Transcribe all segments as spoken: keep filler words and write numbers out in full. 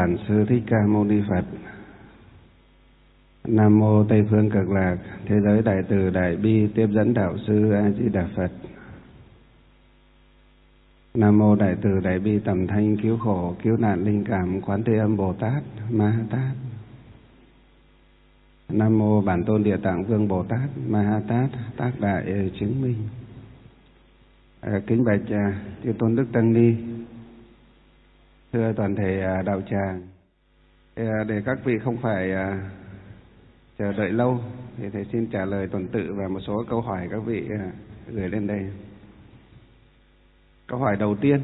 Bản Sư Thích Ca Mâu Ni Phật. Nam mô Tây Phương Cực Lạc Thế Giới Đại Từ Đại Bi Tiếp Dẫn Đạo Sư A Di Đà Phật. Nam mô Đại Từ Đại Bi Tầm Thanh Cứu Khổ Cứu Nạn Linh Cảm Quán Thế Âm Bồ Tát Ma Ha Tát. Nam mô Bản Tôn Địa Tạng Vương Bồ Tát Ma Ha Tát Tác Đại Chứng Minh. À, kính bạch à, Chư Tôn Đức Tăng Ni, thưa toàn thể à, đạo tràng, à, để các vị không phải à, chờ đợi lâu thì thầy xin trả lời tuần tự và một số câu hỏi các vị à, gửi lên đây. Câu hỏi đầu tiên,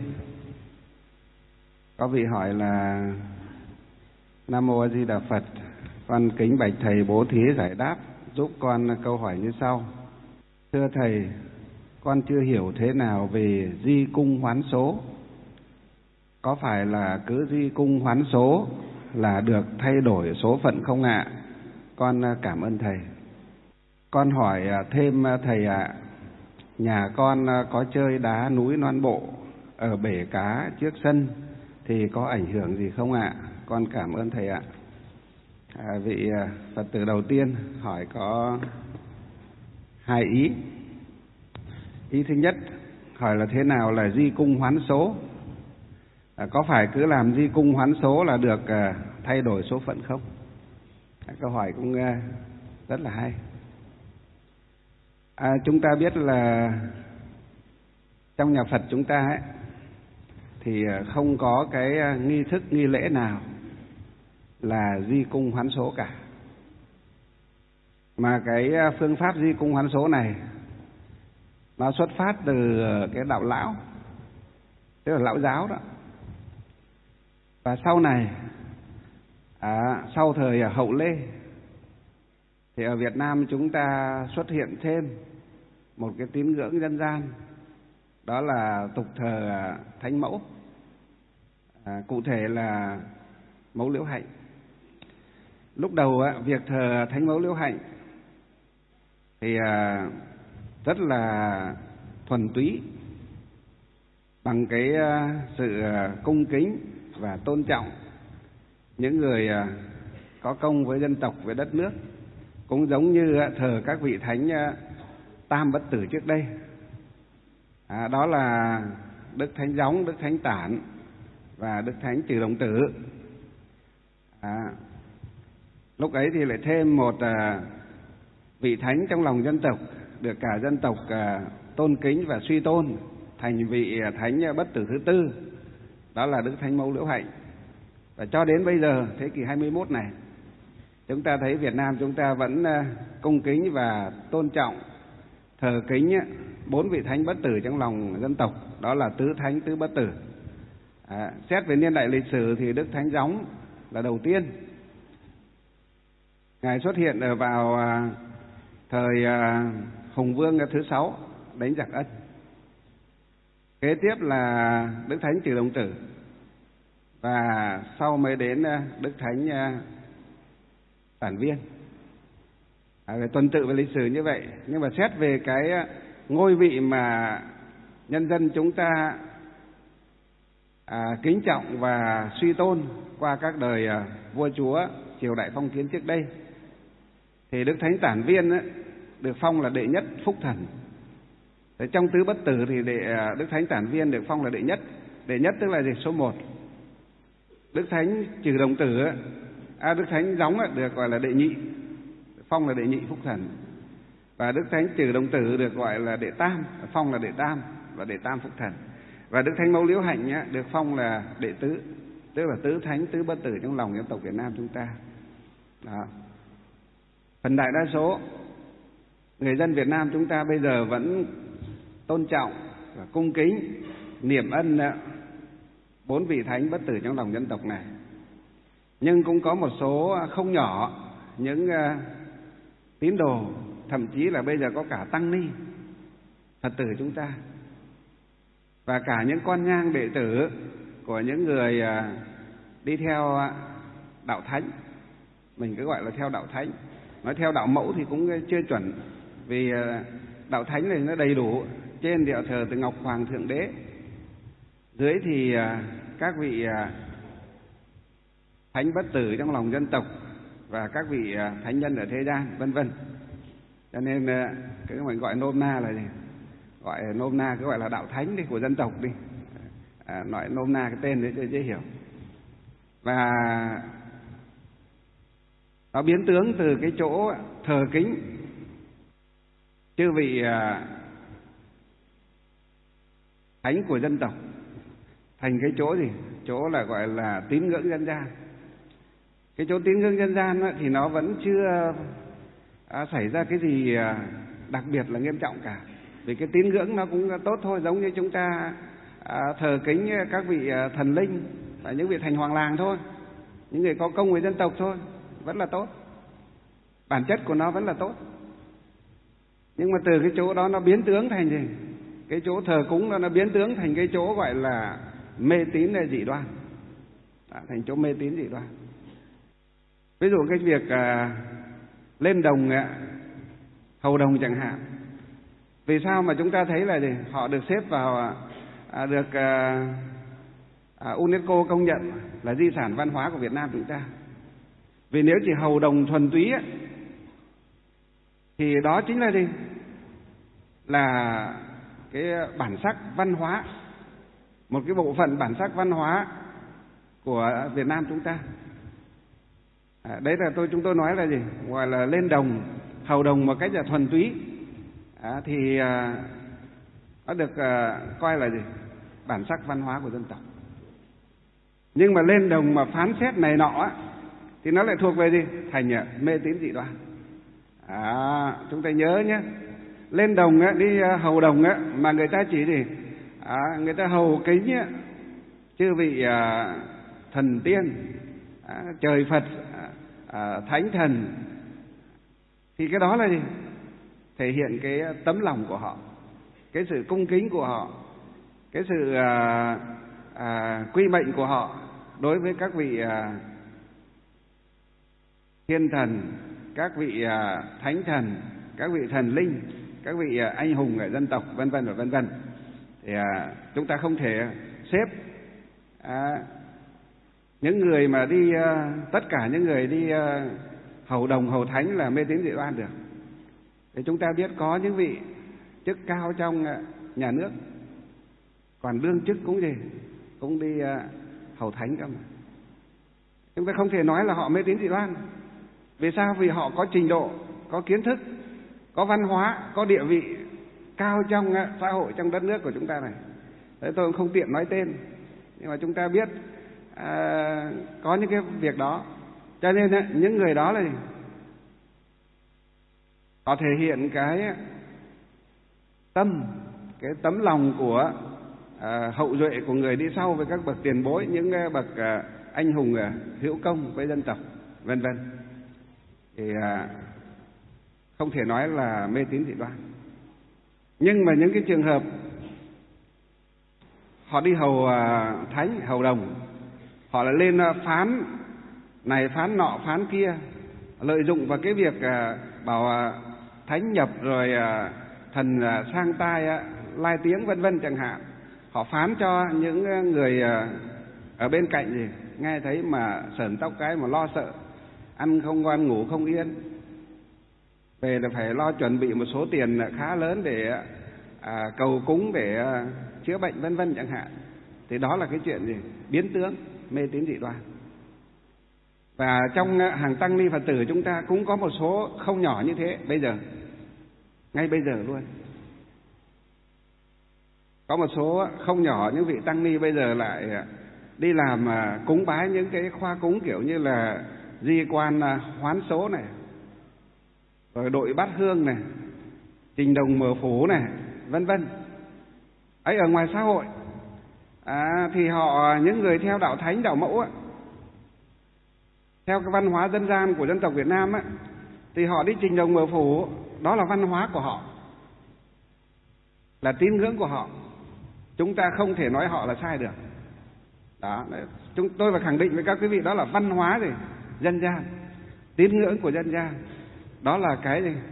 có vị hỏi là: Nam mô A Di Đà Phật, con kính bạch thầy bố thí giải đáp giúp con câu hỏi như sau. Thưa thầy, con chưa hiểu thế nào về di cung hoán số. Có phải là cứ di cung hoán số là được thay đổi số phận không ạ? Con cảm ơn thầy. Con hỏi thêm thầy ạ, nhà con có chơi đá núi non bộ ở bể cá trước sân thì có ảnh hưởng gì không ạ? Con cảm ơn thầy ạ. À, vị Phật tử đầu tiên hỏi có hai ý. Ý thứ nhất, hỏi là thế nào là di cung hoán số? À, có phải cứ làm di cung hoán số là được à, thay đổi số phận không? À, câu hỏi cũng à, rất là hay. À, chúng ta biết là trong nhà Phật chúng ta ấy, thì không có cái nghi thức nghi lễ nào là di cung hoán số cả. Mà cái phương pháp di cung hoán số này nó xuất phát từ cái đạo lão, tức là lão giáo đó. Và sau này, à, sau thời Hậu Lê, thì ở Việt Nam chúng ta xuất hiện thêm một cái tín ngưỡng dân gian, đó là tục thờ Thánh Mẫu, à, cụ thể là Mẫu Liễu Hạnh. Lúc đầu việc thờ Thánh Mẫu Liễu Hạnh thì à, rất là thuần túy, bằng cái sự cung kính và tôn trọng những người có công với dân tộc, với đất nước, cũng giống như thờ các vị thánh tam bất tử trước đây. À, đó là Đức Thánh Gióng, Đức Thánh Tản và Đức Thánh Trừ Đồng Tử. À, lúc ấy thì lại thêm một à, vị thánh trong lòng dân tộc, được cả dân tộc à, tôn kính và suy tôn, thành vị thánh bất tử thứ tư, đó là Đức Thánh Mẫu Liễu Hạnh. Và cho đến bây giờ, thế kỷ hai mươi mốt này, chúng ta thấy Việt Nam chúng ta vẫn à, cung kính và tôn trọng, thờ kính á, bốn vị thánh bất tử trong lòng dân tộc, đó là tứ thánh tứ bất tử. À, xét về niên đại lịch sử thì Đức Thánh Gióng là đầu tiên. Ngài xuất hiện ở vào à, thời à, Hùng Vương thứ sáu đánh giặc Ất. Kế tiếp là Đức Thánh Trừ Đồng Tử, và sau mới đến Đức Thánh Tản Viên. À, tuần tự về lịch sử như vậy. Nhưng mà xét về cái ngôi vị mà nhân dân chúng ta à, kính trọng và suy tôn qua các đời à, vua chúa triều đại phong kiến trước đây, thì Đức Thánh Tản Viên ấy, được phong là đệ nhất phúc thần. Thế trong tứ bất tử thì đệ, Đức Thánh Tản Viên được phong là đệ nhất. Đệ nhất tức là gì? Số một. Đức Thánh Trừ Đồng Tử ấy, à, Đức Thánh Gióng ấy, được gọi là đệ nhị, phong là đệ nhị phúc thần. Và Đức Thánh Trừ Đồng Tử được gọi là đệ tam, phong là đệ tam và đệ tam phúc thần. Và Đức Thánh Mẫu Liễu Hạnh ấy, được phong là đệ tứ, tức là tứ thánh tứ bất tử trong lòng dân tộc Việt Nam chúng ta. Đó. Phần đại đa số người dân Việt Nam chúng ta bây giờ vẫn tôn trọng và cung kính niệm ân bốn vị thánh bất tử trong lòng dân tộc này. Nhưng cũng có một số không nhỏ những uh, tín đồ, thậm chí là bây giờ có cả tăng ni Phật tử chúng ta, và cả những con nhang đệ tử của những người uh, đi theo đạo thánh, mình cứ gọi là theo đạo thánh. Nói theo đạo mẫu thì cũng chưa chuẩn, vì uh, đạo thánh này nó đầy đủ. Trên địa thờ từ Ngọc Hoàng Thượng Đế, dưới thì uh, các vị uh, thánh bất tử trong lòng dân tộc và các vị thánh nhân ở thế gian, vân vân. Cho nên cái mình gọi nôm na là gì? Gọi nôm na cứ gọi là đạo thánh đi của dân tộc đi, à, nói nôm na cái tên đấy cho dễ hiểu. Và nó biến tướng từ cái chỗ thờ kính chư vị thánh của dân tộc thành cái chỗ gì? Chỗ là gọi là tín ngưỡng dân gian. Cái chỗ tín ngưỡng dân gian á, thì nó vẫn chưa à, xảy ra cái gì đặc biệt là nghiêm trọng cả. Vì cái tín ngưỡng nó cũng tốt thôi, giống như chúng ta à, thờ kính các vị thần linh và những vị thành hoàng làng thôi, những người có công với dân tộc thôi, vẫn là tốt. Bản chất của nó vẫn là tốt. Nhưng mà từ cái chỗ đó nó biến tướng thành gì? Cái chỗ thờ cúng đó nó biến tướng thành cái chỗ gọi là mê tín hay dị đoan, à, thành chỗ mê tín dị đoan. Ví dụ cái việc à, lên đồng à, hầu đồng chẳng hạn. Vì sao mà chúng ta thấy là gì? Họ được xếp vào à, được à, à, UNESCO công nhận là di sản văn hóa của Việt Nam chúng ta. Vì nếu chỉ hầu đồng thuần túy á, thì đó chính là gì? Là cái bản sắc văn hóa, một cái bộ phận bản sắc văn hóa của Việt Nam chúng ta. À, đấy là tôi chúng tôi nói là gì? Gọi là lên đồng, hầu đồng một cách là thuần túy. À, thì à, nó được à, coi là gì? Bản sắc văn hóa của dân tộc. Nhưng mà lên đồng mà phán xét này nọ á, thì nó lại thuộc về gì? Thành à, mê tín dị đoan. À, chúng ta nhớ nhé, lên đồng á, đi à, hầu đồng á, mà người ta chỉ gì? À, người ta hầu kính á, chư vị à, thần tiên, à, trời Phật, à, thánh thần, thì cái đó là gì? Thể hiện cái tấm lòng của họ, cái sự cung kính của họ, cái sự à, à, quy mệnh của họ đối với các vị à, thiên thần, các vị à, thánh thần, các vị thần linh, các vị à, anh hùng ở dân tộc, vân vân và vân vân. Thì à, chúng ta không thể xếp à, những người mà đi à, tất cả những người đi à, hầu đồng hầu thánh là mê tín dị đoan được. Thì chúng ta biết có những vị chức cao trong à, nhà nước, còn đương chức cũng gì cũng đi à, hầu thánh cơ mà. Chúng ta không thể nói là họ mê tín dị đoan. Vì sao? Vì họ có trình độ, có kiến thức, có văn hóa, có địa vị cao trong à, xã hội, trong đất nước của chúng ta này. Đấy, tôi cũng không tiện nói tên, nhưng mà chúng ta biết à, có những cái việc đó. Cho nên à, những người đó là gì? Họ thể hiện cái tâm, cái tấm lòng của à, hậu duệ của người đi sau với các bậc tiền bối, những bậc à, anh hùng à, hữu công với dân tộc, vân vân. Thì à, không thể nói là mê tín dị đoan. Nhưng mà những cái trường hợp họ đi hầu à, thánh, hầu đồng, họ lại lên à, phán này phán nọ phán kia, lợi dụng vào cái việc à, bảo à, thánh nhập rồi à, thần à, sang tai à, lai tiếng vân vân chẳng hạn. Họ phán cho những người à, ở bên cạnh gì nghe thấy mà sởn tóc cái, mà lo sợ, ăn không ngon ngủ không yên, về là phải lo chuẩn bị một số tiền khá lớn để à, cầu cúng để à, chữa bệnh vân vân chẳng hạn. Thì đó là cái chuyện gì? Biến tướng, mê tín dị đoan. Và trong hàng tăng ni Phật tử chúng ta cũng có một số không nhỏ như thế bây giờ, ngay bây giờ luôn. Có một số không nhỏ những vị tăng ni bây giờ lại đi làm mà cúng bái những cái khoa cúng kiểu như là di quan hoán số này, rồi đội bát hương này, trình đồng mở phủ này, vân vân. Ấy ở ngoài xã hội à, thì họ, những người theo đạo thánh, đạo mẫu á, theo cái văn hóa dân gian của dân tộc Việt Nam á, thì họ đi trình đồng mở phủ, đó là văn hóa của họ, là tín ngưỡng của họ. Chúng ta không thể nói họ là sai được. Đó, chúng tôi phải khẳng định với các quý vị, đó là văn hóa gì? Dân gian, tín ngưỡng của dân gian. Đó là cái gì?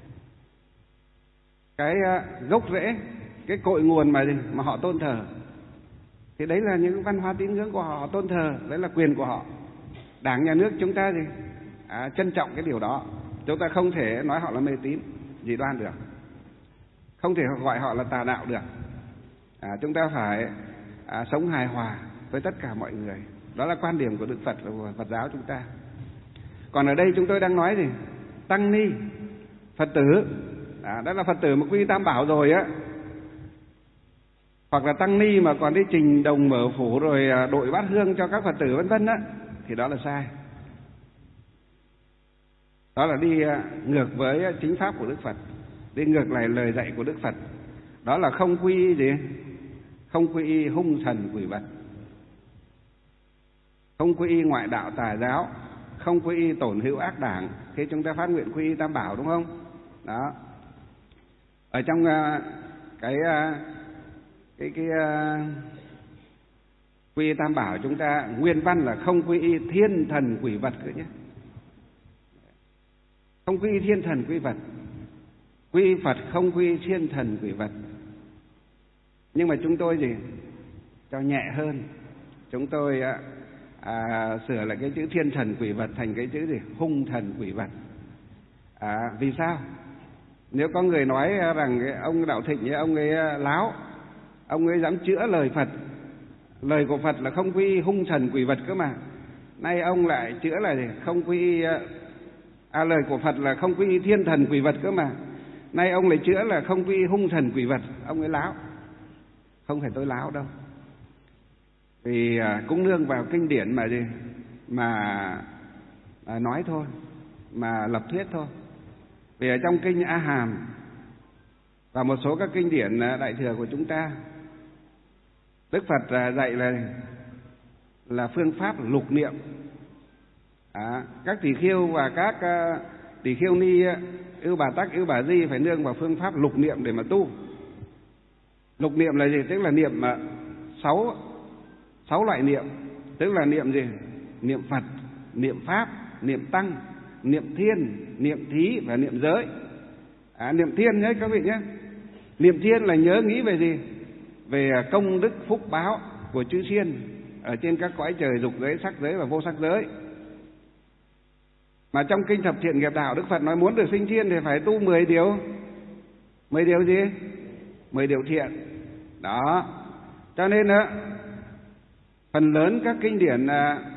Cái gốc rễ, cái cội nguồn mà gì? Mà họ tôn thờ. Thì đấy là những văn hóa tín ngưỡng của họ, họ tôn thờ, đấy là quyền của họ. Đảng nhà nước chúng ta thì à, trân trọng cái điều đó. Chúng ta không thể nói họ là mê tín dị đoan được, không thể gọi họ là tà đạo được. À, chúng ta phải à, sống hài hòa với tất cả mọi người. Đó là quan điểm của Đức Phật và của Phật giáo chúng ta. Còn ở đây chúng tôi đang nói gì? Tăng ni, Phật tử, à, đó là Phật tử mà quy y Tam Bảo rồi á, hoặc là tăng ni mà còn đi trình đồng mở phủ rồi đội bát hương cho các Phật tử vân vân á, thì đó là sai. Đó là đi ngược với chính pháp của Đức Phật, đi ngược lại lời dạy của Đức Phật. Đó là không quy y gì? Không quy y hung thần quỷ vật, không quy y ngoại đạo tà giáo, không quy y tổn hữu ác đảng. Khi chúng ta phát nguyện quy y Tam Bảo, đúng không? Đó. Ở trong uh, cái uh, cái cái uh, quy y Tam Bảo chúng ta nguyên văn là không quy y thiên thần quỷ vật cơ nhé. Không quy y thiên thần quỷ vật. Quy y Phật không quy y thiên thần quỷ vật. Nhưng mà chúng tôi gì? Cho nhẹ hơn. Chúng tôi uh, À, sửa lại cái chữ thiên thần quỷ vật thành cái chữ gì? Hung thần quỷ vật. À, vì sao? Nếu có người nói rằng cái ông Đạo Thịnh, ông ấy láo, ông ấy dám chữa lời Phật, lời của Phật là không quy y hung thần quỷ vật cơ mà, nay ông lại chữa là gì? Không quy y, à, lời của Phật là không quy y thiên thần quỷ vật cơ mà, nay ông lại chữa là không quy y hung thần quỷ vật. Ông ấy láo. Không phải tôi láo đâu, vì cũng nương vào kinh điển mà gì mà à, nói thôi, mà lập thuyết thôi. Vì ở trong kinh A Hàm và một số các kinh điển đại thừa của chúng ta, Đức Phật dạy là là phương pháp lục niệm. À, các tỳ khưu và các uh, tỳ khưu ni, ưu bà tắc, ưu bà di phải nương vào phương pháp lục niệm để mà tu. Lục niệm là gì? Tức là niệm uh, sáu sáu loại niệm. Tức là niệm gì? Niệm Phật, niệm Pháp, niệm Tăng, niệm Thiên, niệm Thí và niệm Giới. À, niệm Thiên nhé các vị nhé. Niệm Thiên là nhớ nghĩ về gì? Về công đức phúc báo của chư thiên ở trên các cõi trời dục giới, sắc giới và vô sắc giới. Mà trong kinh Thập Thiện Nghiệp Đạo, Đức Phật nói muốn được sinh thiên thì phải tu mười điều. mười điều gì? mười điều thiện. Đó. Cho nên đó, phần lớn các kinh điển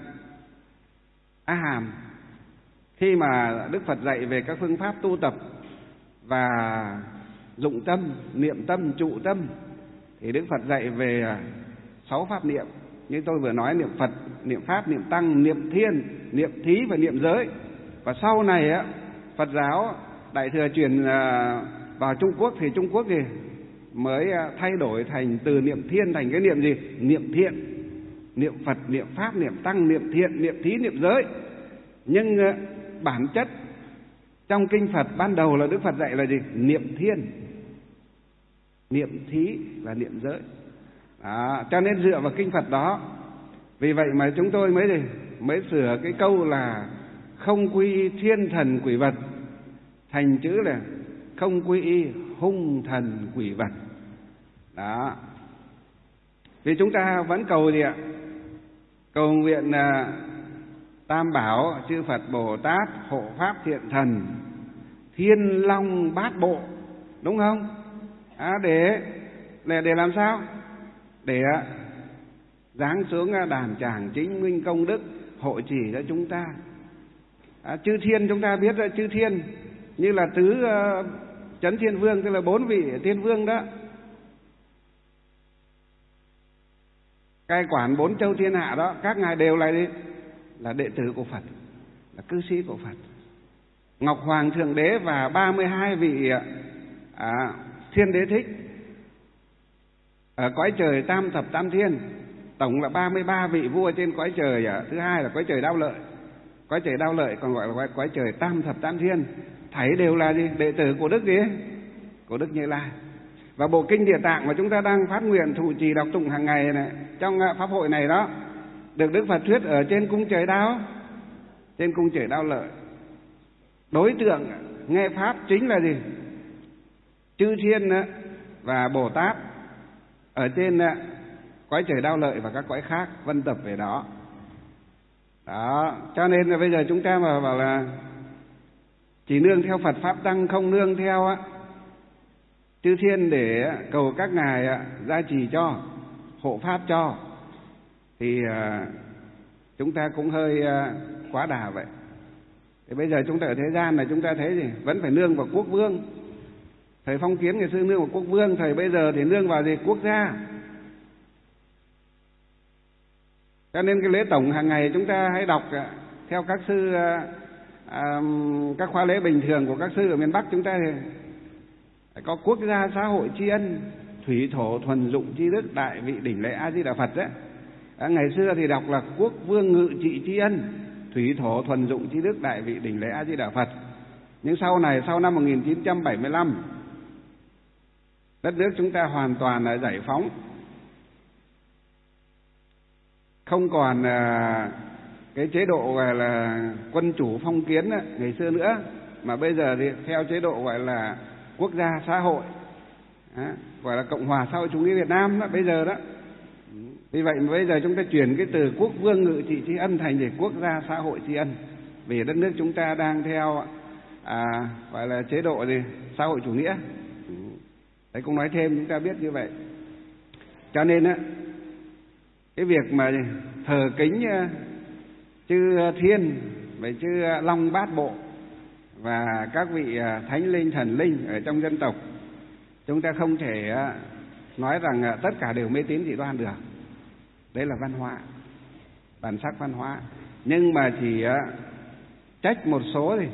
A Hàm, khi mà Đức Phật dạy về các phương pháp tu tập và dụng tâm, niệm tâm, trụ tâm, thì Đức Phật dạy về sáu pháp niệm. Như tôi vừa nói, niệm Phật, niệm Pháp, niệm Tăng, niệm Thiên, niệm Thí và niệm Giới. Và sau này á, Phật giáo Đại thừa truyền vào Trung Quốc thì Trung Quốc gì mới thay đổi thành từ niệm Thiên thành cái niệm gì? Niệm Thiện. Niệm Phật, niệm Pháp, niệm Tăng, niệm Thiện, niệm Thí, niệm Giới. Nhưng bản chất trong kinh Phật ban đầu là Đức Phật dạy là gì? Niệm Thiên, niệm Thí và niệm Giới. Đó, cho nên dựa vào kinh Phật đó, vì vậy mà chúng tôi mới gì? Mới sửa cái câu là không quy y thiên thần quỷ vật thành chữ là không quy y hung thần quỷ vật. Đó. Vì chúng ta vẫn cầu gì ạ? Cầu nguyện uh, Tam Bảo, chư Phật Bồ Tát, hộ pháp thiện thần, thiên long bát bộ, đúng không? À, để, để để làm sao? Để uh, giáng xuống uh, đàn tràng chính minh công đức, hộ trì cho chúng ta. À, chư thiên chúng ta biết uh, chư thiên như là tứ uh, chấn thiên vương, tức là bốn vị thiên vương đó, cai quản bốn châu thiên hạ đó, các ngài đều là đi là đệ tử của Phật, là cư sĩ của Phật. Ngọc Hoàng Thượng Đế và ba mươi hai vị à, Thiên Đế Thích ở cõi trời Tam Thập Tam Thiên, tổng là ba mươi ba vị vua trên cõi trời. À, thứ hai là cõi trời Đao Lợi, cõi trời Đao Lợi còn gọi là cõi trời Tam Thập Tam Thiên, thảy đều là gì? Đệ tử của Đức gì? Của Đức Như Lai. Và bộ kinh Địa Tạng mà chúng ta đang phát nguyện thụ trì đọc tụng hàng ngày này, trong pháp hội này đó, được Đức Phật thuyết ở trên cung trời Đao, trên cung trời Đao Lợi. Đối tượng nghe pháp chính là gì? Chư thiên và Bồ Tát ở trên cõi trời Đao Lợi và các cõi khác vân tập về đó. Đó, cho nên là bây giờ chúng ta mà bảo là chỉ nương theo Phật Pháp Tăng, không nương theo á chư thiên để cầu các ngài gia trì cho, hộ pháp cho, thì chúng ta cũng hơi quá đà vậy. Thì bây giờ chúng ta ở thế gian này chúng ta thấy gì? Vẫn phải nương vào quốc vương. Thời Phong Kiến ngày xưa nương vào quốc vương, thời bây giờ thì nương vào gì? Quốc gia. Cho nên cái lễ tổng hàng ngày chúng ta hãy đọc theo các sư, à, các khóa lễ bình thường của các sư ở miền Bắc chúng ta thì có quốc gia xã hội tri ân, thủy thổ thuần dụng tri đức, đại vị đỉnh lễ A Di Đà Phật đấy. À, ngày xưa thì đọc là quốc vương ngự trị tri ân, thủy thổ thuần dụng tri đức, đại vị đỉnh lễ A Di Đà Phật. Nhưng sau này, sau năm một nghìn chín trăm bảy mươi lăm, đất nước chúng ta hoàn toàn là giải phóng, không còn à, cái chế độ gọi là quân chủ phong kiến á, ngày xưa nữa, mà bây giờ thì theo chế độ gọi là quốc gia xã hội, à, gọi là Cộng hòa xã hội chủ nghĩa Việt Nam đó, bây giờ đó. Vì vậy mà bây giờ chúng ta chuyển cái từ quốc vương ngự trị tri ân thành gì? Quốc gia xã hội tri ân. Vì đất nước chúng ta đang theo à, gọi là chế độ gì? Xã hội chủ nghĩa. Đấy, cũng nói thêm chúng ta biết như vậy. Cho nên á, cái việc mà thờ kính chư thiên, với chư Long Bát Bộ và các vị thánh linh, thần linh ở trong dân tộc, chúng ta không thể nói rằng tất cả đều mê tín dị đoan được. Đấy là văn hóa, bản sắc văn hóa. Nhưng mà chỉ trách một số thì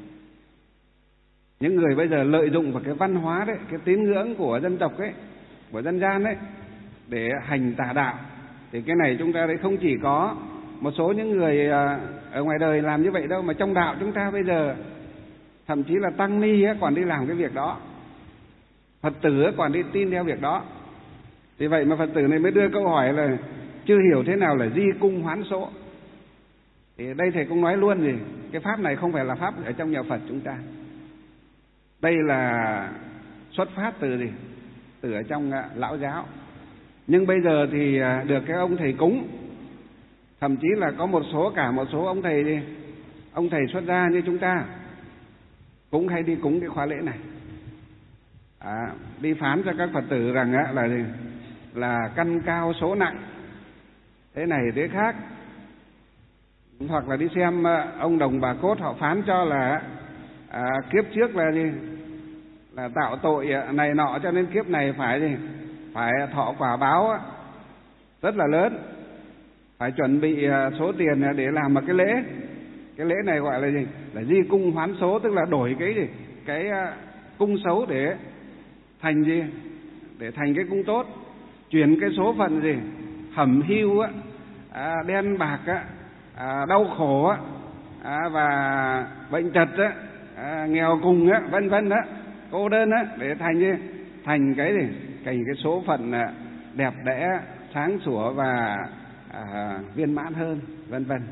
những người bây giờ lợi dụng vào cái văn hóa đấy, cái tín ngưỡng của dân tộc ấy, của dân gian đấy, để hành tà đạo. Thì cái này chúng ta đấy không chỉ có một số những người ở ngoài đời làm như vậy đâu, mà trong đạo chúng ta bây giờ thậm chí là tăng ni còn đi làm cái việc đó, Phật tử còn đi tin theo việc đó. Vì vậy mà Phật tử này mới đưa câu hỏi là chưa hiểu thế nào là di cung hoán số. Thì đây thầy cũng nói luôn gì, cái pháp này không phải là pháp ở trong nhà Phật chúng ta. Đây là xuất phát từ gì? Từ ở trong lão giáo. Nhưng bây giờ thì được cái ông thầy cúng, thậm chí là có một số cả một số ông thầy đi, ông thầy xuất gia như chúng ta cũng hay đi cúng cái khóa lễ này, à, đi phán cho các Phật tử rằng á, là gì? Là căn cao số nặng, thế này thế khác. Hoặc là đi xem ông Đồng Bà Cốt họ phán cho là à, kiếp trước là gì? Là tạo tội này nọ, cho nên kiếp này phải gì? Phải thọ quả báo rất là lớn, phải chuẩn bị số tiền để làm một cái lễ. Cái lễ này gọi là gì? Là di cung hoán số, tức là đổi cái gì? Cái cung xấu để thành gì? Để thành cái cung tốt, chuyển cái số phận gì? Hẩm hiu á, à, đen bạc á, à, đau khổ á, à, và bệnh tật á, à, nghèo cùng á, vân vân á, cô đơn á, để thành gì? Thành cái gì? Thành cái số phận đẹp đẽ, sáng sủa và à, viên mãn hơn, vân vân.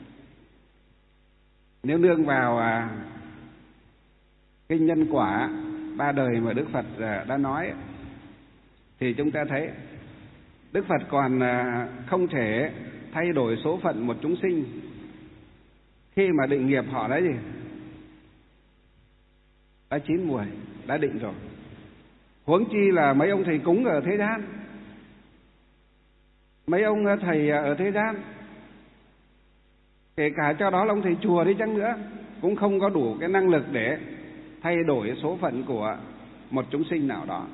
Nếu nương vào à, kinh nhân quả ba đời mà Đức Phật à, đã nói, thì chúng ta thấy Đức Phật còn à, không thể thay đổi số phận một chúng sinh khi mà định nghiệp họ đã gì? Đã chín muồi, đã định rồi. Huống chi là mấy ông thầy cúng ở thế gian, mấy ông thầy ở thế gian, kể cả cho đó là ông thầy chùa đi chăng nữa, cũng không có đủ cái năng lực để thay đổi số phận của một chúng sinh nào đó.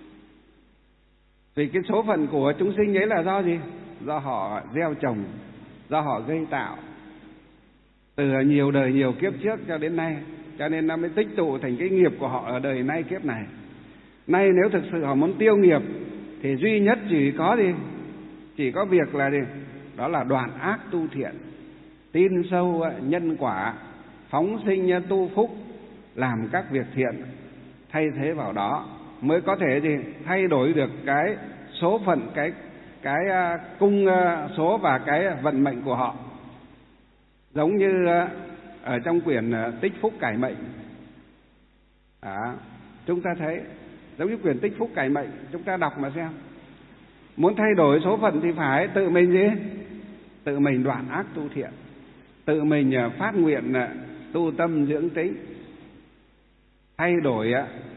Vì cái số phận của chúng sinh ấy là do gì? Do họ gieo trồng, do họ gây tạo từ nhiều đời nhiều kiếp trước cho đến nay, cho nên nó mới tích tụ thành cái nghiệp của họ ở đời nay kiếp này. Nay nếu thực sự họ muốn tiêu nghiệp thì duy nhất chỉ có gì? Chỉ có việc là gì? Đó là đoạn ác tu thiện, tin sâu nhân quả, phóng sinh tu phúc, làm các việc thiện thay thế vào đó mới có thể gì? Thay đổi được cái số phận, cái cái cung số và cái vận mệnh của họ. Giống như ở trong quyển Tích Phúc Cải Mệnh, à, chúng ta thấy giống như quyển Tích Phúc Cải Mệnh, chúng ta đọc mà xem. Muốn thay đổi số phận thì phải tự mình gì? Tự mình đoạn ác tu thiện. tự mình phát nguyện tu tâm dưỡng tính, thay đổi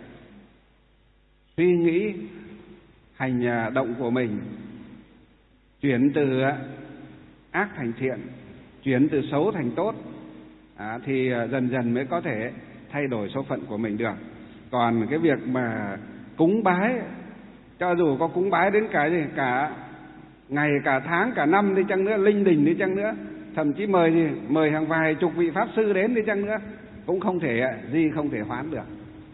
suy nghĩ hành động của mình, chuyển từ ác thành thiện, chuyển từ xấu thành tốt, à, thì dần dần mới có thể thay đổi số phận của mình được. Còn cái việc mà cúng bái, cho dù có cúng bái đến cả gì cả ngày, cả tháng, cả năm đi chăng nữa, linh đình đi chăng nữa, thậm chí mời gì mời hàng vài chục vị pháp sư đến đi chăng nữa, cũng không thể gì không thể hoán được.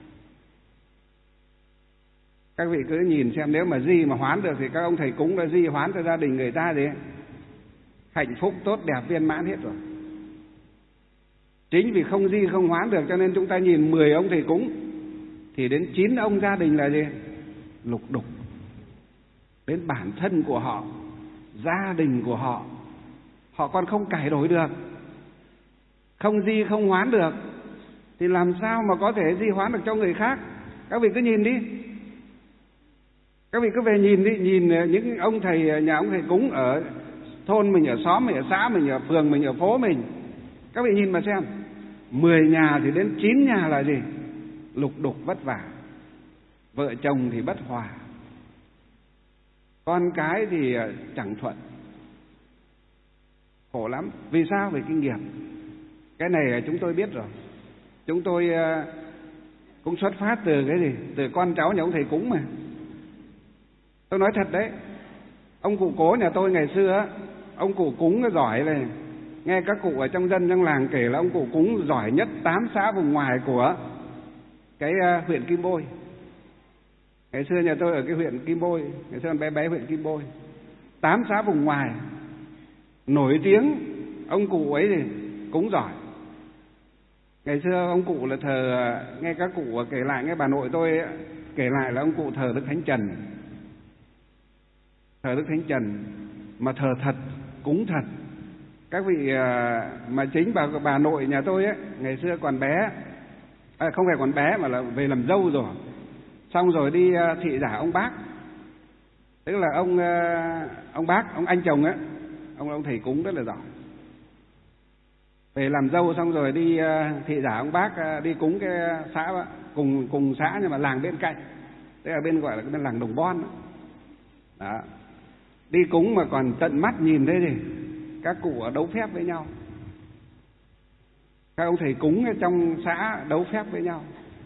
Các vị cứ nhìn xem, nếu mà di mà hoán được thì các ông thầy cúng đã di hoán cho gia đình người ta thì hạnh phúc tốt đẹp viên mãn hết rồi. Chính vì không di không hoán được cho nên chúng ta nhìn mười ông thầy cúng thì đến chín ông gia đình là gì? Lục đục. Đến bản thân của họ, gia đình của họ, họ còn không cải đổi được, không di không hoán được, thì làm sao mà có thể di hoán được cho người khác? Các vị cứ nhìn đi, các vị cứ về nhìn đi, nhìn những ông thầy, nhà ông thầy cúng ở thôn mình, ở xóm mình, ở xã mình, ở phường mình, ở phố mình, các vị nhìn mà xem, mười nhà thì đến chín nhà là gì? Lục đục vất vả, vợ chồng thì bất hòa, con cái thì chẳng thuận, khổ lắm. Vì sao? Vì kinh nghiệp. Cái này chúng tôi biết rồi. Chúng tôi cũng xuất phát từ cái gì? Từ con cháu nhà ông thầy cúng mà. Tôi nói thật đấy, ông cụ cố nhà tôi ngày xưa, ông cụ cúng giỏi này. Nghe các cụ ở trong dân trong làng kể là ông cụ cúng giỏi nhất tám xã vùng ngoài của cái huyện Kim Bôi. Ngày xưa nhà tôi ở cái huyện Kim Bôi, ngày xưa bé bé huyện Kim Bôi, tám xã vùng ngoài nổi tiếng ông cụ ấy thì cúng giỏi. Ngày xưa ông cụ là thờ, nghe các cụ kể lại, nghe bà nội tôi kể lại là ông cụ thờ Đức Thánh Trần, thờ Đức Thánh Trần mà thờ thật, cúng thật. Các vị mà chính bà bà nội nhà tôi ấy, ngày xưa còn bé, à, không phải còn bé mà là về làm dâu rồi, xong rồi đi thị giả ông bác, tức là ông ông bác, ông anh chồng á, ông ông thầy cúng rất là giỏi. Về làm dâu xong rồi đi thị giả ông bác, đi cúng cái xã cùng cùng xã nhưng mà làng bên cạnh, tức là bên gọi là cái bên làng Đồng Bon đó. Đó. Đi cúng mà còn tận mắt nhìn thấy gì các cụ ở đấu phép với nhau, các ông thầy cúng ở trong xã đấu phép với nhau.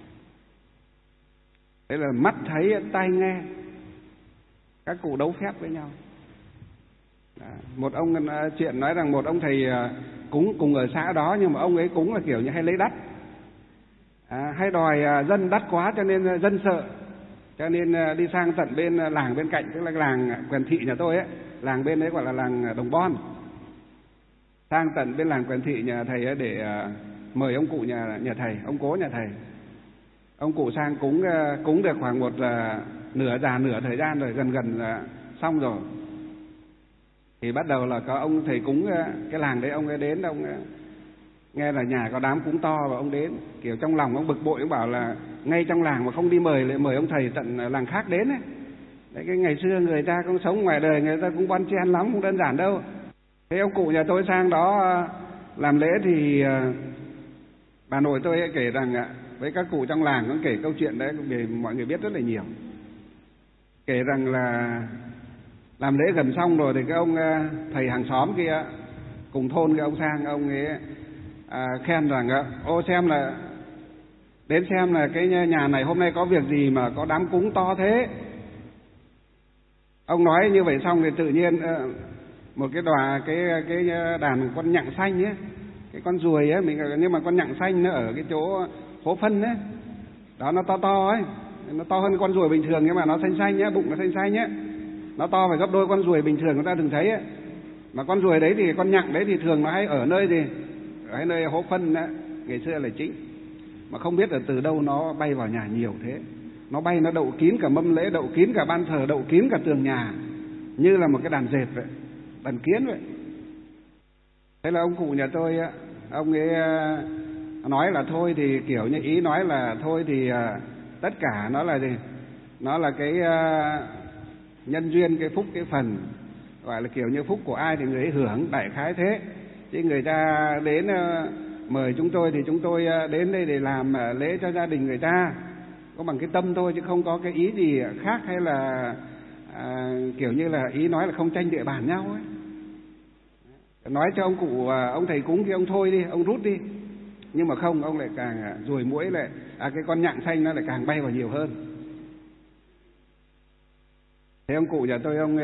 Đấy là mắt thấy tai nghe các cụ đấu phép với nhau. Đó. Một ông chuyện nói rằng một ông thầy cúng cùng ở xã đó, nhưng mà ông ấy cúng là kiểu như hay lấy đắt, à, hay đòi dân đắt quá cho nên dân sợ, cho nên đi sang tận bên làng bên cạnh, tức là làng Quèn Thị nhà tôi ấy, làng bên đấy gọi là làng Đồng Bon, sang tận bên làng Quèn Thị nhà thầy ấy để mời ông cụ nhà nhà thầy, ông cố nhà thầy. Ông cụ sang cúng cúng được khoảng một nửa già nửa thời gian rồi, gần gần là xong rồi, thì bắt đầu là có ông thầy cúng cái làng đấy, ông ấy đến, ông ấy nghe là nhà có đám cúng to và ông đến, kiểu trong lòng ông bực bội, ông bảo là ngay trong làng mà không đi mời, lại mời ông thầy tận làng khác đến ấy. Đấy, cái ngày xưa người ta cũng sống ngoài đời, người ta cũng bon chen lắm, không đơn giản đâu. Thế ông cụ nhà tôi sang đó làm lễ thì bà nội tôi kể rằng với các cụ trong làng cũng kể câu chuyện đấy để mọi người biết rất là nhiều. Kể rằng là làm lễ gần xong rồi thì cái ông thầy hàng xóm kia cùng thôn, cái ông sang, ông ấy à, khen rằng ô xem là đến xem là cái nhà này hôm nay có việc gì mà có đám cúng to thế. Ông nói như vậy xong thì tự nhiên một cái đòa cái cái đàn con nhặng xanh ấy, cái con ruồi ấy, mình nhưng mà con nhặng xanh nó ở cái chỗ hố phân ấy, đó nó to to ấy, nó to hơn con ruồi bình thường nhưng mà nó xanh xanh nhá, bụng nó xanh xanh nhá, nó to phải gấp đôi con ruồi bình thường người ta thường thấy ấy. Mà con ruồi đấy thì con nhặng đấy thì thường nó hay ở nơi gì, ở nơi hố phân ấy, ngày xưa là chính, mà không biết là từ đâu nó bay vào nhà nhiều thế. Nó bay, nó đậu kín cả mâm lễ, đậu kín cả ban thờ, đậu kín cả tường nhà, như là một cái đàn dệt vậy, đàn kiến vậy. Thế là ông cụ nhà tôi, ông ấy nói là thôi thì kiểu như ý nói là thôi thì tất cả nó là gì, nó là cái nhân duyên, cái phúc, cái phần, gọi là kiểu như phúc của ai thì người ấy hưởng, đại khái thế. Chứ người ta đến mời chúng tôi thì chúng tôi đến đây để làm lễ cho gia đình người ta, có bằng cái tâm thôi chứ không có cái ý gì khác, hay là à, kiểu như là ý nói là không tranh địa bàn nhau ấy. Nói cho ông cụ, ông thầy cúng kia ông thôi đi, ông rút đi. Nhưng mà không, ông lại càng ruồi muỗi lại, à, cái con nhặng xanh nó lại càng bay vào nhiều hơn. Thế ông cụ nhà tôi, ông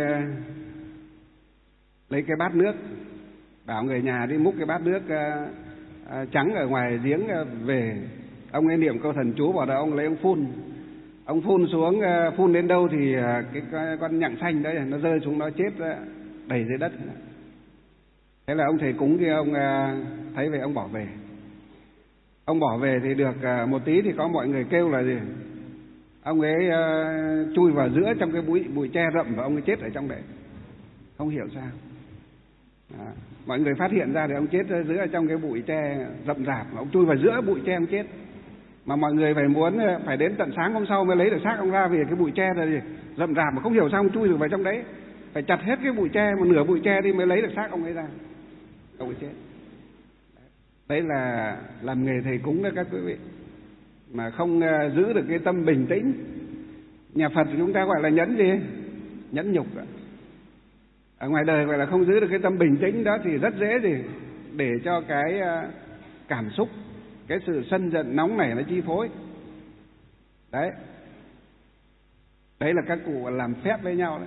lấy cái bát nước, bảo người nhà đi múc cái bát nước uh, uh, trắng ở ngoài giếng uh, về. Ông ấy niệm câu thần chú vào đó, ông lấy ông phun. Ông phun xuống, uh, phun đến đâu thì uh, cái, cái con nhặng xanh đấy nó rơi xuống, nó chết uh, đầy dưới đất. Thế là ông thầy cúng kia ông uh, thấy vậy ông bỏ về. Ông bỏ về thì được uh, một tí thì có mọi người kêu là gì? Ông ấy uh, chui vào giữa trong cái bụi bụi tre rậm và ông ấy chết ở trong đấy. Không hiểu sao. À, mọi người phát hiện ra thì ông chết giữa trong cái bụi tre rậm rạp, ông chui vào giữa bụi tre ông chết. Mà mọi người phải muốn phải đến tận sáng hôm sau mới lấy được xác ông ra, vì cái bụi tre là gì? Rậm rạp mà không hiểu sao ông chui được vào trong đấy. Phải chặt hết cái bụi tre, một nửa bụi tre đi mới lấy được xác ông ấy ra. Ông ấy chết. Đấy là làm nghề thầy cúng đó các quý vị. Mà không giữ được cái tâm bình tĩnh. Nhà Phật chúng ta gọi là nhẫn gì? Nhẫn nhục ạ. Ở ngoài đời gọi là không giữ được cái tâm bình tĩnh đó thì rất dễ gì để cho cái cảm xúc, cái sự sân giận nóng nảy nó chi phối. Đấy. Đấy là các cụ làm phép với nhau đấy.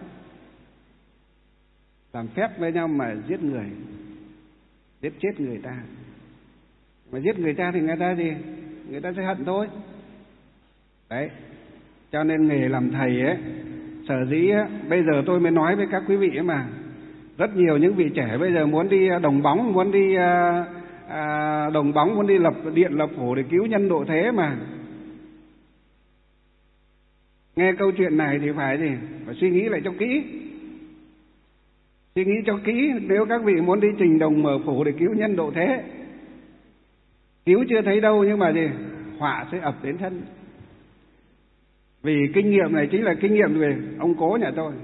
Làm phép với nhau mà giết người, giết chết người ta. Mà giết người ta thì người ta gì? Người ta sẽ hận thôi. Đấy. Cho nên nghề làm thầy ấy, sở dĩ ấy, bây giờ tôi mới nói với các quý vị ấy mà, rất nhiều những vị trẻ bây giờ muốn đi đồng bóng, muốn đi à, à, đồng bóng, muốn đi lập điện lập phủ để cứu nhân độ thế mà. Nghe câu chuyện này thì phải gì? Phải suy nghĩ lại cho kỹ. Suy nghĩ cho kỹ nếu các vị muốn đi trình đồng mở phủ để cứu nhân độ thế. Cứu chưa thấy đâu nhưng mà gì? Họa sẽ ập đến thân. Vì kinh nghiệm này chính là kinh nghiệm về ông cố nhà tôi.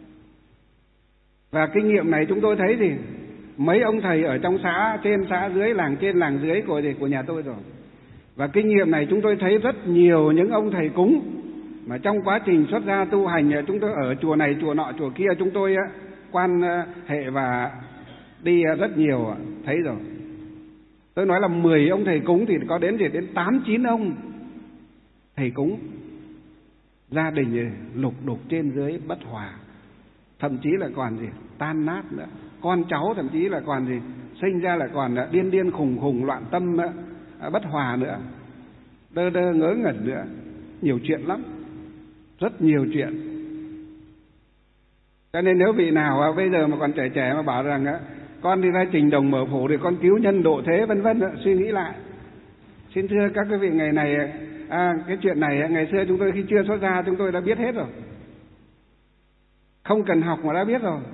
Và kinh nghiệm này chúng tôi thấy gì? Mấy ông thầy ở trong xã trên, xã dưới, làng trên, làng dưới của, gì? Của nhà tôi rồi. Và kinh nghiệm này chúng tôi thấy rất nhiều những ông thầy cúng mà trong quá trình xuất gia tu hành, chúng tôi ở chùa này, chùa nọ, chùa kia, chúng tôi quan hệ và đi rất nhiều, thấy rồi. Tôi nói là mười ông thầy cúng thì có đến gì? Đến tám chín ông thầy cúng. Gia đình lục đục trên dưới bất hòa, thậm chí là còn gì? Tan nát nữa. Con cháu thậm chí là còn gì? Sinh ra là còn điên điên khùng khùng, loạn tâm, bất hòa nữa, đơ đơ ngớ ngẩn nữa. Nhiều chuyện lắm, rất nhiều chuyện. Cho nên nếu vị nào bây giờ mà còn trẻ trẻ mà bảo rằng con đi ra trình đồng mở phủ để con cứu nhân độ thế vân vân, suy nghĩ lại. Xin thưa các quý vị, ngày này à, cái chuyện này ngày xưa chúng tôi khi chưa xuất gia chúng tôi đã biết hết rồi, không cần học mà đã biết rồi.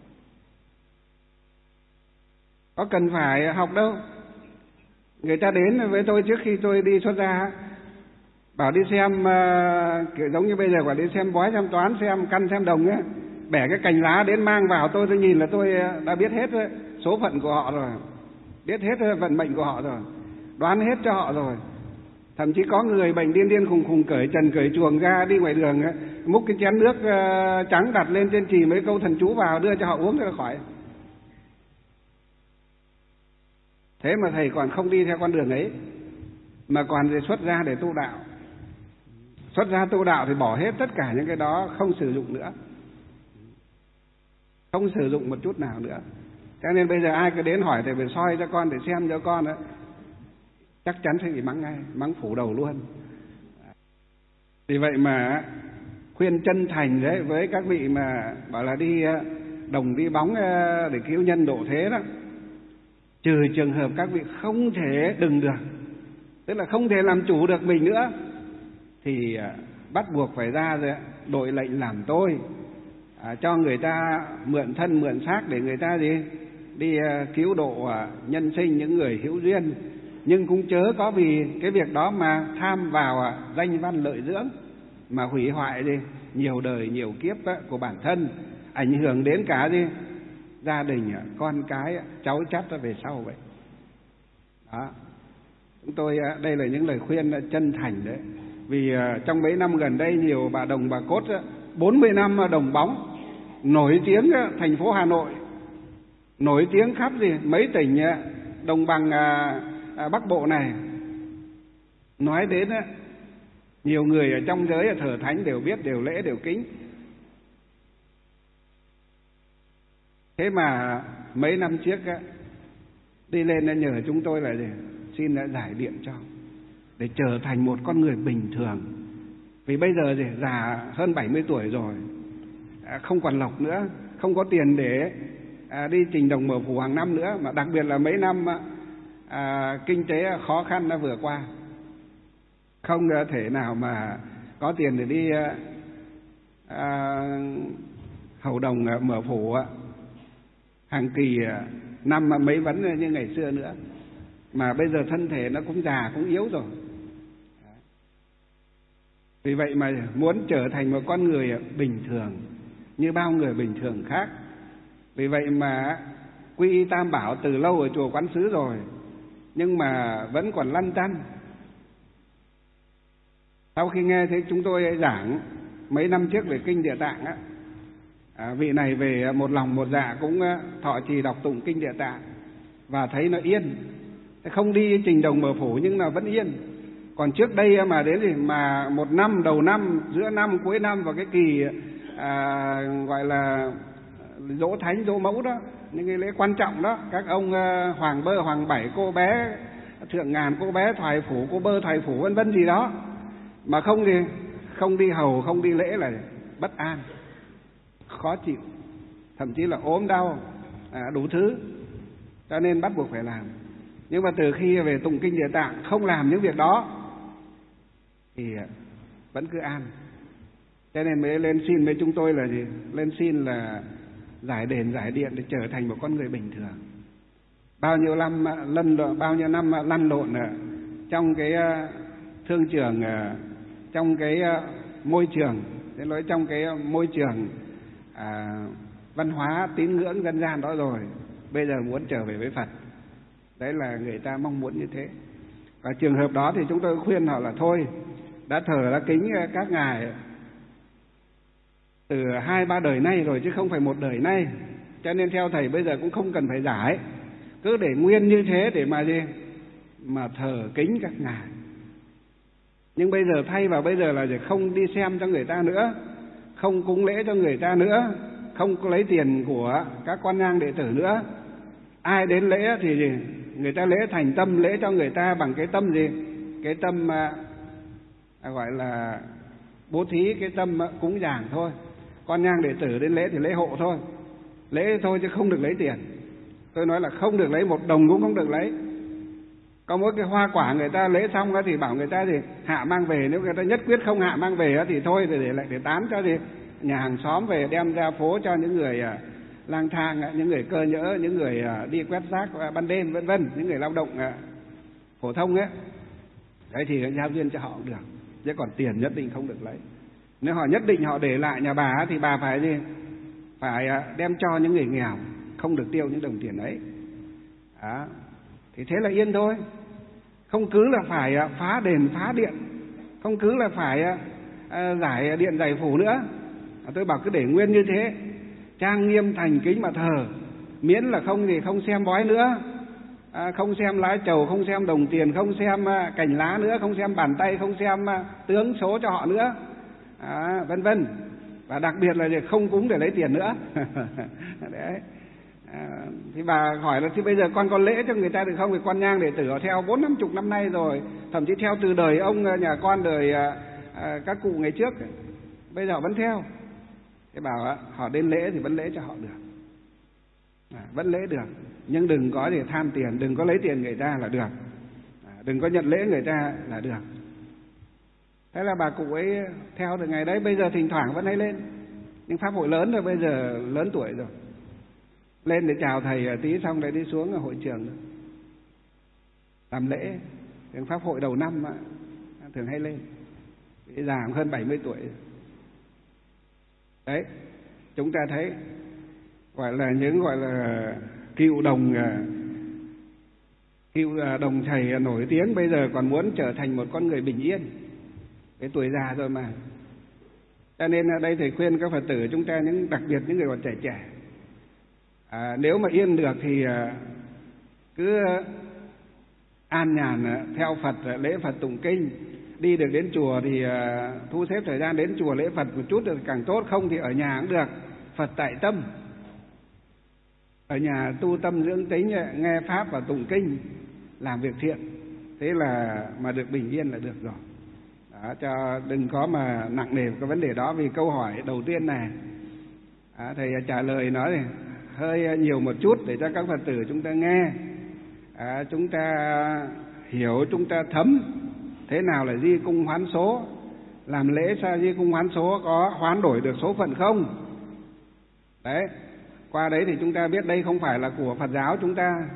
Có cần phải học đâu. Người ta đến với tôi trước khi tôi đi xuất gia, bảo đi xem uh, kiểu giống như bây giờ bảo đi xem bói, xem toán, xem căn, xem đồng ấy, bẻ cái cành lá đến mang vào, tôi tôi nhìn là tôi đã biết hết số phận của họ rồi, biết hết vận mệnh của họ rồi, đoán hết cho họ rồi. Thậm chí có người bệnh điên điên khùng khùng cởi trần cởi chuồng ra đi ngoài đường ấy, múc cái chén nước uh, trắng đặt lên trên chì mấy câu thần chú vào đưa cho họ uống cho khỏi. Thế mà thầy còn không đi theo con đường ấy, mà còn để xuất gia để tu đạo. Xuất gia tu đạo thì bỏ hết tất cả những cái đó, không sử dụng nữa, không sử dụng một chút nào nữa. Cho nên bây giờ ai cứ đến hỏi thầy phải soi cho con, để xem cho con đó, chắc chắn sẽ bị mắng ngay, mắng phủ đầu luôn. Vì vậy mà khuyên chân thành đấy với các vị mà bảo là đi đồng đi bóng để cứu nhân độ thế đó, trừ trường hợp các vị không thể đừng được, tức là không thể làm chủ được mình nữa, thì bắt buộc phải ra rồi đội lệnh làm tôi, à, cho người ta mượn thân mượn xác để người ta gì đi cứu độ nhân sinh những người hữu duyên. Nhưng cũng chớ có vì cái việc đó mà tham vào danh văn lợi dưỡng mà hủy hoại đi nhiều đời nhiều kiếp của bản thân, ảnh hưởng đến cả gì gia đình, con cái, cháu chắt về sau vậy. Đó. Chúng tôi, đây là những lời khuyên chân thành đấy. Vì trong mấy năm gần đây nhiều bà đồng bà cốt, bốn mươi năm đồng bóng, nổi tiếng thành phố Hà Nội, nổi tiếng khắp gì mấy tỉnh đồng bằng Bắc Bộ này. Nói đến nhiều người ở trong giới thờ thánh đều biết, đều lễ, đều kính. Thế mà mấy năm trước đi lên nhờ chúng tôi là gì? Xin giải điện cho, để trở thành một con người bình thường. Vì bây giờ gì? Già hơn bảy mươi tuổi rồi, không còn lộc nữa, không có tiền để đi trình đồng mở phủ hàng năm nữa. Mà đặc biệt là mấy năm à, kinh tế khó khăn đã vừa qua, không thể nào mà có tiền để đi à, hầu đồng mở phủ hàng kỳ năm mấy vấn như ngày xưa nữa. Mà bây giờ thân thể nó cũng già, cũng yếu rồi. Vì vậy mà muốn trở thành một con người bình thường như bao người bình thường khác. Vì vậy mà quy y Tam Bảo từ lâu ở chùa Quán Sứ rồi, nhưng mà vẫn còn lăn tăn. Sau khi nghe thấy chúng tôi giảng mấy năm trước về kinh Địa Tạng á, à, vị này về một lòng một dạ cũng thọ trì đọc tụng kinh Địa Tạng và thấy nó yên, không đi trình đồng mở phủ nhưng là vẫn yên. Còn trước đây mà đến thì mà một năm, đầu năm, giữa năm, cuối năm và cái kỳ à, gọi là dỗ thánh, dỗ mẫu đó, những cái lễ quan trọng đó, các ông hoàng bơ, hoàng bảy, cô bé thượng ngàn, cô bé thoại phủ, cô bơ thoại phủ vân vân gì đó, mà không thì không đi hầu, không đi lễ là bất an, khó chịu, thậm chí là ốm đau, à, đủ thứ, cho nên bắt buộc phải làm. Nhưng mà từ khi về tụng kinh Địa Tạng không làm những việc đó thì vẫn cứ an. Cho nên mới lên xin với chúng tôi là gì? Lên xin là giải đền giải điện để trở thành một con người bình thường. Bao nhiêu năm lăn lộn, bao nhiêu năm lăn lộn trong cái thương trường, trong cái môi trường, đến nói trong cái môi trường à, văn hóa tín ngưỡng dân gian đó rồi, bây giờ muốn trở về với Phật. Đấy là người ta mong muốn như thế. Và trường hợp đó thì chúng tôi khuyên họ là thôi, đã thờ đã kính các ngài từ hai ba đời nay rồi chứ không phải một đời nay, cho nên theo thầy bây giờ cũng không cần phải giải, cứ để nguyên như thế để mà gì mà thờ kính các ngài. Nhưng bây giờ thay vào bây giờ là không đi xem cho người ta nữa, không cúng lễ cho người ta nữa, không có lấy tiền của các quan nhang đệ tử nữa. Ai đến lễ thì gì người ta lễ thành tâm, lễ cho người ta bằng cái tâm gì, cái tâm à, gọi là bố thí, cái tâm cúng dường thôi. Con nhang đệ tử đến lễ thì lễ hộ thôi, lễ thôi chứ không được lấy tiền. Tôi nói là không được lấy một đồng cũng không được lấy. Có mỗi cái hoa quả người ta lễ xong thì bảo người ta thì hạ mang về, nếu người ta nhất quyết không hạ mang về thì thôi, để lại để tán cho gì nhà hàng xóm về, đem ra phố cho những người lang thang, những người cơ nhỡ, những người đi quét rác ban đêm vân vân, những người lao động phổ thông ấy. Đấy thì giao duyên cho họ cũng được, chứ còn tiền nhất định không được lấy. Nếu họ nhất định họ để lại nhà bà thì bà phải gì phải đem cho những người nghèo, không được tiêu những đồng tiền ấy. Đó. Thì thế là yên thôi. Không cứ là phải phá đền phá điện, không cứ là phải giải điện giải phủ nữa. Tôi bảo cứ để nguyên như thế, trang nghiêm thành kính mà thờ, miễn là không gì không xem bói nữa, à, không xem lá trầu, không xem đồng tiền, không xem cành lá nữa, không xem bàn tay, không xem tướng số cho họ nữa, à, vân vân. Và đặc biệt là không cúng để lấy tiền nữa. Đấy. À, thì bà hỏi là thì bây giờ con có lễ cho người ta được không? Thì con nhang đệ tử họ theo bốn năm chục năm nay rồi, thậm chí theo từ đời ông nhà con, đời à, à, các cụ ngày trước, bây giờ vẫn theo. Thế bảo họ đến lễ thì vẫn lễ cho họ được, à, vẫn lễ được, nhưng đừng có để tham tiền, đừng có lấy tiền người ta là được, à, đừng có nhận lễ người ta là được. Thế là bà cụ ấy theo từ ngày đấy. Bây giờ thỉnh thoảng vẫn hay lên, nhưng pháp hội lớn rồi, bây giờ lớn tuổi rồi, lên để chào thầy tí xong lại đi xuống ở hội trường làm lễ. Thường pháp hội đầu năm thường hay lên, già hơn bảy mươi tuổi. Đấy, chúng ta thấy gọi là những gọi là cựu đồng cựu đồng thầy nổi tiếng bây giờ còn muốn trở thành một con người bình yên, cái tuổi già rồi mà. Cho nên ở đây thầy khuyên các Phật tử chúng ta, những đặc biệt những người còn trẻ trẻ, à, nếu mà yên được thì cứ an nhàn theo Phật, lễ Phật tụng kinh. Đi được đến chùa thì thu xếp thời gian đến chùa lễ Phật một chút được càng tốt, không thì ở nhà cũng được. Phật tại tâm, ở nhà tu tâm dưỡng tính, nghe pháp và tụng kinh, làm việc thiện, thế là mà được bình yên là được rồi. Đó, cho đừng có mà nặng nề cái vấn đề đó. Vì câu hỏi đầu tiên này à, thầy trả lời nói này hơi nhiều một chút để cho các Phật tử chúng ta nghe, à, chúng ta hiểu, chúng ta thấm thế nào là di cung hoán số, làm lễ sao di cung hoán số có hoán đổi được số phận không. Đấy, qua đấy thì chúng ta biết đây không phải là của Phật giáo chúng ta,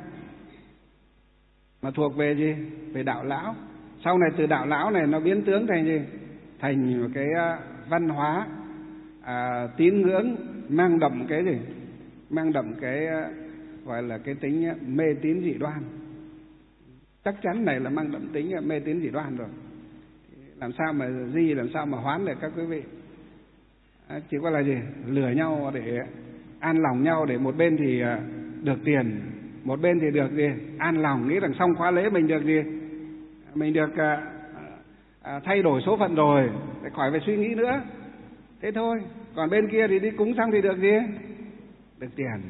mà thuộc về gì? Về đạo lão. Sau này từ đạo lão này nó biến tướng thành gì? Thành một cái văn hóa à, tín ngưỡng mang đậm cái gì? Mang đậm cái gọi là cái tính mê tín dị đoan. Chắc chắn này là mang đậm tính mê tín dị đoan rồi. Làm sao mà di, làm sao mà hoán được các quý vị? À, chỉ có là gì? Lừa nhau để an lòng nhau, để một bên thì được tiền, một bên thì được gì? An lòng, nghĩ rằng xong khóa lễ mình được gì? Mình được à, à, thay đổi số phận rồi, để khỏi phải suy nghĩ nữa. Thế thôi. Còn bên kia thì đi cúng xong thì được gì? Được tiền.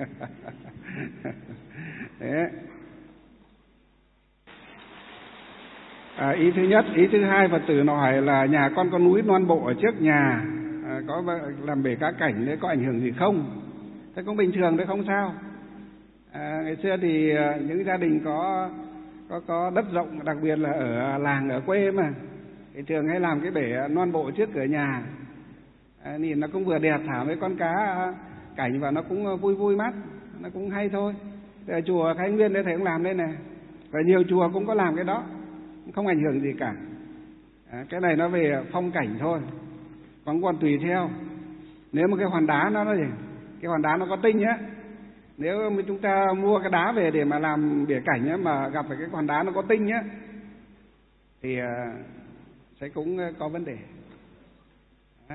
Thế. À, ý thứ nhất. Ý thứ hai, Phật tử nó hỏi là nhà con có núi non bộ ở trước nhà, à, có làm bể cá cảnh đấy có ảnh hưởng gì không? Thế cũng bình thường đấy, không sao. À, ngày xưa thì những gia đình có có có đất rộng, đặc biệt là ở làng ở quê mà, thì thường hay làm cái bể non bộ trước cửa nhà, à, nhìn nó cũng vừa đẹp, thả mấy con cá cảnh và nó cũng vui vui mắt, nó cũng hay thôi. Ở chùa Khai Nguyên đấy thầy cũng làm đây này, và nhiều chùa cũng có làm cái đó, không ảnh hưởng gì cả. À, cái này nó về phong cảnh thôi, còn còn tùy theo. Nếu mà cái hòn đá nó nó gì, cái hòn đá nó có tinh nhá, nếu mà chúng ta mua cái đá về để mà làm bể cảnh nhá, mà gặp phải cái hòn đá nó có tinh nhá, thì sẽ cũng có vấn đề. Đó.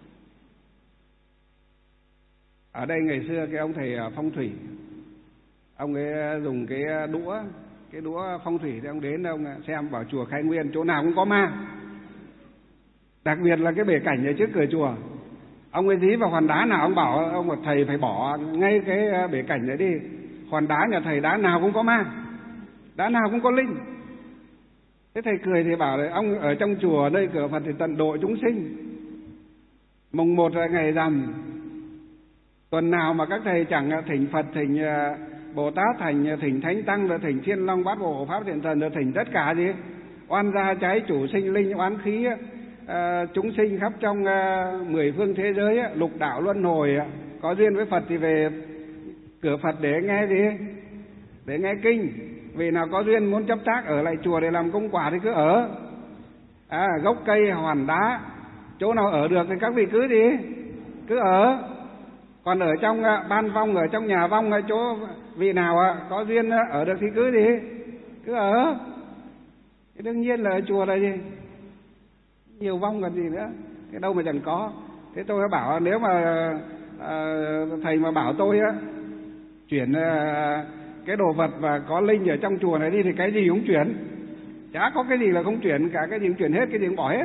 Ở đây ngày xưa cái ông thầy phong thủy, ông ấy dùng cái đũa, cái đũa phong thủy, thì ông đến ông xem bảo chùa Khai Nguyên chỗ nào cũng có ma, đặc biệt là cái bể cảnh ở trước cửa chùa. Ông ấy dí vào hòn đá nào ông bảo ông bảo thầy phải bỏ ngay cái bể cảnh đấy đi, hòn đá nhà thầy đá nào cũng có ma, đá nào cũng có linh. Thế thầy cười thì bảo là ông ở trong chùa nơi cửa Phật thì tận độ chúng sinh. Mùng một là ngày rằm, tuần nào mà các thầy chẳng thỉnh Phật, thỉnh Bồ Tát, thỉnh thỉnh Thánh Tăng, rồi thỉnh Thiên Long Bát Bộ Pháp Thiện Thần, rồi thỉnh tất cả gì oan gia trái chủ sinh linh oán khí, à, chúng sinh khắp trong à, mười phương thế giới, á, lục đạo luân hồi, á, có duyên với Phật thì về cửa Phật để nghe gì, để nghe kinh. Vì nào có duyên muốn chấp tác ở lại chùa để làm công quả thì cứ ở. À, gốc cây hòn đá chỗ nào ở được thì các vị cứ đi, cứ ở. Còn ở trong uh, ban vong, ở trong nhà vong, ở chỗ vị nào uh, có duyên uh, ở được thì cứ đi, cứ ở. Thì đương nhiên là ở chùa là gì, nhiều vong còn gì nữa, cái đâu mà chẳng có. Thế tôi bảo nếu mà uh, thầy mà bảo tôi uh, chuyển uh, cái đồ vật và có linh ở trong chùa này đi thì cái gì cũng chuyển, chả có cái gì là không chuyển cả, cái gì cũng chuyển hết, cái gì cũng bỏ hết.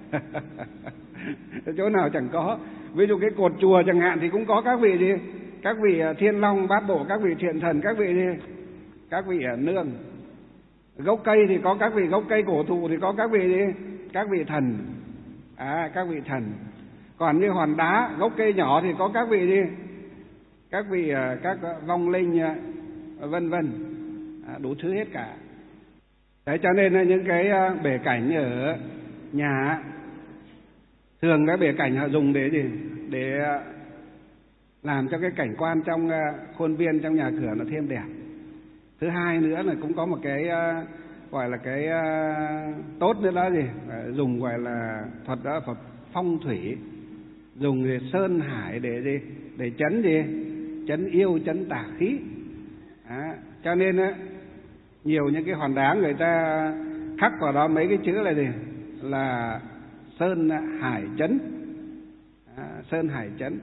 Chỗ nào chẳng có. Ví dụ cái cột chùa chẳng hạn thì cũng có các vị gì, các vị Thiên Long Bát Bộ, các vị Thiện Thần, các vị gì, các vị nương. Gốc cây thì có các vị gốc cây cổ thụ thì có các vị gì, các vị thần, à các vị thần. Còn như hòn đá gốc cây nhỏ thì có các vị gì, các vị các vong linh vân vân, à, đủ thứ hết cả. Đấy, cho nên là những cái bể cảnh ở nhà thường cái bể cảnh họ dùng để gì, để làm cho cái cảnh quan trong khuôn viên, trong nhà cửa nó thêm đẹp. Thứ hai nữa là cũng có một cái gọi là cái tốt nữa đó gì, dùng gọi là thuật đó Phật phong thủy, dùng sơn hải để gì, để chấn gì, chấn yêu, chấn tà khí. À, cho nên á, nhiều những cái hòn đá người ta khắc vào đó mấy cái chữ là gì? Là Sơn Hải Chấn. À, Sơn Hải Chấn.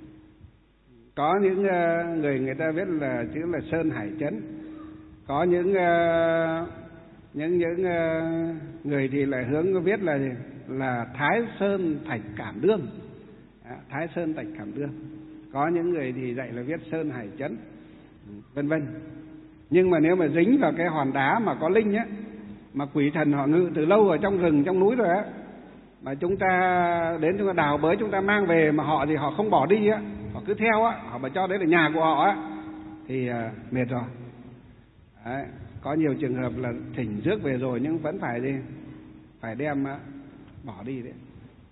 Có những người người ta viết là chữ là Sơn Hải Chấn. Có những uh, những những uh, người thì lại hướng viết là gì? Là Thái Sơn Thạch Cảm Đương. À, Thái Sơn Thạch Cảm Đương. Có những người thì dạy là viết Sơn Hải Chấn, vân vân. Nhưng mà nếu mà dính vào cái hòn đá mà có linh á, mà quỷ thần họ ngự từ lâu ở trong rừng, trong núi rồi á, mà chúng ta đến chúng ta đào bới, chúng ta mang về mà họ thì họ không bỏ đi á, họ cứ theo á, họ mà cho đấy là nhà của họ á, thì uh, mệt rồi. Đấy, có nhiều trường hợp là thỉnh rước về rồi nhưng vẫn phải đi, phải đem uh, bỏ đi đấy.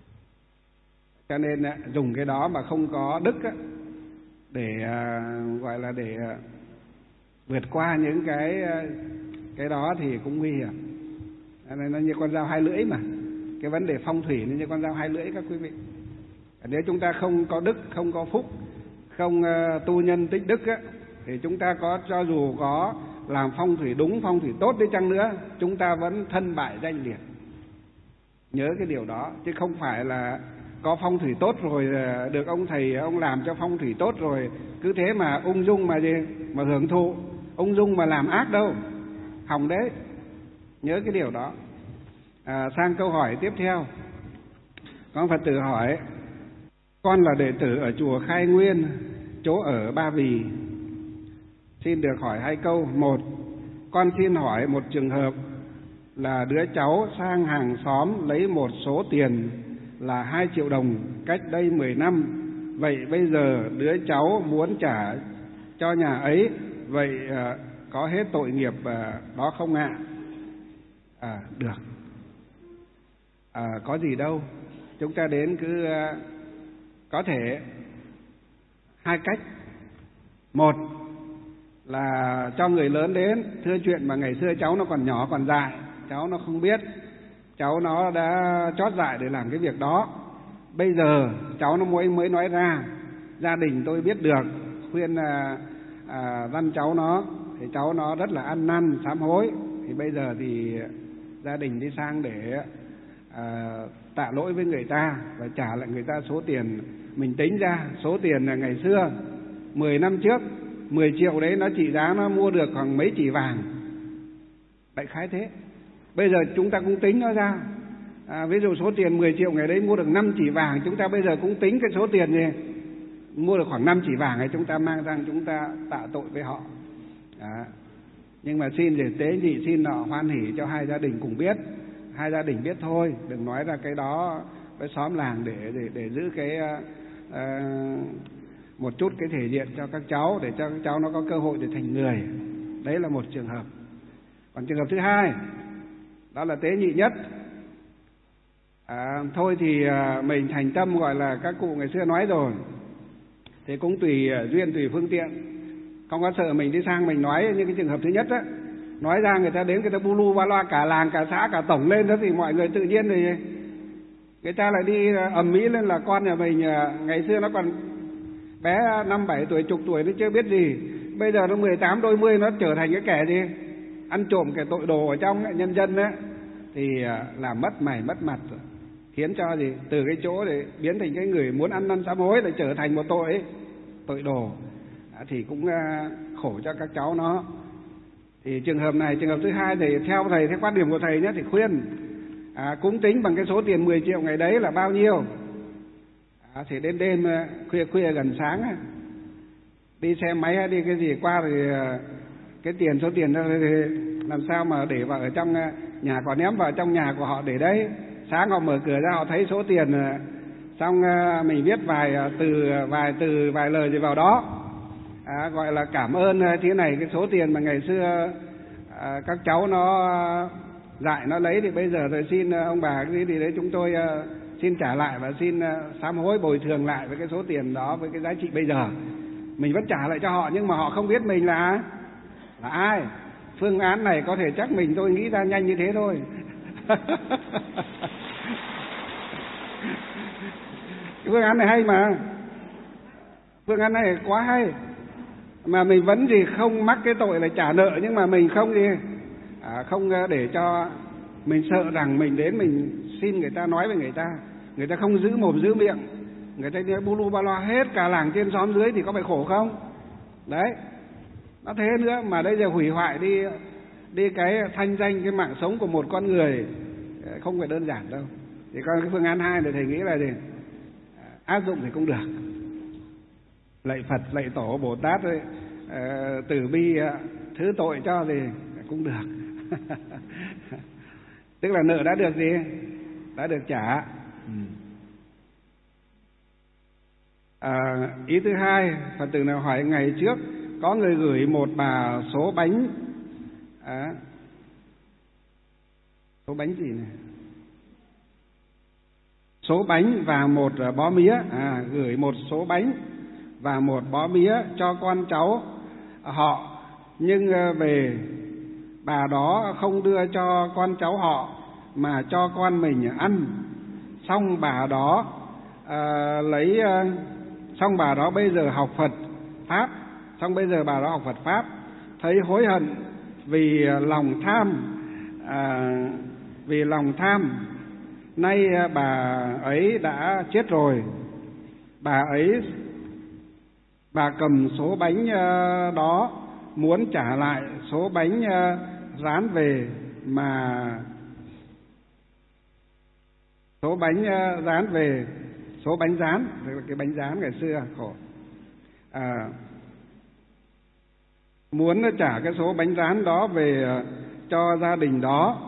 Cho nên uh, dùng cái đó mà không có đức á, để uh, gọi là để uh, vượt qua những cái uh, cái đó thì cũng nguy hiểm. Nó như con dao hai lưỡi mà. Cái vấn đề phong thủy nó như con dao hai lưỡi các quý vị. Nếu chúng ta không có đức, không có phúc, không uh, tu nhân tích đức á, thì chúng ta có cho dù có làm phong thủy đúng, phong thủy tốt đi chăng nữa, chúng ta vẫn thân bại danh liệt. Nhớ cái điều đó, chứ không phải là có phong thủy tốt rồi được ông thầy ông làm cho phong thủy tốt rồi cứ thế mà ung dung mà gì mà hưởng thụ, ung dung mà làm ác đâu, hỏng đấy. Nhớ cái điều đó. À, sang câu hỏi tiếp theo, con Phật tử hỏi: con là đệ tử ở chùa Khai Nguyên, chỗ ở Ba Vì, xin được hỏi hai câu. Một, con xin hỏi một trường hợp là đứa cháu sang hàng xóm lấy một số tiền là hai triệu đồng cách đây mười năm. Vậy bây giờ đứa cháu muốn trả cho nhà ấy, vậy à, có hết tội nghiệp à, đó không ạ? À, được. À, có gì đâu. Chúng ta đến cứ à, có thể hai cách. Một là cho người lớn đến thưa chuyện mà ngày xưa cháu nó còn nhỏ còn dại, cháu nó không biết, cháu nó đã chót dại để làm cái việc đó. Bây giờ cháu nó mới mới nói ra, gia đình tôi biết được, khuyên à, à, văn cháu nó, thì cháu nó rất là ăn năn sám hối. Thì bây giờ thì gia đình đi sang để à, tạ lỗi với người ta và trả lại người ta số tiền. Mình tính ra số tiền là ngày xưa mười năm trước mười triệu đấy, nó trị giá nó mua được khoảng mấy chỉ vàng, đại khái thế. Bây giờ chúng ta cũng tính nó ra, à, ví dụ số tiền mười triệu ngày đấy mua được năm chỉ vàng, chúng ta bây giờ cũng tính cái số tiền gì mua được khoảng năm chỉ vàng ấy, chúng ta mang sang chúng ta tạ tội với họ. Đó. Nhưng mà xin để tế nhị, xin họ hoan hỉ cho hai gia đình cùng biết, hai gia đình biết thôi, đừng nói ra cái đó với xóm làng để để để giữ cái uh, một chút cái thể diện cho các cháu, để cho các cháu nó có cơ hội để thành người. Đấy là một trường hợp. Còn trường hợp thứ hai, đó là tế nhị nhất. À, thôi thì à, mình thành tâm, gọi là các cụ ngày xưa nói rồi, thì cũng tùy duyên tùy phương tiện, không có sợ mình đi sang mình nói như cái trường hợp thứ nhất á, nói ra người ta đến người ta bu lu ba loa cả làng cả xã cả tổng lên đó, thì mọi người tự nhiên thì người ta lại đi ầm ĩ lên là con nhà mình ngày xưa nó còn bé năm bảy tuổi, chục tuổi nó chưa biết gì, bây giờ nó mười tám đôi mươi nó trở thành cái kẻ gì ăn trộm, kẻ tội đồ ở trong nhân dân á, thì làm mất mày mất mặt rồi, khiến cho gì từ cái chỗ để biến thành cái người muốn ăn năn sám hối lại trở thành một tội tội đồ, à, thì cũng uh, khổ cho các cháu nó. Thì trường hợp này, trường hợp thứ hai thì theo thầy, theo quan điểm của thầy nhé, thì khuyên à, cũng tính bằng cái số tiền mười triệu ngày đấy là bao nhiêu. À, thì đến đêm khuya khuya gần sáng đi xe máy hay đi cái gì qua thì cái tiền số tiền đó thì làm sao mà để vào ở trong nhà, còn ném vào trong nhà của họ để đấy. Sáng họ mở cửa ra họ thấy số tiền, xong mình viết vài từ vài từ vài lời gì vào đó, à, gọi là cảm ơn thế này, cái số tiền mà ngày xưa à, các cháu nó dạy nó lấy, thì bây giờ rồi xin ông bà cái gì thì đấy chúng tôi uh, xin trả lại và xin uh, sám hối bồi thường lại với cái số tiền đó, với cái giá trị bây giờ. Mình vẫn trả lại cho họ, nhưng mà họ không biết mình là là ai. Phương án này có thể chắc mình tôi nghĩ ra nhanh như thế thôi. Cái phương án này hay mà, phương án này quá hay. mà mình vẫn gì không mắc cái tội là trả nợ, nhưng mà mình không gì à, không để cho mình sợ rằng mình đến mình xin người ta, nói với người ta, người ta không giữ mồm giữ miệng, người ta nói bu lu ba loa hết cả làng trên xóm dưới thì có phải khổ không? Đấy, nó thế nữa, mà bây giờ hủy hoại đi đi cái thanh danh, cái mạng sống của một con người không phải đơn giản đâu. Thì còn cái phương án hai là thầy nghĩ là gì? Áp dụng thì cũng được, lạy Phật, lạy Tổ, Bồ Tát ấy, uh, từ bi uh, thứ tội cho thì cũng được. Tức là nợ đã được gì? Đã được trả. Ừ. À, ý thứ hai, Phật tử nào hỏi ngày trước có người gửi một bà số bánh, à, số bánh gì này? Số bánh và một bó mía, à, gửi một số bánh và một bó mía cho con cháu họ, nhưng về bà đó không đưa cho con cháu họ mà cho con mình ăn. Xong bà đó à, lấy xong bà đó bây giờ học Phật pháp, xong bây giờ bà đó học Phật pháp, thấy hối hận vì lòng tham, à, vì lòng tham. Nay bà ấy đã chết rồi, bà ấy bà cầm số bánh đó muốn trả lại số bánh rán về, mà số bánh rán về số bánh rán, cái bánh rán ngày xưa khổ, à, muốn trả cái số bánh rán đó về cho gia đình đó.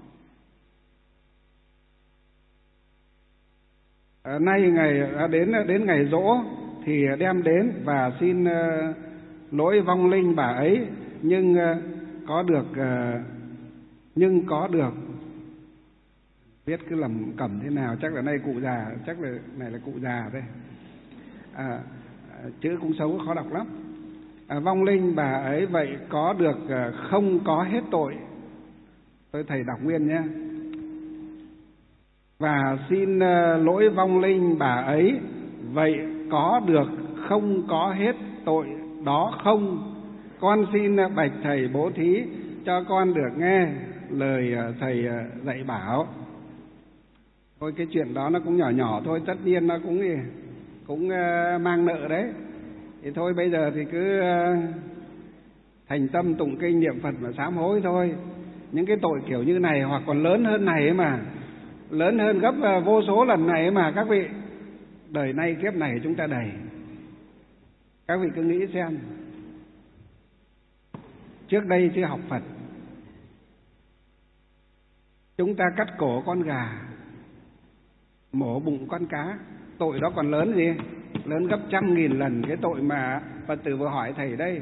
À, nay ngày đến đến ngày giỗ thì đem đến và xin uh, lỗi vong linh bà ấy, nhưng uh, có được uh, nhưng có được biết cứ lầm cẩm thế nào, chắc là nay cụ già, chắc là này là cụ già đây, à, chữ cũng xấu khó đọc lắm. À, vong linh bà ấy vậy có được uh, không có hết tội. Tôi thầy đọc nguyên nhé. Và xin uh, lỗi vong linh bà ấy vậy có được không có hết tội đó không? Con xin uh, bạch thầy bố thí cho con được nghe lời uh, thầy uh, dạy bảo. Thôi cái chuyện đó nó cũng nhỏ nhỏ thôi, tất nhiên nó cũng cũng uh, mang nợ đấy. Thì thôi bây giờ thì cứ uh, thành tâm tụng kinh niệm Phật và sám hối thôi. Những cái tội kiểu như này hoặc còn lớn hơn này ấy mà, lớn hơn gấp vô số lần này mà các vị. Đời nay kiếp này chúng ta đầy. Các vị cứ nghĩ xem, trước đây chưa học Phật, chúng ta cắt cổ con gà, mổ bụng con cá, tội đó còn lớn gì? Lớn gấp trăm nghìn lần cái tội mà Phật tử vừa hỏi thầy đây.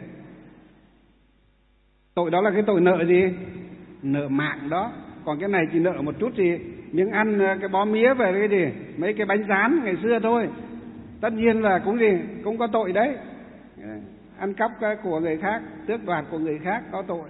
Tội đó là cái tội nợ gì? Nợ mạng đó. Còn cái này chỉ nợ một chút gì, miếng ăn cái bó mía về cái gì, mấy cái bánh rán ngày xưa thôi. Tất nhiên là cũng gì, cũng có tội đấy. Ăn cắp của người khác, tước đoạt của người khác có tội.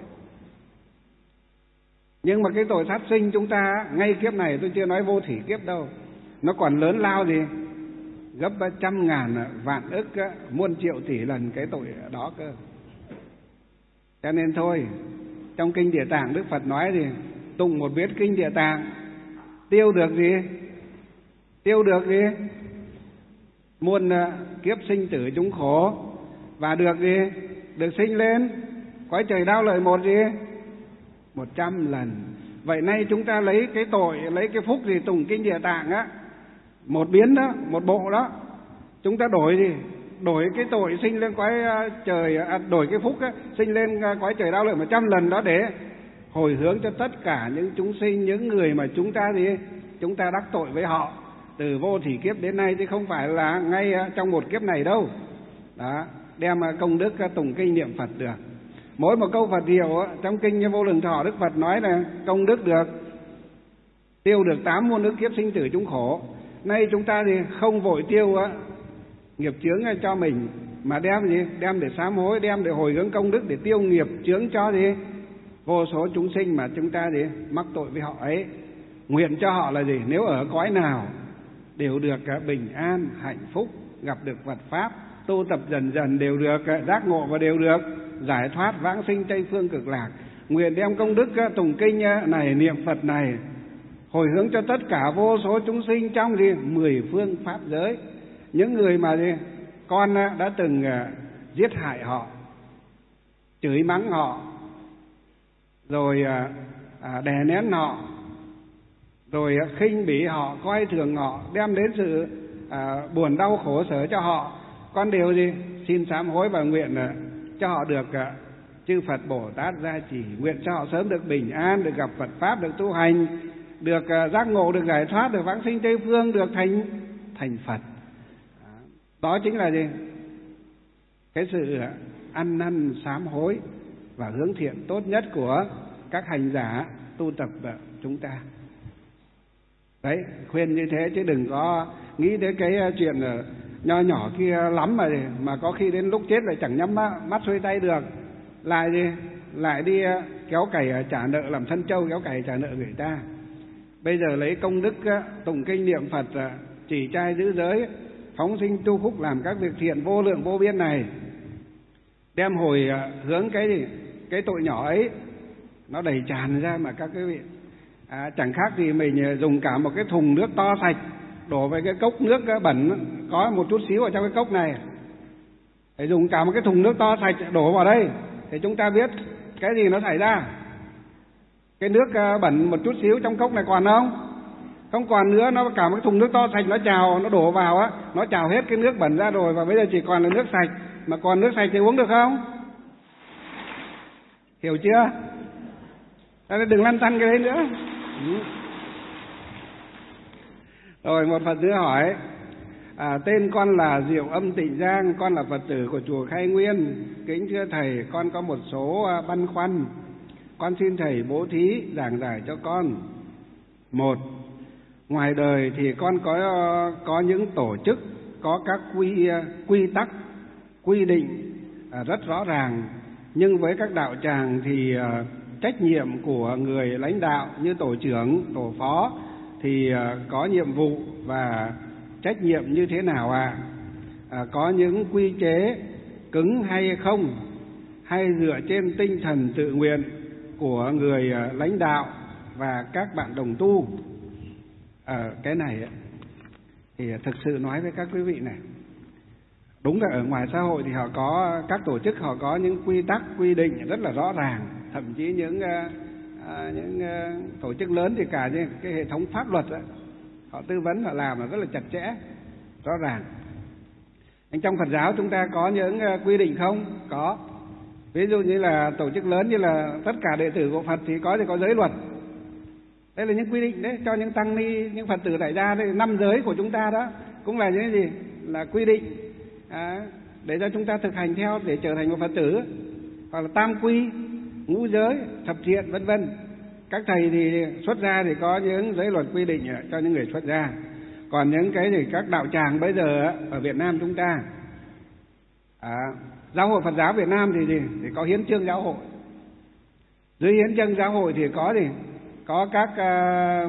Nhưng mà cái tội sát sinh chúng ta ngay kiếp này, tôi chưa nói vô thỉ kiếp đâu, nó còn lớn lao gì, gấp trăm ngàn vạn ức muôn triệu tỷ lần cái tội đó cơ. Cho nên thôi, trong kinh Địa Tạng Đức Phật nói gì, tụng một biết kinh Địa Tạng tiêu được gì? Tiêu được gì? Muôn kiếp sinh tử chúng khổ, và được gì? Được sinh lên cõi trời đau lợi một gì? Một trăm lần. Vậy nay chúng ta lấy cái tội, lấy cái phúc gì tụng kinh Địa Tạng á, một biến đó, một bộ đó, chúng ta đổi gì? Đổi cái tội sinh lên cõi trời, à, đổi cái phúc á, sinh lên cõi trời đau lợi một trăm lần đó, để hồi hướng cho tất cả những chúng sinh, những người mà chúng ta gì? Chúng ta đắc tội với họ từ vô thỉ kiếp đến nay, chứ không phải là ngay trong một kiếp này đâu. Đó, đem công đức tụng kinh niệm Phật được. Mỗi một câu Phật hiệu trong kinh Vô Lượng Thọ, Đức Phật nói là công đức được tiêu được tám muôn ức kiếp sinh tử chúng khổ. Nay chúng ta thì không vội tiêu nghiệp chướng cho mình, mà đem gì? Đem để sám hối, đem để hồi hướng công đức để tiêu nghiệp chướng cho gì? Vô số chúng sinh mà chúng ta gì? Mắc tội với họ ấy. Nguyện cho họ là gì? Nếu ở cõi nào đều được bình an, hạnh phúc, gặp được Phật Pháp, tu tập dần dần đều được giác ngộ và đều được giải thoát vãng sinh Tây phương cực lạc. Nguyện đem công đức tụng kinh này, niệm Phật này hồi hướng cho tất cả vô số chúng sinh trong gì mười phương pháp giới, những người mà gì, con đã từng giết hại họ, chửi mắng họ, rồi à, đè nén họ, rồi khinh bỉ họ, coi thường họ, đem đến sự à, buồn đau khổ sở cho họ, con đều gì xin sám hối và nguyện à, cho họ được à, chư Phật Bồ Tát gia trì, nguyện cho họ sớm được bình an, được gặp Phật pháp, được tu hành, được uh, giác ngộ, được giải thoát, được vãng sinh Tây phương, được thành thành Phật. Đó chính là gì? Cái sự ăn năn sám hối và hướng thiện tốt nhất của các hành giả tu tập uh, chúng ta. Đấy, khuyên như thế chứ đừng có nghĩ đến cái chuyện uh, nho nhỏ kia lắm mà mà có khi đến lúc chết lại chẳng nhắm mắt xuôi tay được, lại đi lại đi kéo cày trả nợ, làm thân trâu kéo cày trả nợ người ta. Bây giờ lấy công đức tụng kinh niệm Phật, chỉ trai giữ giới, phóng sinh tu phúc, làm các việc thiện vô lượng vô biên này, đem hồi hướng cái gì cái tội nhỏ ấy nó đầy tràn ra mà các quý vị à, chẳng khác gì mình dùng cả một cái thùng nước to sạch đổ về cái cốc nước bẩn có một chút xíu ở trong cái cốc này, phải dùng cả một cái thùng nước to sạch đổ vào đây thì chúng ta biết cái gì nó xảy ra. Cái nước bẩn một chút xíu trong cốc này còn không? Không còn nữa, nó cả một cái thùng nước to sạch nó trào, nó đổ vào á, nó trào hết cái nước bẩn ra rồi và bây giờ chỉ còn là nước sạch, mà còn nước sạch thì uống được không? Hiểu chưa? Nên đừng lăn tăn cái đấy nữa. Rồi một Phật tử hỏi, à, tên con là Diệu Âm Tịnh Giang, con là Phật tử của chùa Khai Nguyên. Kính thưa thầy, con có một số băn khoăn, con xin thầy bố thí giảng giải cho con. Một, ngoài đời thì con có có những tổ chức có các quy quy tắc quy định à, rất rõ ràng, nhưng với các đạo tràng thì à, trách nhiệm của người lãnh đạo như tổ trưởng, tổ phó thì à, có nhiệm vụ và trách nhiệm như thế nào ạ? À? À, có những quy chế cứng hay không, hay dựa trên tinh thần tự nguyện của người à, lãnh đạo và các bạn đồng tu? À, cái này thì thực sự nói với các quý vị này, đúng là ở ngoài xã hội thì họ có các tổ chức, họ có những quy tắc quy định rất là rõ ràng, thậm chí những à, những à, tổ chức lớn thì cả những cái hệ thống pháp luật đó, họ tư vấn, họ làm là rất là chặt chẽ, rõ ràng. Nhưng trong Phật giáo chúng ta có những quy định không? Có. Ví dụ như là tổ chức lớn như là tất cả đệ tử của Phật thì có thì có giới luật. Đây là những quy định đấy cho những tăng ni, những Phật tử tại gia đây, năm giới của chúng ta đó cũng là những cái gì? Là quy định à, để cho chúng ta thực hành theo để trở thành một Phật tử. Hoặc là tam quy, ngũ giới, thập thiện vân vân. Các thầy thì xuất gia thì có những giới luật quy định cho những người xuất gia. Còn những cái thì các đạo tràng bây giờ ở Việt Nam chúng ta, à, Giáo hội Phật giáo Việt Nam thì gì? Thì có hiến chương giáo hội. Dưới hiến chương giáo hội thì có gì? Có các uh,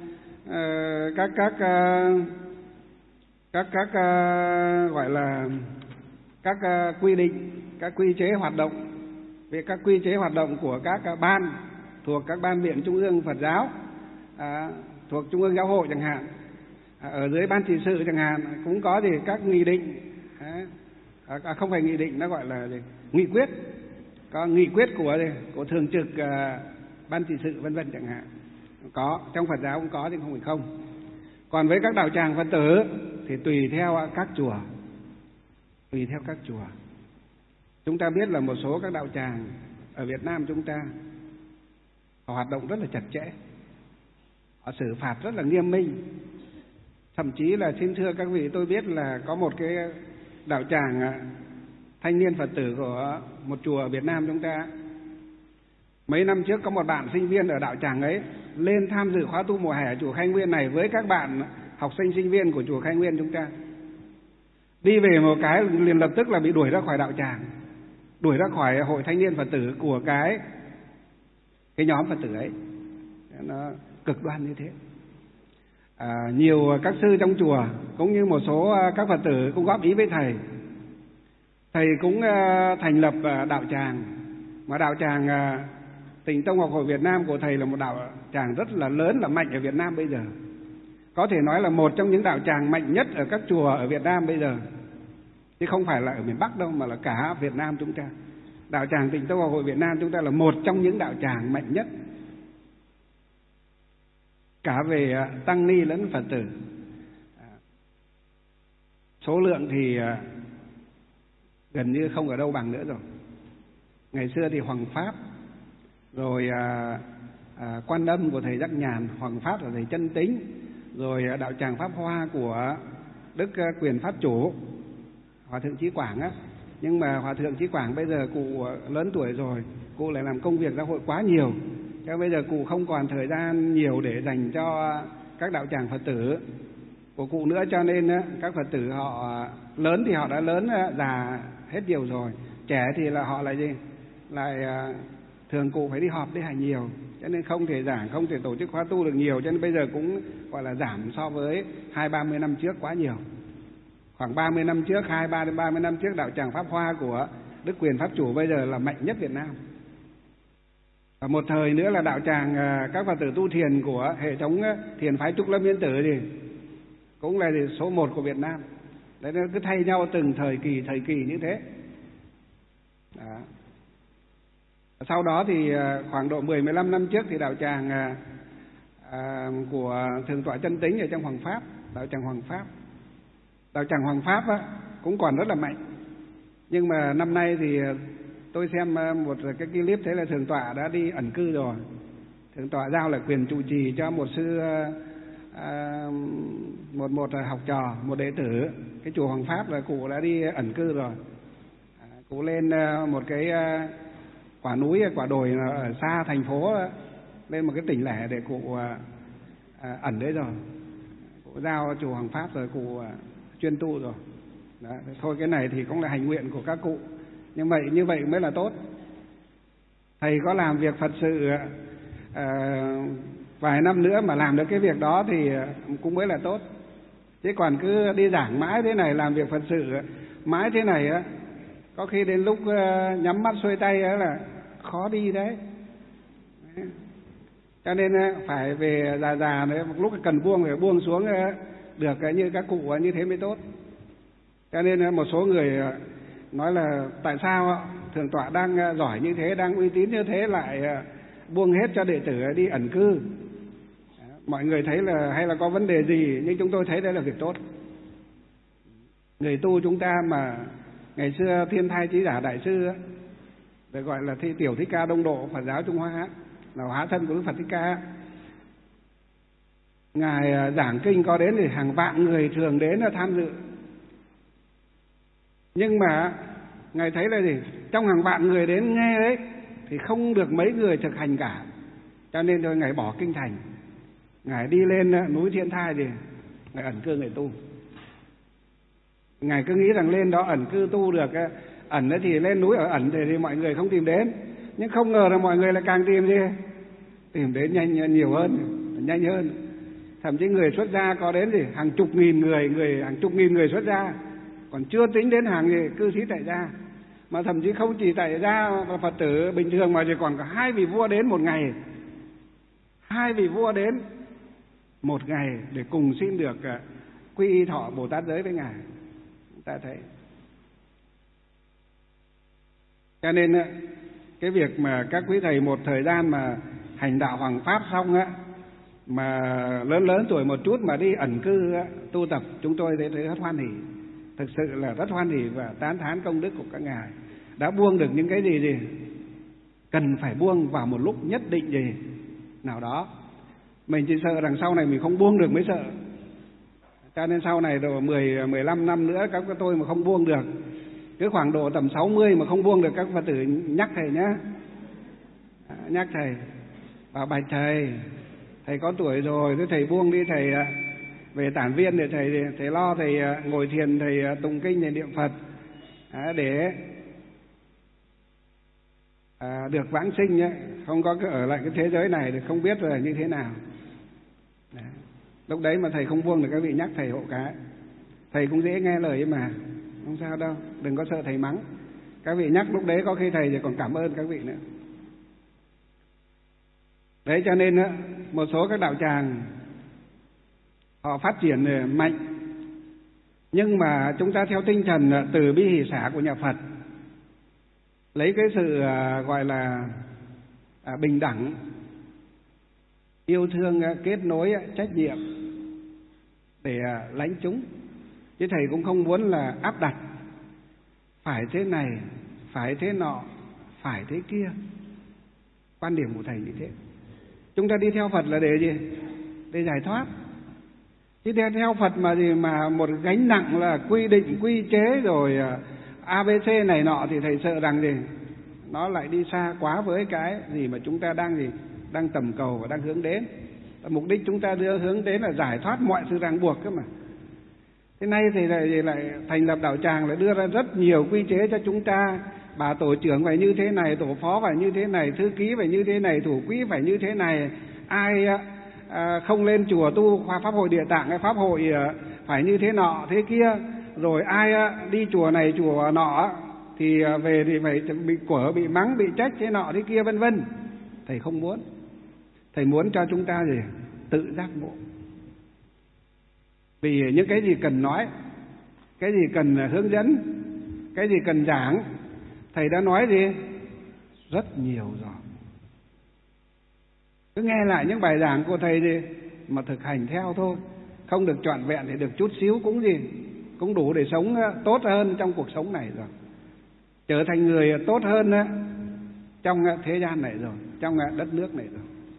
uh, các các uh, các các uh, gọi là các uh, quy định, các quy chế hoạt động, về các quy chế hoạt động của các uh, ban thuộc các ban viện trung ương Phật giáo, à, thuộc trung ương giáo hội chẳng hạn, à, ở dưới ban trị sự chẳng hạn cũng có thì các nghị định, à, à, không phải nghị định, nó gọi là gì? Nghị quyết, có nghị quyết của của thường trực à, ban trị sự vân vân chẳng hạn, có trong Phật giáo cũng có chứ không phải không. Còn với các đạo tràng Phật tử thì tùy theo các chùa, tùy theo các chùa. Chúng ta biết là một số các đạo tràng ở Việt Nam chúng ta họ hoạt động rất là chặt chẽ, họ xử phạt rất là nghiêm minh. Thậm chí là xin thưa các vị, tôi biết là có một cái đạo tràng thanh niên Phật tử của một chùa ở Việt Nam chúng ta, mấy năm trước có một bạn sinh viên ở đạo tràng ấy lên tham dự khóa tu mùa hè ở chùa Khai Nguyên này với các bạn học sinh sinh viên của chùa Khai Nguyên chúng ta. Đi về một cái liền lập tức là bị đuổi ra khỏi đạo tràng, đuổi ra khỏi hội thanh niên Phật tử của cái cái nhóm Phật tử ấy. Nó cực đoan như thế. À, nhiều các sư trong chùa cũng như một số các Phật tử cũng góp ý với thầy thầy cũng thành lập đạo tràng, mà đạo tràng Tịnh Tông Học Hội Việt Nam của thầy là một đạo tràng rất là lớn, là mạnh ở Việt Nam bây giờ. Có thể nói là một trong những đạo tràng mạnh nhất ở các chùa ở Việt Nam bây giờ, chứ không phải là ở miền Bắc đâu, mà là cả Việt Nam chúng ta. Đạo tràng Tịnh Tông Học Hội Việt Nam chúng ta là một trong những đạo tràng mạnh nhất, cả về tăng ni lẫn Phật tử. Số lượng thì gần như không ở đâu bằng nữa rồi. Ngày xưa thì Hoàng Pháp, rồi à, à, Quan Âm của thầy Giác Nhàn, Hoàng Pháp của thầy Chân Tính, rồi đạo tràng Pháp Hoa của Đức Quyền Pháp Chủ, Hòa Thượng Chí Quảng á. Nhưng mà Hòa Thượng Chí Quảng bây giờ cụ lớn tuổi rồi, cụ lại làm công việc giáo hội quá nhiều, cho bây giờ cụ không còn thời gian nhiều để dành cho các đạo tràng Phật tử của cụ nữa, cho nên các Phật tử họ lớn thì họ đã lớn già hết nhiều rồi, trẻ thì là họ lại gì lại thường cụ phải đi họp đi hành nhiều, cho nên không thể giảng, không thể tổ chức khóa tu được nhiều, cho nên bây giờ cũng gọi là giảm so với hai ba mươi năm trước quá nhiều. Khoảng ba mươi năm trước, hai ba đến ba mươi năm trước, đạo tràng Pháp Hoa của Đức Quyền Pháp Chủ bây giờ là mạnh nhất Việt Nam. Và một thời nữa là đạo tràng các Phật tử tu thiền của hệ thống thiền phái Trúc Lâm Yên Tử thì cũng là số một của Việt Nam. Đấy, nó cứ thay nhau từng thời kỳ thời kỳ như thế. Đó. Sau đó thì khoảng độ mười mười lăm năm trước thì đạo tràng à, à, của Thượng tọa Chân Tính ở trong Hoàng Pháp, đạo tràng Hoàng Pháp, đạo tràng Hoàng Pháp á, cũng còn rất là mạnh. Nhưng mà năm nay thì tôi xem một cái clip thấy là Thượng tọa đã đi ẩn cư rồi. Thượng tọa giao lại quyền trụ trì cho một sư à, một một học trò, một đệ tử cái chùa Hoàng Pháp, là cụ đã đi ẩn cư rồi. À, cụ lên một cái quả núi, quả đồi ở xa thành phố, lên một cái tỉnh lẻ để cụ à, ẩn đấy rồi. Cụ giao chùa Hoàng Pháp rồi, cụ à, chuyên tu rồi. Đó, thôi cái này thì cũng là hành nguyện của các cụ, nhưng vậy như vậy mới là tốt. Thầy có làm việc Phật sự à, vài năm nữa mà làm được cái việc đó thì cũng mới là tốt. Chứ còn cứ đi giảng mãi thế này, làm việc Phật sự mãi thế này á, có khi đến lúc nhắm mắt xuôi tay á là khó đi đấy. Cho nên phải về già già đấy, một lúc cần buông phải buông xuống được như các cụ như thế mới tốt. Cho nên một số người nói là tại sao Thượng tọa đang giỏi như thế, đang uy tín như thế lại buông hết cho đệ tử đi ẩn cư. Mọi người thấy là hay là có vấn đề gì, nhưng chúng tôi thấy đây là việc tốt. Người tu chúng ta mà ngày xưa Thiên Thai Chí Giả Đại Sư được gọi là thi Tiểu Thích Ca Đông Độ Phật giáo Trung Hoa, là hóa thân của Đức Phật Thích Ca. Ngài giảng kinh có đến thì hàng vạn người thường đến là tham dự. Nhưng mà Ngài thấy là gì? Trong hàng vạn người đến nghe đấy thì không được mấy người thực hành cả. Cho nên rồi Ngài bỏ kinh thành, Ngài đi lên núi Thiên Thai thì Ngài ẩn cư Ngài tu. Ngài cứ nghĩ rằng lên đó ẩn cư tu được, ẩn thì lên núi ở ẩn thì, thì mọi người không tìm đến. Nhưng không ngờ là mọi người lại càng tìm đi, tìm đến nhanh nhiều hơn, nhanh hơn. Thậm chí người xuất gia có đến thì hàng chục nghìn người, người hàng chục nghìn người xuất gia, còn chưa tính đến hàng gì cư sĩ tại gia. Mà thậm chí không chỉ tại gia và Phật tử bình thường mà chỉ còn cả hai vị vua đến một ngày. Hai vị vua đến một ngày để cùng xin được quy y thọ Bồ Tát giới với Ngài. Chúng ta thấy. Cho nên cái việc mà các quý thầy một thời gian mà hành đạo Hoàng Pháp xong á, mà lớn lớn tuổi một chút mà đi ẩn cư á, tu tập, chúng tôi thấy rất hoan hỉ. Thực sự là rất hoan hỉ và tán thán công đức của các ngài. Đã buông được những cái gì gì cần phải buông vào một lúc nhất định gì nào đó. Mình chỉ sợ rằng sau này mình không buông được mới sợ. Cho nên sau này độ mười, mười lăm năm nữa các tôi mà không buông được, cứ khoảng độ tầm sáu mươi mà không buông được, các Phật tử nhắc thầy nhá. Nhắc thầy, bảo bạch thầy, thầy có tuổi rồi, thế thầy buông đi, thầy về tản viên để thầy thầy lo, thầy ngồi thiền, thầy tụng kinh, thầy niệm Phật để à, được vãng sinh nhé, không có cái ở lại cái thế giới này thì không biết là như thế nào. Đấy. Lúc đấy mà thầy không buông được các vị nhắc thầy hộ cái, thầy cũng dễ nghe lời mà. không sao đâu, đừng có sợ thầy mắng. Các vị nhắc lúc đấy có khi thầy thì còn cảm ơn các vị nữa. Đấy, cho nên một số các đạo tràng họ phát triển mạnh, nhưng mà chúng ta theo tinh thần từ bi hỷ xả của nhà Phật, lấy cái sự gọi là bình đẳng, yêu thương, kết nối, trách nhiệm để lãnh chúng. Chứ thầy cũng không muốn là áp đặt, phải thế này, phải thế nọ, phải thế kia. Quan điểm của thầy như thế. Chúng ta đi theo Phật là để gì? Để giải thoát. Chứ theo theo Phật mà gì mà một gánh nặng là quy định, quy chế rồi a bê xê này nọ thì thầy sợ rằng gì nó lại đi xa quá với cái gì mà chúng ta đang gì đang tầm cầu và đang hướng đến. Mục đích chúng ta đưa hướng đến là giải thoát mọi sự ràng buộc cơ mà. Thế nay thì lại, thì lại thành lập đạo tràng lại đưa ra rất nhiều quy chế cho chúng ta. Bà tổ trưởng phải như thế này, tổ phó phải như thế này, thư ký phải như thế này, thủ quỹ phải như thế này. Ai à, không lên chùa tu pháp hội Địa Tạng hay pháp hội à, phải như thế nọ thế kia. Rồi ai à, đi chùa này chùa nọ thì à, về thì phải bị quở, bị mắng, bị trách thế nọ thế kia vân vân. Thầy không muốn. Thầy muốn cho chúng ta gì tự giác ngộ. Vì những cái gì cần nói, cái gì cần hướng dẫn, cái gì cần giảng, thầy đã nói gì rất nhiều rồi. Cứ nghe lại những bài giảng của thầy gì mà thực hành theo thôi. Không được trọn vẹn thì được chút xíu cũng gì cũng đủ để sống tốt hơn trong cuộc sống này rồi, trở thành người tốt hơn trong thế gian này rồi, trong đất nước này rồi.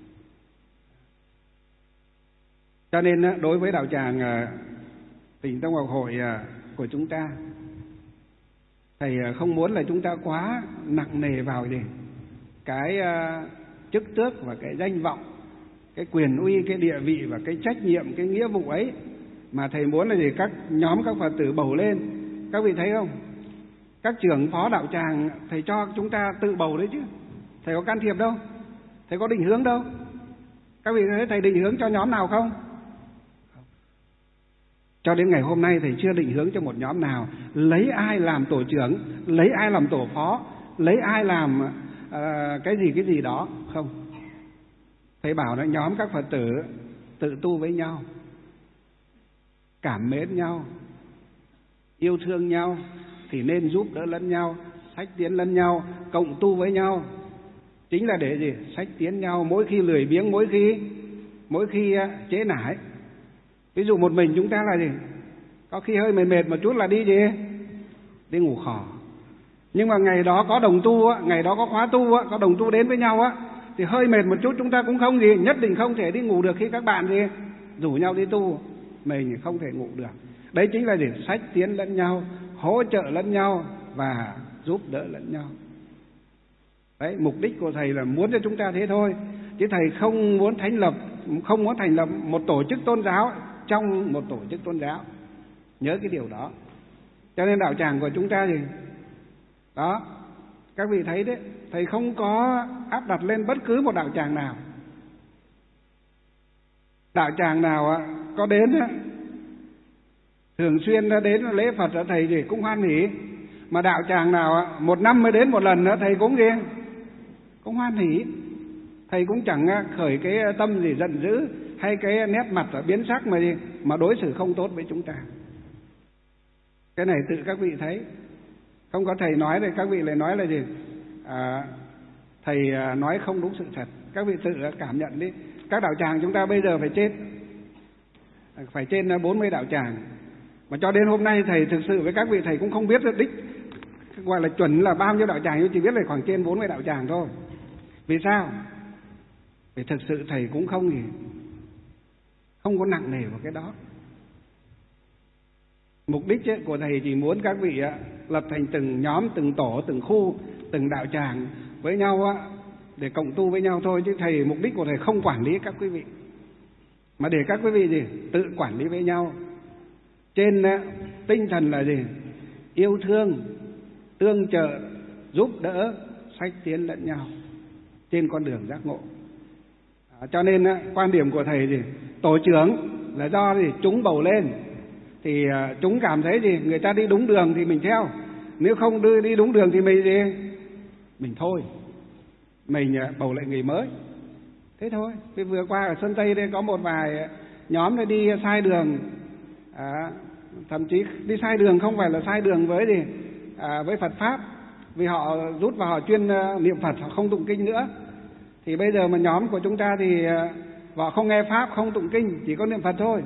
Cho nên đối với đạo tràng Tỉnh Tông Học Hội của chúng ta, thầy không muốn là chúng ta quá nặng nề vào gì cái chức tước và cái danh vọng, cái quyền uy, cái địa vị và cái trách nhiệm, cái nghĩa vụ ấy. Mà thầy muốn là gì các nhóm các Phật tử bầu lên. Các vị thấy không? Các trưởng phó đạo tràng thầy cho chúng ta tự bầu đấy chứ. Thầy có can thiệp đâu, thầy có định hướng đâu. Các vị thấy thầy định hướng cho nhóm nào không? Cho đến ngày hôm nay thầy chưa định hướng cho một nhóm nào. Lấy ai làm tổ trưởng, lấy ai làm tổ phó, lấy ai làm uh, cái gì cái gì đó. Không. Thầy bảo là nhóm các Phật tử tự tu với nhau, cảm mến nhau, yêu thương nhau thì nên giúp đỡ lẫn nhau, xách tiến lẫn nhau, cộng tu với nhau. Chính là để gì? Xách tiến nhau mỗi khi lười biếng, mỗi khi mỗi khi uh, trễ nải. Ví dụ một mình chúng ta là gì? Có khi hơi mệt mệt một chút là đi gì? Đi ngủ khò. Nhưng mà ngày đó có đồng tu á, ngày đó có khóa tu á, có đồng tu đến với nhau á, thì hơi mệt một chút chúng ta cũng không gì, nhất định không thể đi ngủ được khi các bạn gì rủ nhau đi tu, mình không thể ngủ được. Đấy chính là gì? Xách tiến lẫn nhau, hỗ trợ lẫn nhau và giúp đỡ lẫn nhau. Đấy, mục đích của thầy là muốn cho chúng ta thế thôi, chứ thầy không muốn thành lập không muốn thành lập một tổ chức tôn giáo trong một tổ chức tôn giáo. Nhớ cái điều đó. Cho nên đạo tràng của chúng ta thì đó, các vị thấy đấy, thầy không có áp đặt lên bất cứ một đạo tràng nào. Đạo tràng nào có đến thường xuyên đến lễ Phật thầy gì cũng hoan hỉ. Mà đạo tràng nào một năm mới đến một lần nữa thầy cũng gì cũng hoan hỉ. Thầy cũng chẳng khởi cái tâm gì giận dữ hay cái nét mặt biến sắc mà gì mà đối xử không tốt với chúng ta. Cái này tự các vị thấy. Không có thầy nói thì các vị lại nói là gì à, thầy nói không đúng sự thật. Các vị tự cảm nhận đi. Các đạo tràng chúng ta bây giờ phải trên phải trên bốn mươi đạo tràng. Mà cho đến hôm nay thầy thực sự với các vị thầy cũng không biết đích gọi là chuẩn là bao nhiêu đạo tràng, nhưng chỉ biết là khoảng trên bốn mươi đạo tràng thôi. Vì sao? Vì thực sự thầy cũng không gì không có nặng nề vào cái đó. Mục đích của thầy chỉ muốn các vị lập thành từng nhóm, từng tổ, từng khu, từng đạo tràng với nhau để cộng tu với nhau thôi. Chứ thầy mục đích của thầy không quản lý các quý vị, mà để các quý vị gì tự quản lý với nhau trên tinh thần là gì? Yêu thương, tương trợ, giúp đỡ, xách tiến lẫn nhau trên con đường giác ngộ. À, cho nên quan điểm của thầy gì? Tổ trưởng là do gì chúng bầu lên, thì chúng cảm thấy gì người ta đi đúng đường thì mình theo, nếu không đi, đi đúng đường thì mình gì mình thôi, mình bầu lại người mới, thế thôi. Vì vừa qua ở Sơn Tây đây có một vài nhóm này đi sai đường, à, thậm chí đi sai đường không phải là sai đường với gì à, với Phật pháp, vì họ rút vào họ chuyên uh, niệm Phật, họ không tụng kinh nữa. Thì bây giờ mà nhóm của chúng ta thì uh, họ không nghe pháp, không tụng kinh, chỉ có niệm Phật thôi.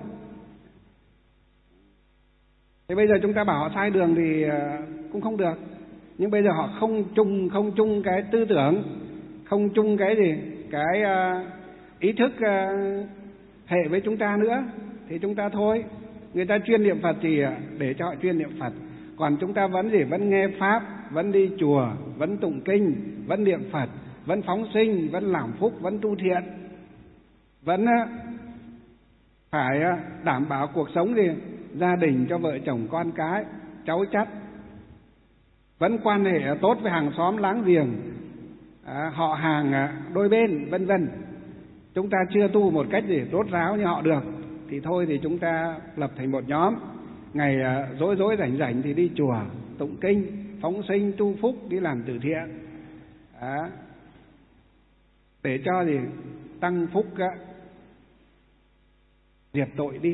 Thế bây giờ chúng ta bảo họ sai đường thì uh, cũng không được. Nhưng bây giờ họ không chung không chung cái tư tưởng, không chung cái gì cái uh, ý thức uh, hệ với chúng ta nữa, thì chúng ta thôi. Người ta chuyên niệm Phật thì để cho họ chuyên niệm Phật, còn chúng ta vẫn gì vẫn nghe pháp, vẫn đi chùa, vẫn tụng kinh, vẫn niệm Phật, vẫn phóng sinh, vẫn làm phúc, vẫn tu thiện, vẫn phải đảm bảo cuộc sống gì gia đình cho vợ chồng con cái cháu chắt, vẫn quan hệ tốt với hàng xóm láng giềng, à, họ hàng đôi bên, vân vân. Chúng ta chưa tu một cách gì rốt ráo như họ được thì thôi, thì chúng ta lập thành một nhóm, ngày rỗi rỗi rảnh rảnh thì đi chùa tụng kinh, phóng sinh, tu phúc, đi làm từ thiện, à, để cho gì tăng phúc, diệt tội đi.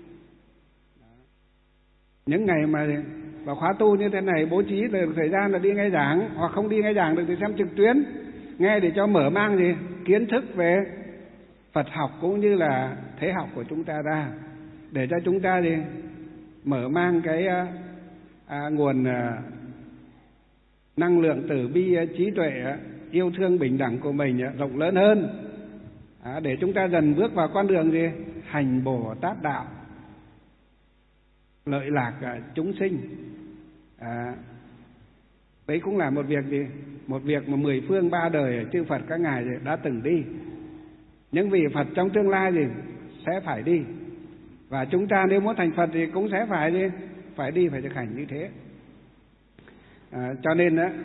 Những ngày mà vào khóa tu như thế này bố trí được thời gian là đi nghe giảng, hoặc không đi nghe giảng được thì xem trực tuyến nghe, để cho mở mang gì kiến thức về Phật học cũng như là thế học của chúng ta ra, để cho chúng ta gì mở mang cái à, nguồn à, năng lượng từ bi, trí tuệ, yêu thương bình đẳng của mình rộng lớn hơn, à, để chúng ta dần bước vào con đường gì hành Bồ Tát đạo, lợi lạc à, chúng sinh. À, đấy cũng là một việc gì một việc mà mười phương ba đời chư Phật các ngài đã từng đi, những vị Phật trong tương lai gì sẽ phải đi, và chúng ta nếu muốn thành Phật thì cũng sẽ phải đi, phải đi phải thực hành như thế. À, cho nên đó,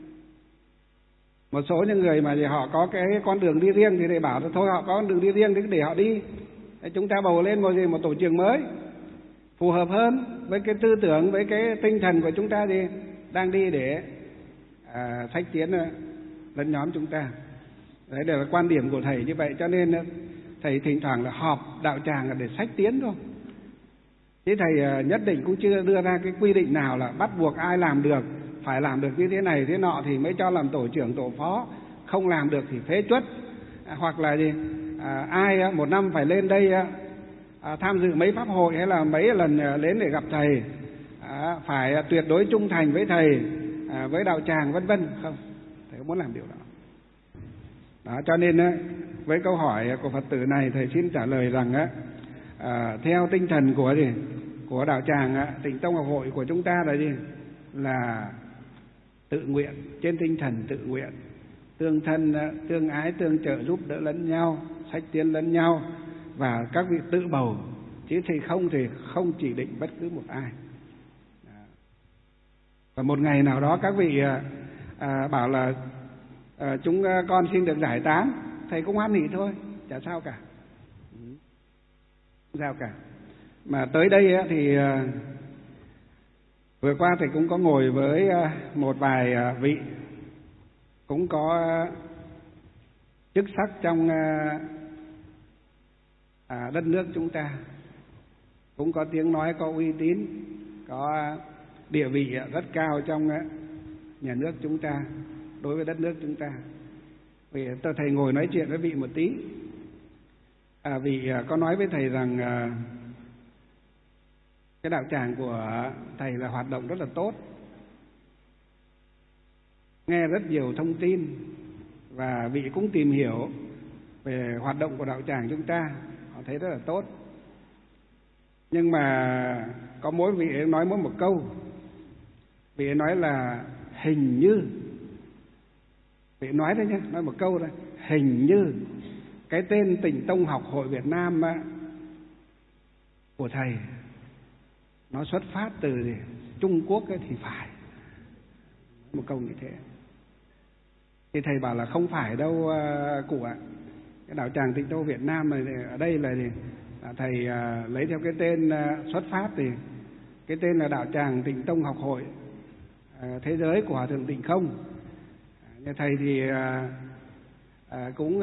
một số những người mà thì họ có cái con đường đi riêng thì để bảo là thôi họ có con đường đi riêng thì để họ đi. Để chúng ta bầu lên một gì một tổ trường mới phù hợp hơn với cái tư tưởng, với cái tinh thần của chúng ta thì đang đi để à, sách tiến lẫn nhóm chúng ta. Đấy đều là quan điểm của thầy như vậy, cho nên thầy thỉnh thoảng là họp đạo tràng là để sách tiến thôi. Thế thầy nhất định cũng chưa đưa ra cái quy định nào là bắt buộc ai làm được phải làm được như thế này thế nọ thì mới cho làm tổ trưởng tổ phó, không làm được thì phế truất, à, hoặc là gì à, ai một năm phải lên đây à, tham dự mấy pháp hội hay là mấy lần đến để gặp thầy, à, phải tuyệt đối trung thành với thầy, à, với đạo tràng vân vân. Không, thầy không muốn làm điều đó. Đó, cho nên với câu hỏi của Phật tử này, thầy xin trả lời rằng á, à, theo tinh thần của gì của đạo tràng Tịnh Tông Học Hội của chúng ta là gì là tự nguyện, trên tinh thần tự nguyện, tương thân tương ái, tương trợ giúp đỡ lẫn nhau, sách tiến lẫn nhau, và các vị tự bầu, chứ thì không thì không chỉ định bất cứ một ai. Và một ngày nào đó các vị à, bảo là à, chúng con xin được giải tán, thầy cũng hoan hỉ thôi, chả sao cả, không sao cả. Mà tới đây thì vừa qua thầy cũng có ngồi với một vài vị cũng có chức sắc trong à, đất nước chúng ta, cũng có tiếng nói, có uy tín, có địa vị rất cao trong nhà nước chúng ta, đối với đất nước chúng ta. Vì tôi thầy ngồi nói chuyện với vị một tí, à, vị có nói với thầy rằng à, cái đạo tràng của thầy là hoạt động rất là tốt, nghe rất nhiều thông tin, và vị cũng tìm hiểu về hoạt động của đạo tràng chúng ta, họ thấy rất là tốt. Nhưng mà có mỗi vị ấy nói mỗi một câu, vị ấy nói là hình như, vị nói đấy nhé, nói một câu thôi, hình như cái tên Tịnh Tông Học Hội Việt Nam của thầy nó xuất phát từ gì? Trung Quốc ấy thì phải, một câu như thế. Thì thầy bảo là không phải đâu cụ ạ, cái đạo tràng Tịnh Tông Việt Nam này ở đây là gì? thầy lấy theo cái tên xuất phát thì cái tên là Đạo Tràng Tịnh Tông Học Hội Thế Giới của Hòa Thượng Tịnh Không. Nhà thầy thì cũng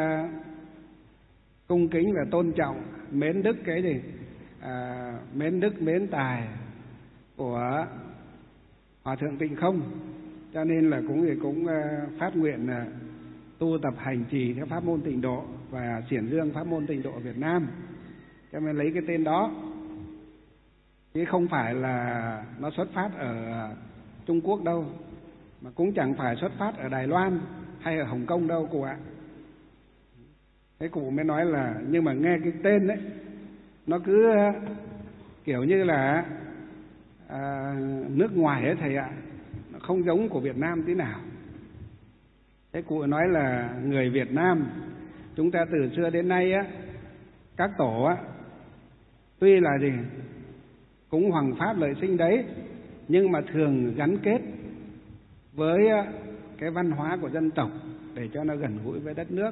cung kính và tôn trọng, mến đức cái gì à, mến đức mến tài của Hòa Thượng Tịnh Không, cho nên là cũng thì cũng phát nguyện là tu tập hành trì theo pháp môn Tịnh Độ và xiển dương pháp môn Tịnh Độ ở Việt Nam, cho nên lấy cái tên đó, chứ không phải là nó xuất phát ở Trung Quốc đâu, mà cũng chẳng phải xuất phát ở Đài Loan hay ở Hồng Kông đâu cụ ạ. Thế cụ mới nói là nhưng mà nghe cái tên đấy nó cứ kiểu như là à, nước ngoài ấy thầy ạ, nó không giống của Việt Nam tí nào. Thế cụ nói là người Việt Nam chúng ta từ xưa đến nay á, các tổ á, tuy là gì cũng hoằng pháp lợi sinh đấy, nhưng mà thường gắn kết với cái văn hóa của dân tộc để cho nó gần gũi với đất nước.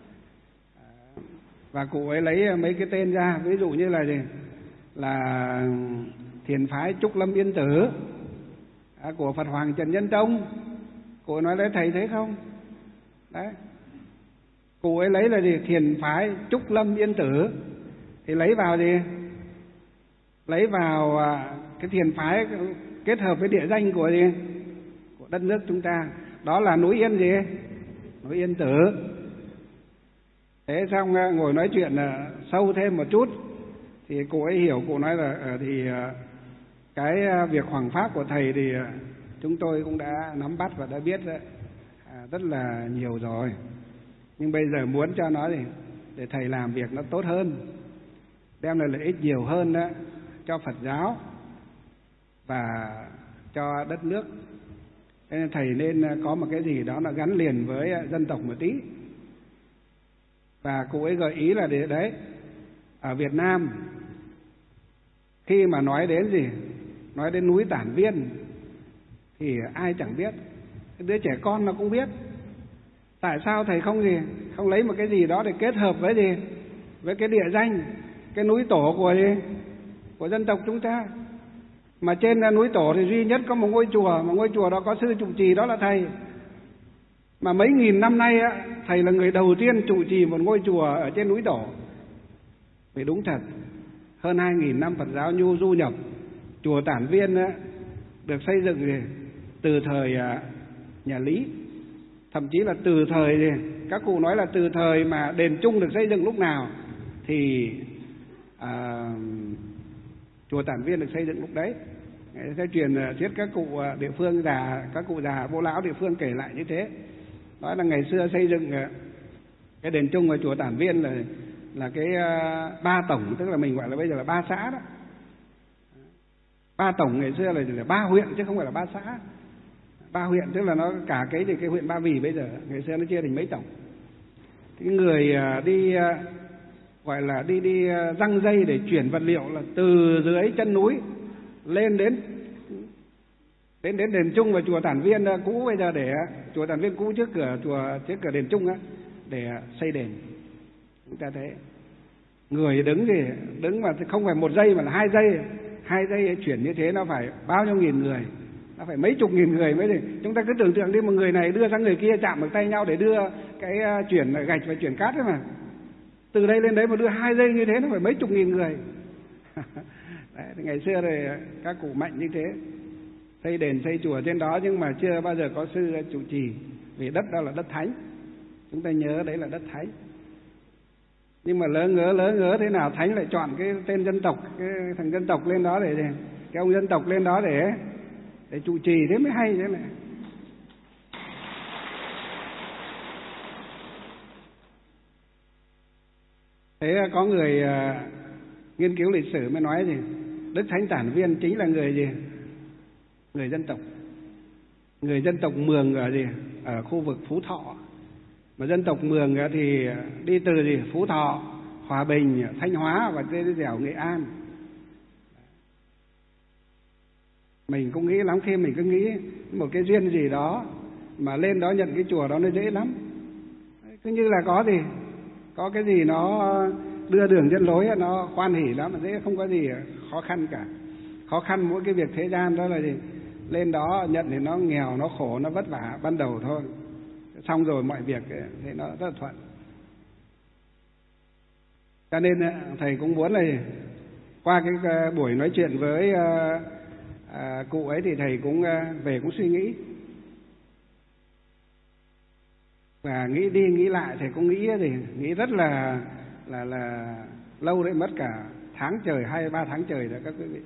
Và cụ ấy lấy mấy cái tên ra, ví dụ như là gì là thiền phái Trúc Lâm Yên Tử của Phật Hoàng Trần Nhân Tông. Cụ ấy nói đấy thầy thấy không? Đấy. Cụ ấy lấy là gì? Thiền phái Trúc Lâm Yên Tử thì lấy vào gì? Lấy vào cái thiền phái kết hợp với địa danh của gì? Của đất nước chúng ta. Đó là núi Yên gì? Núi Yên Tử. Thế xong ngồi nói chuyện sâu thêm một chút thì cụ ấy hiểu, cụ nói là thì cái việc hoằng pháp của thầy thì chúng tôi cũng đã nắm bắt và đã biết rất là nhiều rồi, nhưng bây giờ muốn cho nó thì để thầy làm việc nó tốt hơn, đem lại lợi ích nhiều hơn đó cho Phật giáo và cho đất nước. Thế nên thầy nên có một cái gì đó nó gắn liền với dân tộc một tí. Và cụ ấy gợi ý là để đấy, ở Việt Nam khi mà nói đến gì, nói đến núi Tản Viên thì ai chẳng biết, đứa trẻ con nó cũng biết. Tại sao thầy không gì, không lấy một cái gì đó để kết hợp với gì, với cái địa danh, cái núi tổ của gì, của dân tộc chúng ta. Mà trên núi tổ thì duy nhất có một ngôi chùa, mà ngôi chùa đó có sư trụ trì, đó là thầy. Mà mấy nghìn năm nay á, thầy là người đầu tiên trụ trì một ngôi chùa ở trên núi tổ. Vì đúng thật, hơn hai nghìn năm Phật giáo nhu du nhập, chùa Tản Viên á, được xây dựng gì, từ thời nhà Lý, thậm chí là từ thời gì, các cụ nói là từ thời mà đền Trung được xây dựng lúc nào thì à, chùa Tản Viên được xây dựng lúc đấy. Theo truyền thuyết các cụ địa phương già, các cụ già bố lão địa phương kể lại như thế, nói là ngày xưa xây dựng cái đền Trung và chùa Tản Viên là là cái uh, ba tổng, tức là mình gọi là bây giờ là ba xã đó. Ba tổng ngày xưa là, là ba huyện chứ không phải là ba xã. Ba huyện tức là nó cả cái thì cái huyện Ba Vì bây giờ ngày xưa nó chia thành mấy tổng. Cái người uh, đi uh, gọi là đi đi uh, răng dây để chuyển vật liệu là từ dưới chân núi lên đến đến đến đền Trung và chùa Tản Viên uh, cũ bây giờ, để uh, chùa Tản Viên cũ trước cửa chùa trước cửa đền Trung á, để uh, xây đền. Chúng ta thấy người đứng thì đứng mà không phải một giây mà là hai giây, hai giây chuyển như thế nó phải bao nhiêu nghìn người, nó phải mấy chục nghìn người mới được. Chúng ta cứ tưởng tượng đi, một người này đưa sang người kia chạm vào tay nhau để đưa cái uh, chuyển gạch và chuyển cát đấy mà, từ đây lên đấy mà đưa hai giây như thế nó phải mấy chục nghìn người. Đấy, thì ngày xưa thì các cụ mạnh như thế, xây đền xây chùa trên đó, nhưng mà chưa bao giờ có sư trụ trì, vì đất đó là đất thánh, chúng ta nhớ đấy là đất thánh. Nhưng mà lỡ ngớ lỡ ngớ thế nào thánh lại chọn cái tên dân tộc, cái thằng dân tộc lên đó để, để cái ông dân tộc lên đó để để trụ trì, thế mới hay thế này. Thế có người uh, nghiên cứu lịch sử mới nói gì, Đức Thánh Tản Viên chính là người gì, người dân tộc, người dân tộc Mường ở gì, ở khu vực Phú Thọ. Mà dân tộc Mường thì đi từ gì, Phú Thọ, Hòa Bình, Thanh Hóa và tới dẻo Nghệ An. Mình cũng nghĩ lắm, khi mình cứ nghĩ một cái duyên gì đó mà lên đó nhận cái chùa đó nó dễ lắm. Cứ như là có gì, có cái gì nó đưa đường dẫn lối nó hoan hỉ lắm, thế không có gì khó khăn cả. Khó khăn mỗi cái việc thế gian đó là gì? Lên đó nhận thì nó nghèo, nó khổ, nó vất vả ban đầu thôi. Xong rồi mọi việc thì nó rất là thuận. Cho nên thầy cũng muốn là qua cái buổi nói chuyện với à, cụ ấy thì thầy cũng về cũng suy nghĩ. Và nghĩ đi nghĩ lại thầy cũng nghĩ thì nghĩ rất là là là lâu đấy, mất cả tháng trời, hai ba tháng trời rồi các quý vị.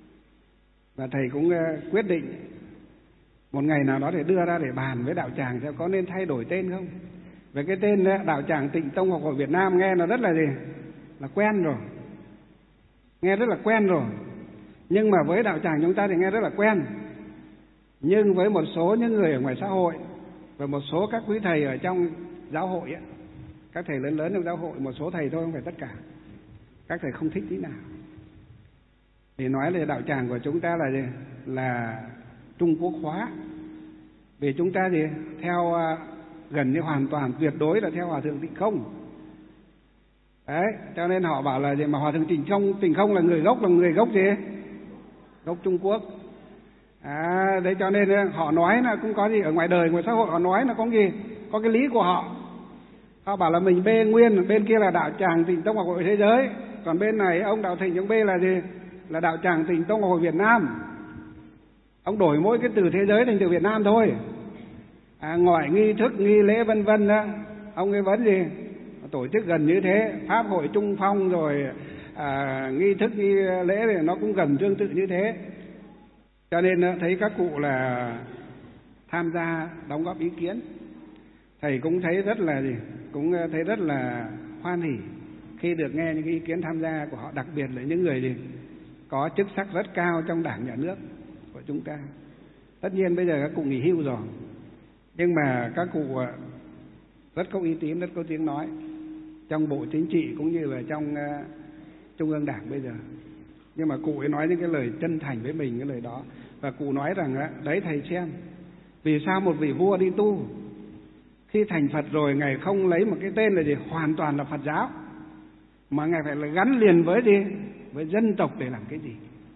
Và thầy cũng quyết định một ngày nào đó để đưa ra để bàn với đạo tràng xem có nên thay đổi tên không. Về cái tên đạo tràng Tịnh Tông Học Hội Việt Nam nghe nó rất là gì? Là quen rồi. Nghe rất là quen rồi. Nhưng mà với đạo tràng chúng ta thì nghe rất là quen. Nhưng với một số những người ở ngoài xã hội và một số các quý thầy ở trong giáo hội ấy, các thầy lớn lớn trong giáo hội, một số thầy thôi không phải tất cả, các thầy không thích tí nào. Thì nói là đạo tràng của chúng ta là gì? Là Trung Quốc hóa. Vì chúng ta gì? Theo gần như hoàn toàn tuyệt đối là theo Hòa Thượng Tịnh Không. Đấy, cho nên họ bảo là gì mà Hòa Thượng Tịnh Không, Tịnh Không là người gốc, là người gốc gì? Gốc Trung Quốc. À, đấy cho nên họ nói là cũng có gì ở ngoài đời, ngoài xã hội họ nói là có gì? Có cái lý của họ. Họ bảo là mình bê nguyên, bên kia là đạo tràng Tịnh Tông Học Hội thế giới, còn bên này ông đạo Thịnh ông bê là gì? Là đạo tràng Tịnh Tông Học Hội Việt Nam. Ông đổi mỗi cái từ thế giới thành từ Việt Nam thôi. À, ngoại nghi thức, nghi lễ vân vân đó, ông ấy vẫn gì? Tổ chức gần như thế, pháp hội trung phong rồi à, nghi thức nghi lễ thì nó cũng gần tương tự như thế. Cho nên thấy các cụ là tham gia đóng góp ý kiến, thầy cũng thấy rất là gì, cũng thấy rất là hoan hỉ khi được nghe những cái ý kiến tham gia của họ, đặc biệt là những người gì có chức sắc rất cao trong Đảng Nhà nước của chúng ta. Tất nhiên bây giờ các cụ nghỉ hưu rồi, nhưng mà các cụ rất có uy tín, rất có tiếng nói trong Bộ Chính trị cũng như là trong uh, Trung ương Đảng bây giờ. Nhưng mà cụ ấy nói những cái lời chân thành với mình, cái lời đó. Và cụ nói rằng uh, đấy thầy xem, vì sao một vị vua đi tu khi thành Phật rồi ngài không lấy một cái tên là gì hoàn toàn là Phật giáo, mà ngài phải là gắn liền với gì, với dân tộc để làm cái gì.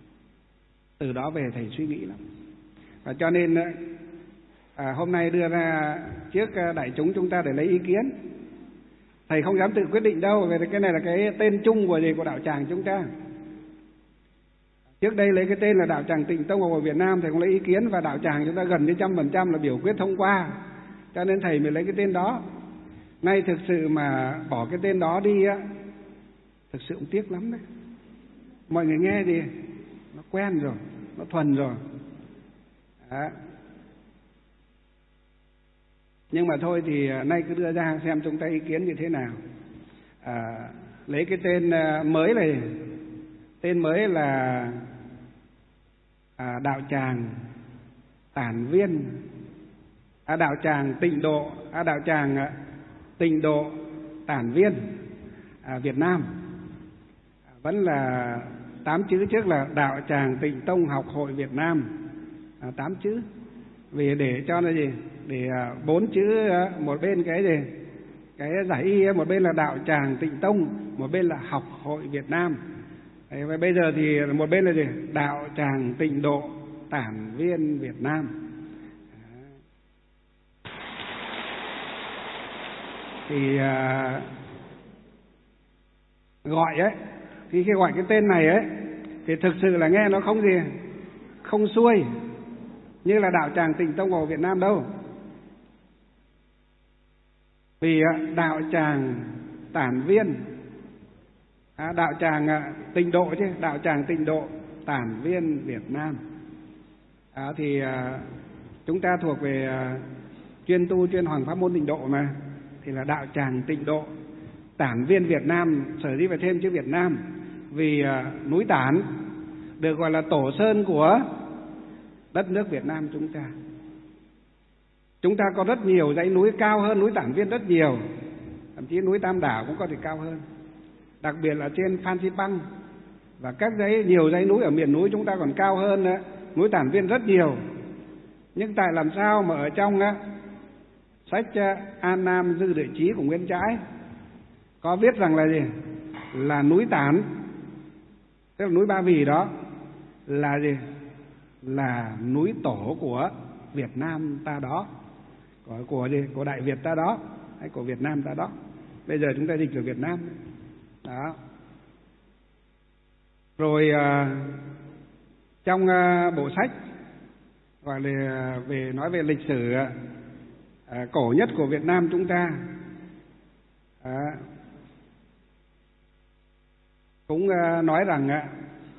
Từ đó về thầy suy nghĩ lắm. Và cho nên à, hôm nay đưa ra trước đại chúng chúng ta để lấy ý kiến. Thầy không dám tự quyết định đâu, vì cái này là cái tên chung của gì của đạo tràng chúng ta. Trước đây lấy cái tên là đạo tràng Tịnh Tông Học Hội Việt Nam, thầy không lấy ý kiến, và đạo tràng chúng ta gần như trăm phần trăm là biểu quyết thông qua, cho nên thầy mới lấy cái tên đó. Nay thực sự mà bỏ cái tên đó đi á, thực sự cũng tiếc lắm đấy. Mọi người nghe thì nó quen rồi, nó thuần rồi. Đó. Nhưng mà thôi thì nay cứ đưa ra xem chúng ta ý kiến như thế nào. À, lấy cái tên mới này, tên mới là à, đạo tràng Tản Viên, à, đạo tràng Tịnh Độ, à, đạo tràng Tịnh Độ Tản Viên à, Việt Nam. À, vẫn là tám chữ, trước là đạo tràng Tịnh Tông Học Hội Việt Nam, à, tám chữ. Vì để cho nó gì, để bốn chữ, một bên cái gì, cái giải y, một bên là đạo tràng Tịnh Tông, một bên là Học Hội Việt Nam. Đấy, và bây giờ thì một bên là gì, đạo tràng Tịnh Độ Tản Viên Việt Nam. Thì à, gọi ấy, khi khi gọi cái tên này ấy, thì thực sự là nghe nó không gì, không xuôi như là đạo tràng Tịnh Tông của Việt Nam đâu. Vì đạo tràng Tản Viên, à, đạo tràng Tịnh Độ chứ, đạo tràng Tịnh Độ Tản Viên Việt Nam. À, thì à, chúng ta thuộc về à, chuyên tu chuyên hoàng pháp môn Tịnh Độ mà, thì là đạo tràng Tịnh Độ Tản Viên Việt Nam. Sở dĩ phải thêm chữ Việt Nam vì à, núi Tản được gọi là tổ sơn của đất nước Việt Nam chúng ta. Chúng ta có rất nhiều dãy núi cao hơn núi Tản Viên rất nhiều, thậm chí núi Tam Đảo cũng có thể cao hơn, đặc biệt là trên Phan Xipang và các dãy, nhiều dãy núi ở miền núi chúng ta còn cao hơn nữa, núi Tản Viên rất nhiều. Nhưng tại làm sao mà ở trong á, sách An Nam Dư Địa Chí của Nguyễn Trãi có viết rằng là gì, là núi Tản, tức là núi Ba Vì đó là gì? Là núi tổ của Việt Nam ta đó, của của gì? Của Đại Việt ta đó, hay của Việt Nam ta đó. Bây giờ chúng ta dịch ở Việt Nam đó. Rồi à, trong à, bộ sách gọi là về nói về lịch sử à, cổ nhất của Việt Nam chúng ta à, cũng à, nói rằng à,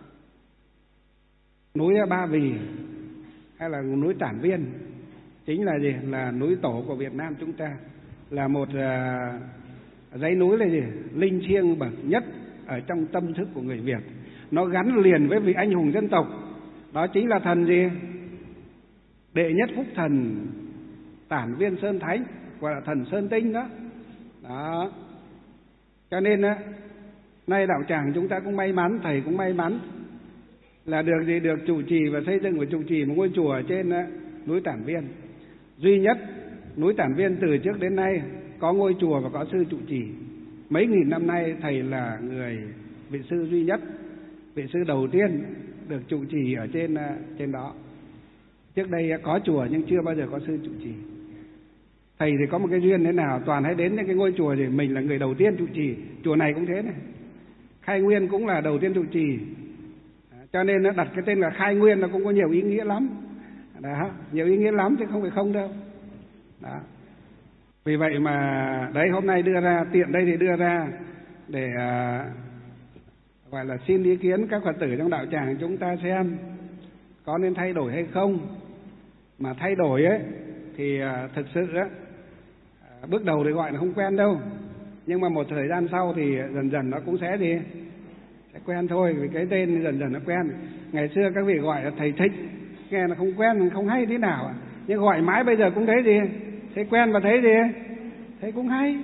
núi Ba Vì hay là núi Tản Viên chính là gì? Là núi tổ của Việt Nam chúng ta, là một à, dãy núi là gì? Linh thiêng bậc nhất ở trong tâm thức của người Việt. Nó gắn liền với vị anh hùng dân tộc, đó chính là thần gì? Đệ nhất phúc thần Tản Viên Sơn Thánh, gọi là thần Sơn Tinh đó. Đó. Cho nên á, nay đạo tràng chúng ta cũng may mắn, thầy cũng may mắn là được gì? Được trụ trì và xây dựng và trụ trì một ngôi chùa ở trên á, núi Tản Viên. Duy nhất núi Tản Viên từ trước đến nay có ngôi chùa và có sư trụ trì. Mấy nghìn năm nay thầy là người vị sư duy nhất, vị sư đầu tiên được trụ trì ở trên trên đó. Trước đây có chùa nhưng chưa bao giờ có sư trụ trì. Thầy thì có một cái duyên thế nào, toàn hay đến những cái ngôi chùa thì mình là người đầu tiên trụ trì. Chùa này cũng thế này, Khai Nguyên cũng là đầu tiên trụ trì, cho nên nó đặt cái tên là Khai Nguyên nó cũng có nhiều ý nghĩa lắm đó, nhiều ý nghĩa lắm chứ không phải không đâu đó. Vì vậy mà đấy, hôm nay đưa ra, tiện đây thì đưa ra để à, gọi là xin ý kiến các Phật tử trong đạo tràng chúng ta xem có nên thay đổi hay không. Mà thay đổi ấy thì à, thực sự á, bước đầu thì gọi là không quen đâu, nhưng mà một thời gian sau thì dần dần nó cũng sẽ gì sẽ quen thôi, vì cái tên dần dần nó quen. Ngày xưa các vị gọi là thầy Thích, nghe là không quen, không hay thế nào, nhưng gọi mãi bây giờ cũng thấy gì thấy quen và thấy gì thấy cũng hay.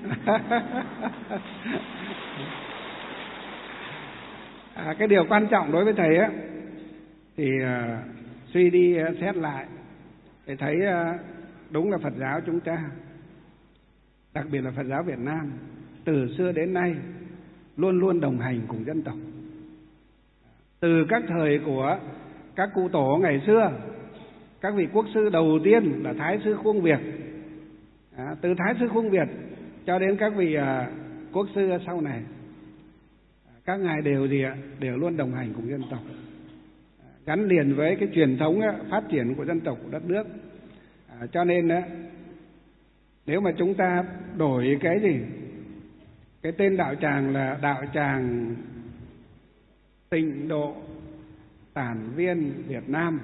À, cái điều quan trọng đối với thầy á thì uh, suy đi uh, xét lại để thấy uh, đúng là Phật giáo chúng ta, đặc biệt là Phật giáo Việt Nam, từ xưa đến nay luôn luôn đồng hành cùng dân tộc. Từ các thời của các cụ tổ ngày xưa, các vị quốc sư đầu tiên là Thái sư Khuông Việt, à, từ Thái sư Khuông Việt cho đến các vị uh, quốc sư sau này, các ngài đều gì ạ? Đều luôn đồng hành cùng dân tộc, gắn liền với cái truyền thống phát triển của dân tộc, của đất nước. À, cho nên nếu mà chúng ta đổi cái gì, cái tên đạo tràng là đạo tràng Tịnh Độ Tản Viên Việt Nam,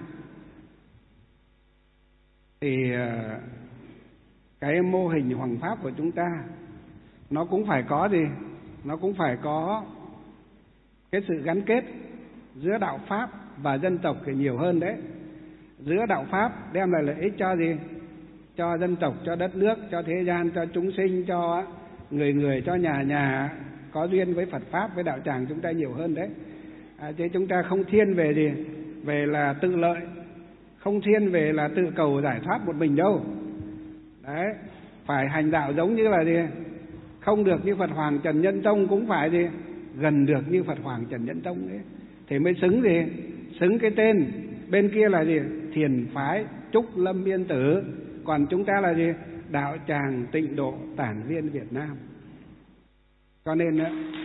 thì cái mô hình hoằng pháp của chúng ta nó cũng phải có gì, nó cũng phải có cái sự gắn kết giữa đạo pháp và dân tộc thì nhiều hơn đấy. Giữa đạo pháp đem lại lợi ích cho gì? Cho dân tộc, cho đất nước, cho thế gian, cho chúng sinh, cho người người, cho nhà nhà có duyên với Phật pháp, với đạo tràng chúng ta nhiều hơn đấy. À, chứ chúng ta không thiên về gì? Về là tự lợi, không thiên về là tự cầu giải thoát một mình đâu. Đấy, phải hành đạo giống như là gì? Không được như Phật Hoàng Trần Nhân Tông, cũng phải gì? Gần được như Phật Hoàng Trần Nhân Tông đấy, thì mới xứng gì? Xứng cái tên. Bên kia là gì? Thiền phái Trúc Lâm Yên Tử, còn chúng ta là gì? Đạo tràng Tịnh Độ Tản Viên Việt Nam. Cho nên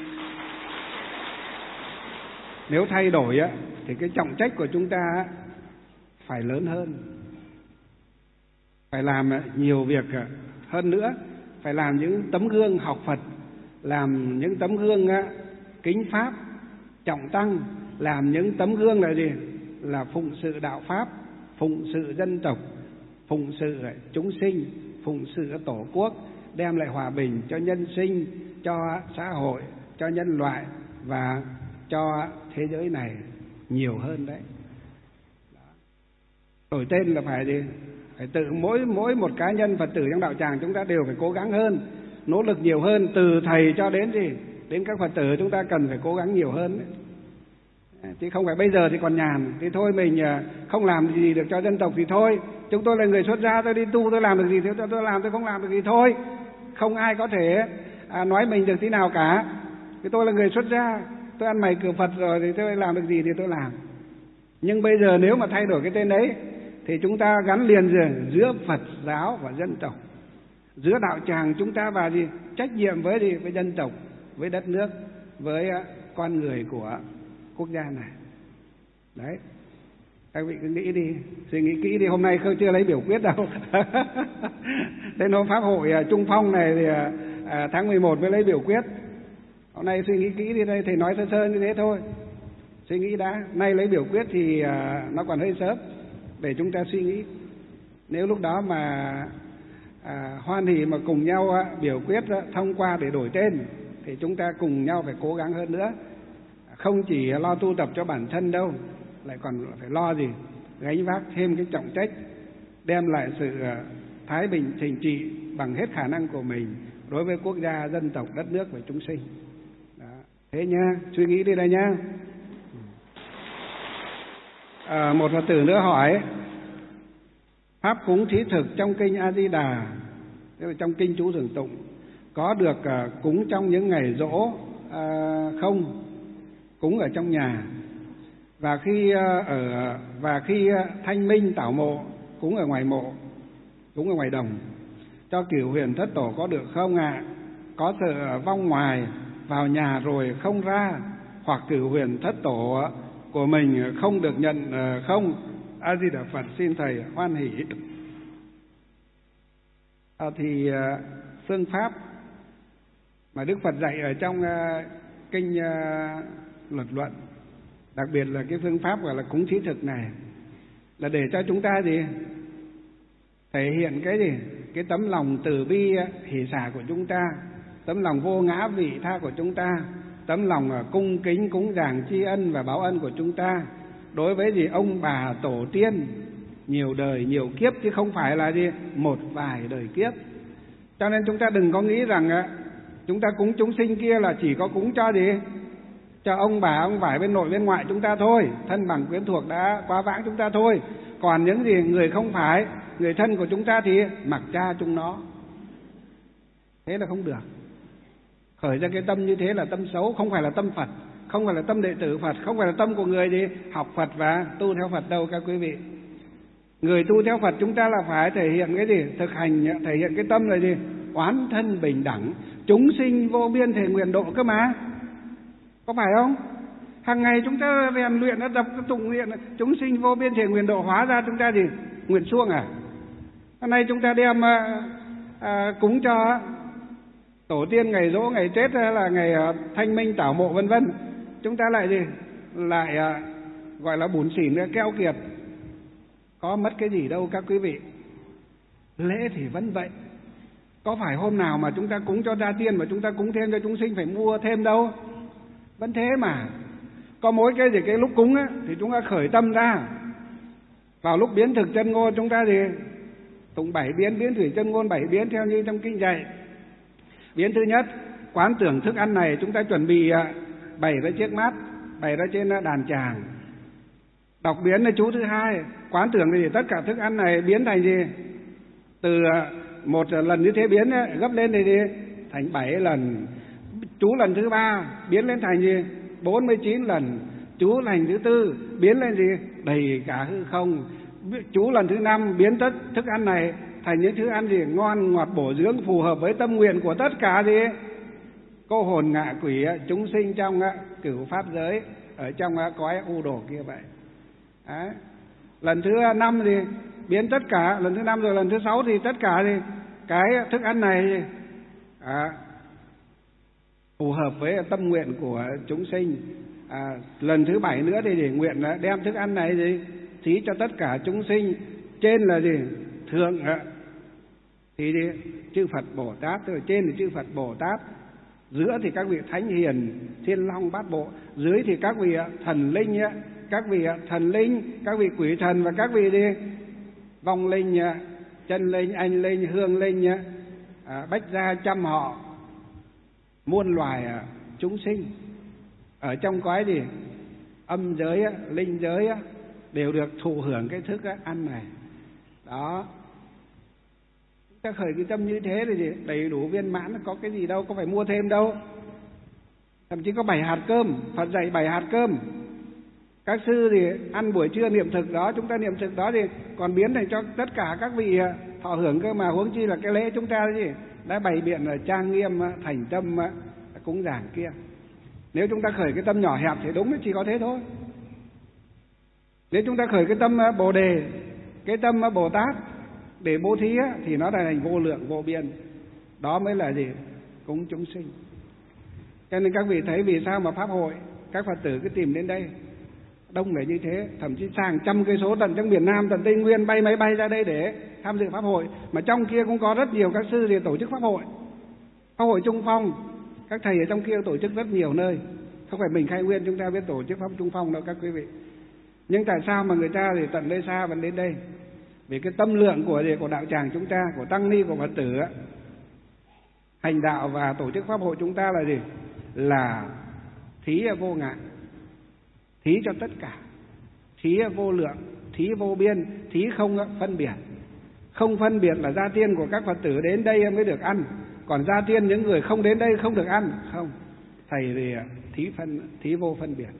nếu thay đổi á, thì cái trọng trách của chúng ta phải lớn hơn, phải làm nhiều việc hơn nữa, phải làm những tấm gương học Phật, làm những tấm gương kính pháp, trọng tăng, làm những tấm gương là gì? Là phụng sự đạo pháp, phụng sự dân tộc, phụng sự chúng sinh, phụng sự tổ quốc, đem lại hòa bình cho nhân sinh, cho xã hội, cho nhân loại và cho thế giới này nhiều hơn đấy. Đổi tên là phải gì? Phải tự mỗi mỗi một cá nhân Phật tử trong đạo tràng chúng ta đều phải cố gắng hơn, nỗ lực nhiều hơn, từ thầy cho đến gì? Đến các Phật tử chúng ta cần phải cố gắng nhiều hơn đấy. Chứ không phải bây giờ thì còn nhàn thì thôi mình không làm gì được cho dân tộc thì thôi, chúng tôi là người xuất gia, tôi đi tu tôi làm được gì thì tôi làm, tôi không làm được gì thôi. Không ai có thể à, nói mình được thế nào cả. Thì tôi là người xuất gia, tôi ăn mày cửa Phật rồi thì tôi làm được gì thì tôi làm. Nhưng bây giờ nếu mà thay đổi cái tên đấy thì chúng ta gắn liền rồi giữa Phật giáo và dân tộc, giữa đạo tràng chúng ta và gì trách nhiệm với gì với dân tộc, với đất nước, với con người của quốc gia này. Đấy, các vị cứ nghĩ đi, suy nghĩ kỹ đi. Hôm nay không chưa lấy biểu quyết đâu. Đến hôm pháp hội Trung Phong này thì à, tháng mười một mới lấy biểu quyết. Hôm nay suy nghĩ kỹ đi, đây thầy nói sơ sơ như thế thôi. Suy nghĩ đã, nay lấy biểu quyết thì à, nó còn hơi sớm để chúng ta suy nghĩ. Nếu lúc đó mà à, hoan hỉ mà cùng nhau à, biểu quyết à, thông qua để đổi tên thì chúng ta cùng nhau phải cố gắng hơn nữa. Không chỉ lo tu tập cho bản thân đâu, lại còn phải lo gì gánh vác thêm cái trọng trách, đem lại sự thái bình thịnh trị bằng hết khả năng của mình đối với quốc gia, dân tộc, đất nước và chúng sinh. Đó. Thế nha, suy nghĩ đi đây nha. À, một Phật tử nữa hỏi, pháp cúng thí thực trong kinh A Di Đà, trong kinh chú thường tụng, có được uh, cúng trong những ngày giỗ uh, không? Cúng ở trong nhà, và khi uh, ở và khi uh, thanh minh tảo mộ cúng ở ngoài mộ, cúng ở ngoài đồng. Cho cửu huyền thất tổ có được không ạ? À? Có sợ vong ngoài vào nhà rồi không ra, hoặc cửu huyền thất tổ của mình không được nhận uh, không? A Di Đà Phật, xin thầy hoan hỷ. À, thì uh, phương pháp mà Đức Phật dạy ở trong uh, kinh uh, Luật Luận, đặc biệt là cái phương pháp gọi là cúng thí thực này, là để cho chúng ta gì thể hiện cái gì cái tấm lòng từ bi hỷ xả của chúng ta, tấm lòng vô ngã vị tha của chúng ta, tấm lòng cung kính cúng dường tri ân và báo ân của chúng ta đối với gì ông bà tổ tiên nhiều đời nhiều kiếp, chứ không phải là gì một vài đời kiếp. Cho nên chúng ta đừng có nghĩ rằng chúng ta cúng chúng sinh kia là chỉ có cúng cho gì cho ông bà ông vải bên nội bên ngoại chúng ta thôi, thân bằng quyến thuộc đã quá vãng chúng ta thôi. Còn những gì người không phải người thân của chúng ta thì mặc cha chúng nó. Thế là không được. Khởi ra cái tâm như thế là tâm xấu, không phải là tâm Phật, không phải là tâm đệ tử Phật, không phải là tâm của người gì học Phật và tu theo Phật đâu các quý vị. Người tu theo Phật chúng ta là phải thể hiện cái gì? Thực hành, thể hiện cái tâm là gì? Oán thân bình đẳng, chúng sinh vô biên thể nguyện độ cơ mà. Có phải không? Hàng ngày chúng ta rèn luyện, đọc tụng nguyện chúng sinh vô biên thể nguyện độ, hóa ra chúng ta gì? Nguyện suông à? Hôm nay chúng ta đem à, à, cúng cho tổ tiên ngày giỗ, ngày Tết hay là ngày à, thanh minh tảo mộ vân vân, chúng ta lại gì? Lại à, gọi là bủn xỉn, keo kiệt. Có mất cái gì đâu các quý vị. Lễ thì vẫn vậy. Có phải hôm nào mà chúng ta cúng cho gia tiên mà chúng ta cúng thêm cho chúng sinh phải mua thêm đâu. Vẫn thế mà. Có mỗi cái gì cái lúc cúng á thì chúng ta khởi tâm ra. Vào lúc biến thực chân ngôn chúng ta gì tụng bảy biến, biến thủy chân ngôn bảy biến theo như trong kinh dạy. Biến thứ nhất, quán tưởng thức ăn này chúng ta chuẩn bị bày ra chiếc mát, bày ra trên đàn tràng. Đọc biến là chú thứ hai, quán tưởng thì tất cả thức ăn này biến thành gì? Từ một lần như thế biến gấp lên thì gì? Thành bảy lần. Chú lần thứ ba biến lên thành gì? bốn mươi chín lần. Chú lần thứ tư biến lên gì? Đầy cả hư không. Chú lần thứ năm biến tất thức ăn này thành những thứ ăn gì? Ngon, ngọt, bổ dưỡng, phù hợp với tâm nguyện của tất cả gì? Cô hồn ngạ quỷ chúng sinh trong cửu pháp giới, ở trong cõi u đồ kia vậy. Đấy. Lần thứ năm thì biến tất cả, lần thứ năm rồi lần thứ sáu thì tất cả thì cái thức ăn này à, phù hợp với tâm nguyện của chúng sinh. À, lần thứ bảy nữa thì để nguyện là đem thức ăn này gì thí cho tất cả chúng sinh. Trên là gì? Thượng à, thì gì? Chư Phật Bồ Tát, rồi trên thì chư Phật Bồ Tát, giữa thì các vị thánh hiền thiên long bát bộ, dưới thì các vị thần linh, các vị thần linh, các vị quỷ thần và các vị đi vong linh, chân linh, anh linh, hương linh, à, bách gia trăm họ, muôn loài chúng sinh ở trong cõi gì âm giới, linh giới đều được thụ hưởng cái thức ăn này. Đó, chúng ta khởi cái tâm như thế thì gì đầy đủ viên mãn, có cái gì đâu, có phải mua thêm đâu. thậm chí có bảy hạt cơm, Phật dạy bảy hạt cơm. Các sư thì ăn buổi trưa niệm thực đó, chúng ta niệm thực đó thì còn biến thành cho tất cả các vị thọ hưởng cơ mà, huống chi là cái lễ chúng ta gì đã bày biện là trang nghiêm thành tâm cúng dường kia. Nếu chúng ta khởi cái tâm nhỏ hẹp thì đúng, chỉ có thế thôi. Nếu chúng ta khởi cái tâm Bồ Đề, cái tâm Bồ Tát để bố thí thì nó là thành vô lượng vô biên. Đó mới là gì? Cúng chúng sinh. Cho nên các vị thấy vì sao mà pháp hội các Phật tử cứ tìm đến đây đông là như thế, thậm chí hàng trăm cây số tận trong miền Nam, tận Tây Nguyên bay máy bay ra đây để tham dự pháp hội. Mà trong kia cũng có rất nhiều các sư thì tổ chức pháp hội, pháp hội Trung Phong. Các thầy ở trong kia tổ chức rất nhiều nơi, không phải mình Khai Nguyên chúng ta biết tổ chức pháp Trung Phong đâu các quý vị. Nhưng tại sao mà người ta thì tận đây xa vẫn đến đây? Vì cái tâm lượng của của đạo tràng chúng ta, của tăng ni, của Phật tử á, hành đạo và tổ chức pháp hội chúng ta là gì? Là thí vô ngại, thí cho tất cả, thí vô lượng, thí vô biên, thí không phân biệt. Không phân biệt là gia tiên của các Phật tử đến đây mới được ăn, còn gia tiên những người không đến đây không được ăn. Không, thầy thì thí phân, thí vô phân biệt.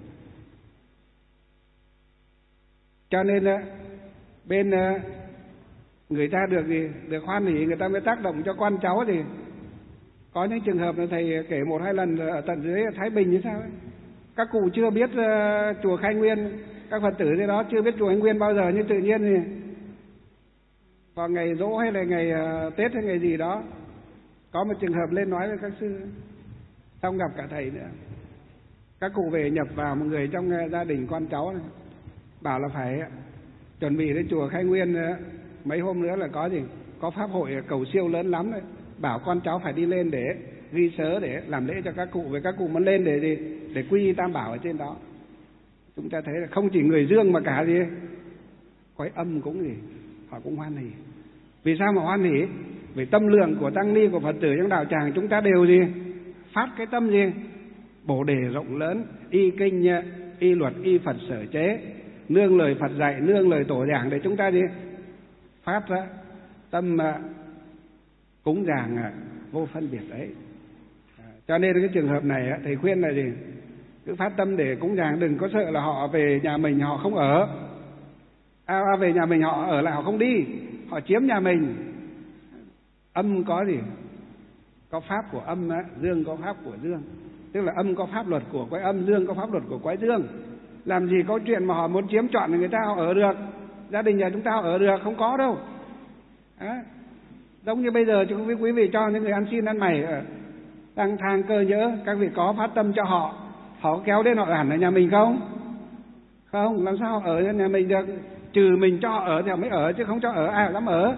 Cho nên bên người ta được gì được hoan hỉ, người ta mới tác động cho con cháu. Thì có những trường hợp là thầy kể một hai lần ở tận dưới Thái Bình như sao ấy, các cụ chưa biết uh, chùa Khai Nguyên, các Phật tử thế đó chưa biết chùa Khai Nguyên bao giờ, nhưng tự nhiên thì vào ngày giỗ hay là ngày uh, Tết hay ngày gì đó, có một trường hợp lên nói với các sư, xong gặp cả thầy nữa. Các cụ về nhập vào một người trong uh, gia đình con cháu này, bảo là phải chuẩn bị đến chùa Khai Nguyên uh, mấy hôm nữa là có gì có pháp hội cầu siêu lớn lắm đấy, bảo con cháu phải đi lên để ghi sớ để làm lễ cho các cụ. Với các cụ muốn lên để gì? Để quy y tam bảo ở trên đó. Chúng ta thấy là không chỉ người dương mà cả gì cõi âm cũng gì họ cũng hoan hỉ. Vì sao mà hoan hỉ? Vì tâm lượng của tăng ni, của Phật tử trong đạo tràng chúng ta đều gì phát cái tâm gì Bồ Đề rộng lớn, y kinh y luật y Phật sở chế, nương lời Phật dạy, nương lời tổ giảng để chúng ta gì phát ra tâm cúng dường vô phân biệt đấy. Cho nên cái trường hợp này thầy khuyên là gì? Cứ phát tâm để cúng dường, đừng có sợ là họ về nhà mình họ không ở. À, về nhà mình họ ở lại họ không đi, họ chiếm nhà mình. Âm có gì? Có pháp của âm, dương có pháp của dương. Tức là âm có pháp luật của quái âm, dương có pháp luật của quái dương. Làm gì có chuyện mà họ muốn chiếm trọn thì người ta họ ở được. Gia đình nhà chúng ta họ ở được, không có đâu. À, giống như bây giờ chúng quý vị cho những người ăn xin ăn mày ở đang thang cơ nhỡ, các vị có phát tâm cho họ, họ kéo đến họ hẳn ở nhà mình không? Không, làm sao họ ở nhà mình được? Trừ mình cho họ ở thì họ mới ở, chứ không cho ở ai dám ở.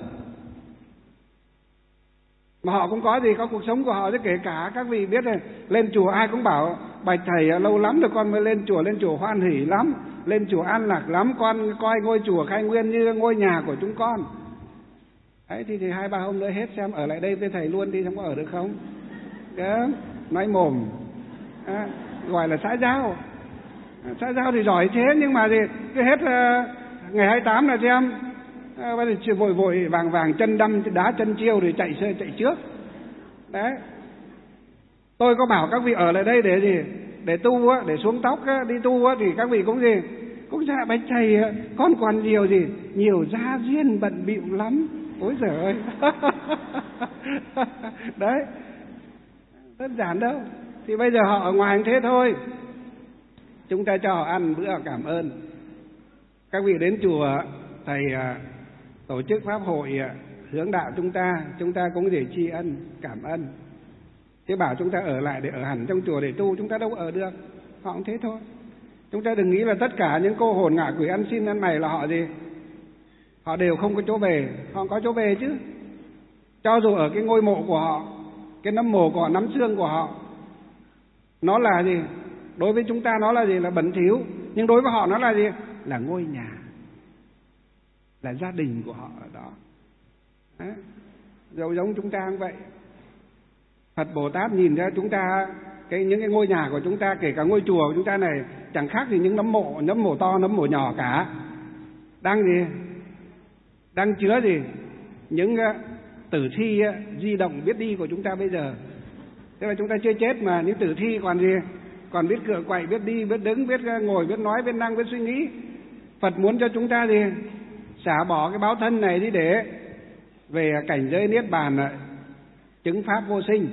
Mà họ cũng có gì, có cuộc sống của họ, chứ kể cả các vị biết rồi, lên chùa ai cũng bảo bạch thầy lâu lắm rồi con mới lên chùa, lên chùa hoan hỉ lắm, lên chùa an lạc lắm, con coi ngôi chùa Khai Nguyên như ngôi nhà của chúng con. Đấy thì, thì hai ba hôm nữa hết xem ở lại đây với thầy luôn đi, không có ở được không? Đó, nói mồm à, gọi là xã giao. À, xã giao thì giỏi thế, nhưng mà thì cứ hết uh, ngày hai mươi tám là xem à, bây giờ vội vội vàng vàng chân đâm đá chân chiêu rồi chạy chạy trước. Đấy, tôi có bảo các vị ở lại đây để gì? Để tu á, để xuống tóc á, đi tu á, thì các vị cũng gì cũng dạ bạch thầy con còn nhiều gì nhiều gia duyên bận bịu lắm. Ôi giời ơi. Đấy, đơn giản đâu. Thì bây giờ họ ở ngoài thế thôi, chúng ta cho họ ăn bữa cảm ơn. Các vị đến chùa thầy à, tổ chức pháp hội à, hướng đạo chúng ta, chúng ta cũng để tri ân cảm ơn. Chứ bảo chúng ta ở lại để ở hẳn trong chùa để tu, chúng ta đâu ở được. Họ cũng thế thôi. Chúng ta đừng nghĩ là tất cả những cô hồn ngạ quỷ ăn xin ăn mày là họ gì họ đều không có chỗ về. Họ có chỗ về chứ. Cho dù ở cái ngôi mộ của họ, cái nấm mồ của họ, nắm xương của họ, nó là gì? Đối với chúng ta nó là gì? Là bẩn thỉu. Nhưng đối với họ nó là gì? Là ngôi nhà, là gia đình của họ ở đó. Đấy. Giống giống chúng ta cũng vậy. Phật Bồ Tát nhìn ra chúng ta, cái những cái ngôi nhà của chúng ta, kể cả ngôi chùa của chúng ta này, chẳng khác gì những nấm mộ, nấm mộ to, nấm mộ nhỏ cả. Đang gì? Đang chứa gì? Những uh, tử thi uh, di động biết đi của chúng ta bây giờ. Tức là chúng ta chưa chết mà những tử thi còn gì còn biết cựa quậy, biết đi, biết đứng, biết ngồi, biết nói, biết năng, biết suy nghĩ. Phật muốn cho chúng ta gì? Xả bỏ cái báo thân này đi để về cảnh giới niết bàn, chứng pháp vô sinh.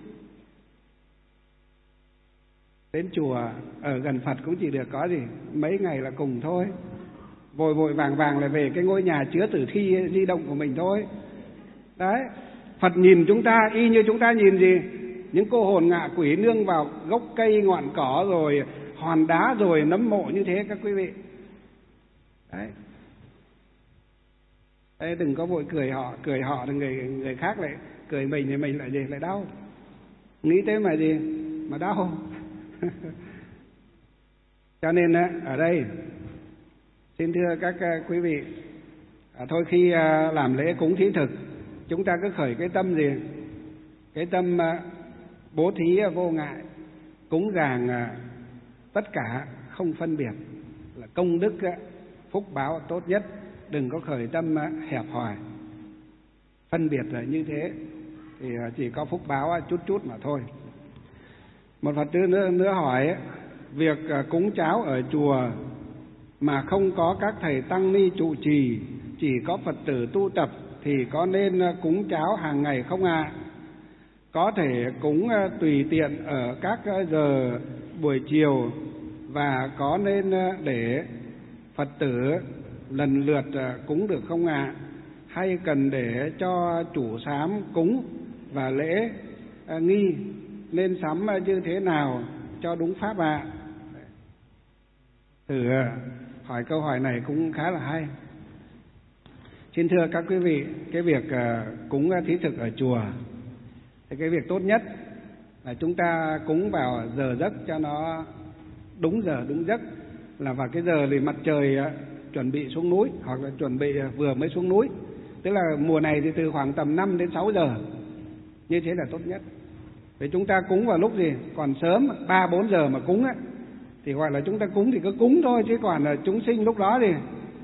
Đến chùa ở gần Phật cũng chỉ được có gì mấy ngày là cùng thôi, vội vội vàng vàng là về cái ngôi nhà chứa tử thi di động của mình thôi. Đấy, Phật nhìn chúng ta y như chúng ta nhìn gì? Những cô hồn ngạ quỷ nương vào gốc cây, ngọn cỏ, rồi hòn đá, rồi nấm mộ như thế các quý vị. Đấy. Đấy, đừng có vội cười họ, cười họ thì người người khác lại cười mình thì mình lại gì lại đau. Nghĩ thế mà gì mà đau. Cho nên ở đây xin thưa các quý vị, à, thôi khi làm lễ cúng thí thực, chúng ta cứ khởi cái tâm gì? Cái tâm bố thí vô ngại, cúng dường tất cả không phân biệt, là công đức phúc báo tốt nhất. Đừng có khởi tâm hẹp hòi phân biệt là như thế thì chỉ có phúc báo chút chút mà thôi. Một Phật tử nữa, nữa hỏi, việc cúng cháo ở chùa mà không có các thầy tăng ni trụ trì, chỉ có Phật tử tu tập thì có nên cúng cháo hàng ngày không ạ? À? Có thể cúng tùy tiện ở các giờ buổi chiều, và có nên để Phật tử lần lượt cúng được không ạ? À? Hay cần để cho chủ sám cúng và lễ nghi, nên sắm như thế nào cho đúng pháp ạ? À? Thử hỏi câu hỏi này cũng khá là hay. Xin thưa các quý vị, cái việc cúng thí thực ở chùa thì cái việc tốt nhất là chúng ta cúng vào giờ giấc cho nó đúng giờ đúng giấc, là vào cái giờ thì mặt trời chuẩn bị xuống núi, hoặc là chuẩn bị vừa mới xuống núi. Tức là mùa này thì từ khoảng tầm năm đến sáu giờ, như thế là tốt nhất. Vì chúng ta cúng vào lúc gì còn sớm, ba bốn giờ mà cúng ấy, thì gọi là chúng ta cúng thì cứ cúng thôi, chứ còn là chúng sinh lúc đó thì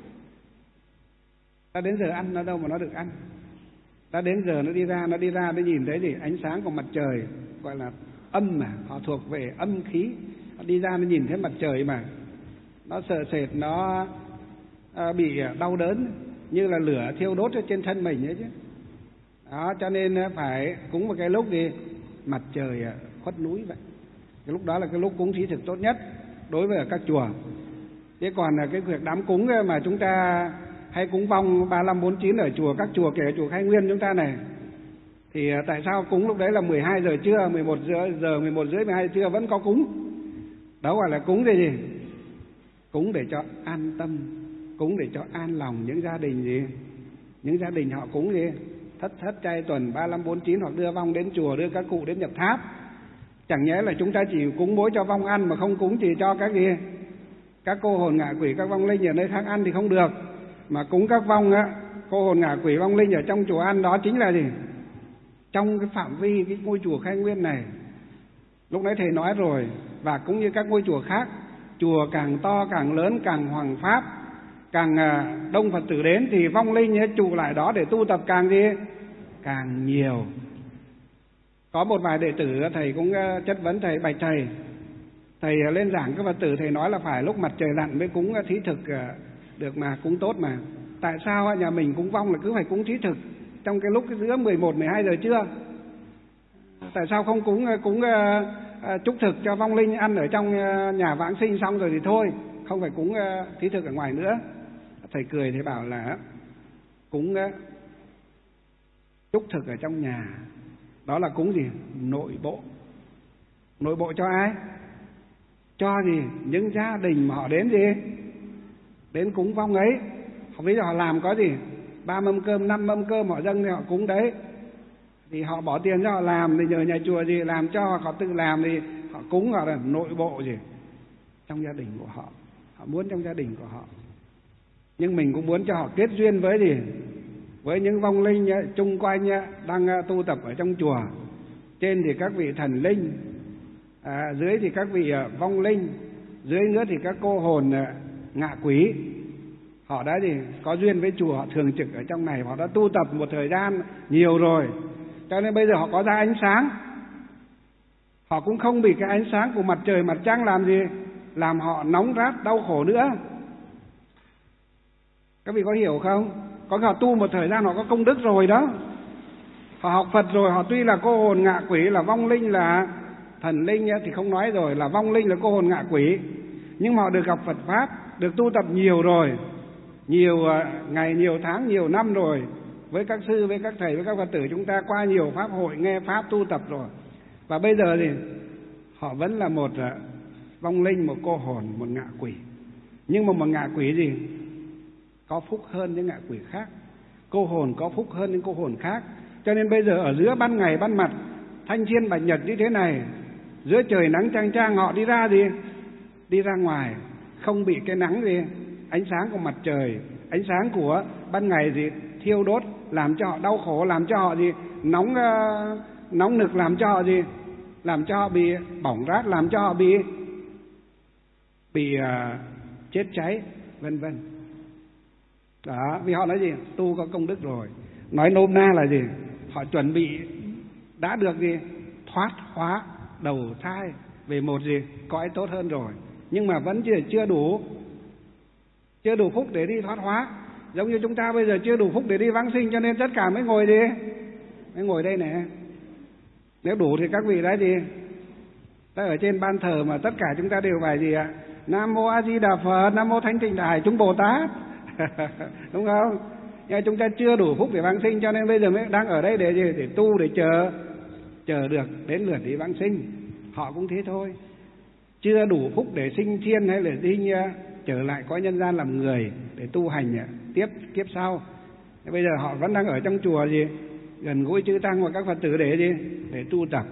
ta đến giờ ăn nó đâu mà nó được ăn. Ta đến giờ nó đi ra, nó đi ra nó nhìn thấy gì? Ánh sáng của mặt trời, gọi là âm mà, họ thuộc về âm khí. Nó đi ra nó nhìn thấy mặt trời mà nó sợ sệt, nó à, bị đau đớn như là lửa thiêu đốt ở trên thân mình ấy chứ. Đó, cho nên phải cúng một cái lúc gì mặt trời khuất núi vậy. Cái lúc đó là cái lúc cúng thí thực tốt nhất đối với các chùa. Thế còn là cái việc đám cúng mà chúng ta hay cúng vong ba năm bốn chín ở chùa, các chùa kể chùa Khai Nguyên chúng ta này, thì tại sao cúng lúc đấy là mười hai giờ trưa, mười một giờ, mười một rưỡi, mười hai giờ trưa vẫn có cúng? Đó gọi là cúng để gì? Cúng để cho an tâm, cúng để cho an lòng những gia đình gì? Những gia đình họ cúng gì? Thất thất trai tuần ba năm bốn chín, hoặc đưa vong đến chùa, đưa các cụ đến nhập tháp. Chẳng nhẽ là chúng ta chỉ cúng mỗi cho vong ăn mà không cúng chỉ cho các gì? Các cô hồn ngạ quỷ, các vong linh ở nơi khác ăn thì không được. Mà cúng các vong á, cô hồn ngạ quỷ vong linh ở trong chùa ăn, đó chính là gì? Trong cái phạm vi cái ngôi chùa Khai Nguyên này. Lúc nãy thầy nói rồi, và cũng như các ngôi chùa khác, chùa càng to càng lớn, càng hoằng pháp, càng đông Phật tử đến thì vong linh trụ lại đó để tu tập càng gì? Càng nhiều. Có một vài đệ tử thầy cũng chất vấn thầy, bạch thầy, thầy lên giảng các Phật tử, thầy nói là phải lúc mặt trời lặn mới cúng thí thực được mà, cúng tốt mà. Tại sao nhà mình cúng vong là cứ phải cúng thí thực trong cái lúc giữa mười một, mười hai giờ trưa? Tại sao không cúng cúng uh, chúc thực cho vong linh ăn ở trong uh, nhà vãng sinh xong rồi thì thôi, không phải cúng uh, thí thực ở ngoài nữa? Thầy cười, thầy bảo là cúng uh, chúc thực ở trong nhà, đó là cúng gì? Nội bộ. Nội bộ cho ai? Cho gì? Những gia đình mà họ đến gì? Đến cúng vong ấy. Họ bây giờ họ làm có gì? Ba mâm cơm, năm mâm cơm họ dâng thì họ cúng đấy. Thì họ bỏ tiền cho họ làm, thì nhờ nhà chùa gì làm cho, họ tự làm thì họ cúng, họ là nội bộ gì? Trong gia đình của họ. Họ muốn trong gia đình của họ. Nhưng mình cũng muốn cho họ kết duyên với gì? Với những vong linh chung quanh đang tu tập ở trong chùa. Trên thì các vị thần linh, à, dưới thì các vị vong linh, dưới nữa thì các cô hồn ngạ quỷ. Họ đã gì? Có duyên với chùa, họ thường trực ở trong này, họ đã tu tập một thời gian nhiều rồi, cho nên bây giờ họ có ra ánh sáng. Họ cũng không bị cái ánh sáng của mặt trời mặt trăng làm gì, làm họ nóng rát đau khổ nữa. Các vị có hiểu không? Có họ tu một thời gian họ có công đức rồi đó. Họ học Phật rồi, họ tuy là cô hồn ngạ quỷ, là vong linh, là thần linh thì không nói rồi, là vong linh, là cô hồn ngạ quỷ, nhưng mà họ được gặp Phật Pháp, được tu tập nhiều rồi, nhiều ngày, nhiều tháng, nhiều năm rồi, với các sư, với các thầy, với các Phật tử chúng ta qua nhiều pháp hội, nghe Pháp tu tập rồi. Và bây giờ thì họ vẫn là một vong linh, một cô hồn, một ngạ quỷ. Nhưng mà một ngạ quỷ gì? Có phúc hơn những ngạ quỷ khác. Cô hồn có phúc hơn những cô hồn khác. Cho nên bây giờ ở giữa ban ngày ban mặt, thanh thiên bạch nhật như thế này, giữa trời nắng chang chang, họ đi ra gì? Đi ra ngoài, không bị cái nắng gì, ánh sáng của mặt trời, ánh sáng của ban ngày gì thiêu đốt, làm cho họ đau khổ, làm cho họ gì nóng uh, nóng nực, làm cho họ gì, làm cho họ bị bỏng rát, làm cho họ bị bị uh, chết cháy, vân vân. Đó, vì họ nói gì? Tu có công đức rồi. Nói nôm na là gì? Họ chuẩn bị đã được gì? Thoát hóa đầu thai về một gì? Cõi tốt hơn rồi. Nhưng mà vẫn chưa chưa đủ chưa đủ phúc để đi thoát hóa. Giống như chúng ta bây giờ chưa đủ phúc để đi vãng sinh, cho nên tất cả mới ngồi đi, mới ngồi đây này. Nếu đủ thì các vị đã gì? Ta ở trên ban thờ mà tất cả chúng ta đều bài gì ạ? Nam mô A Di Đà Phật, Nam mô Thánh Tịnh Đại chúng Bồ Tát. Đúng không? Nhưng chúng ta chưa đủ phúc để vãng sinh, cho nên bây giờ mới đang ở đây để gì? Để tu, để chờ chờ được đến lượt đi vãng sinh. Họ cũng thế thôi. Chưa đủ phúc để sinh thiên hay là đi trở lại cõi nhân gian làm người để tu hành tiếp kiếp sau. Bây giờ họ vẫn đang ở trong chùa gì? Gần gũi chư tăng và các Phật tử để gì? Để tu tập.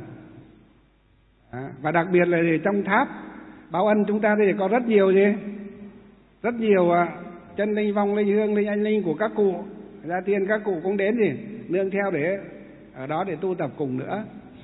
À, và đặc biệt là gì? Trong tháp báo ân chúng ta thì có rất nhiều gì? Rất nhiều à, chân linh, vong linh, hương linh, anh linh của các cụ. Gia tiên các cụ cũng đến gì? Nương theo để ở đó để tu tập cùng nữa.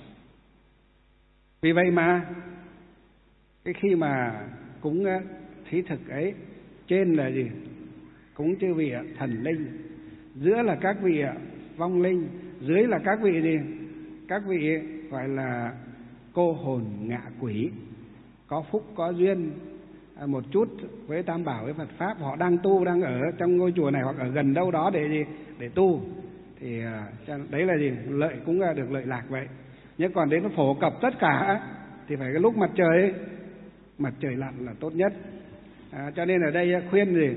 Vì vậy mà cái khi mà cúng thí thực ấy, trên là gì? Cúng chư vị thần linh, giữa là các vị vong linh, dưới là các vị gì? Các vị gọi là cô hồn ngạ quỷ, có phúc có duyên một chút với Tam Bảo, với Phật Pháp, họ đang tu, đang ở trong ngôi chùa này hoặc ở gần đâu đó để gì? Để tu. Thì đấy là gì? Lợi cũng được lợi lạc vậy. Nhưng còn đến nó phổ cập tất cả thì phải cái lúc mặt trời mặt trời lặn là tốt nhất. À, cho nên ở đây khuyên gì?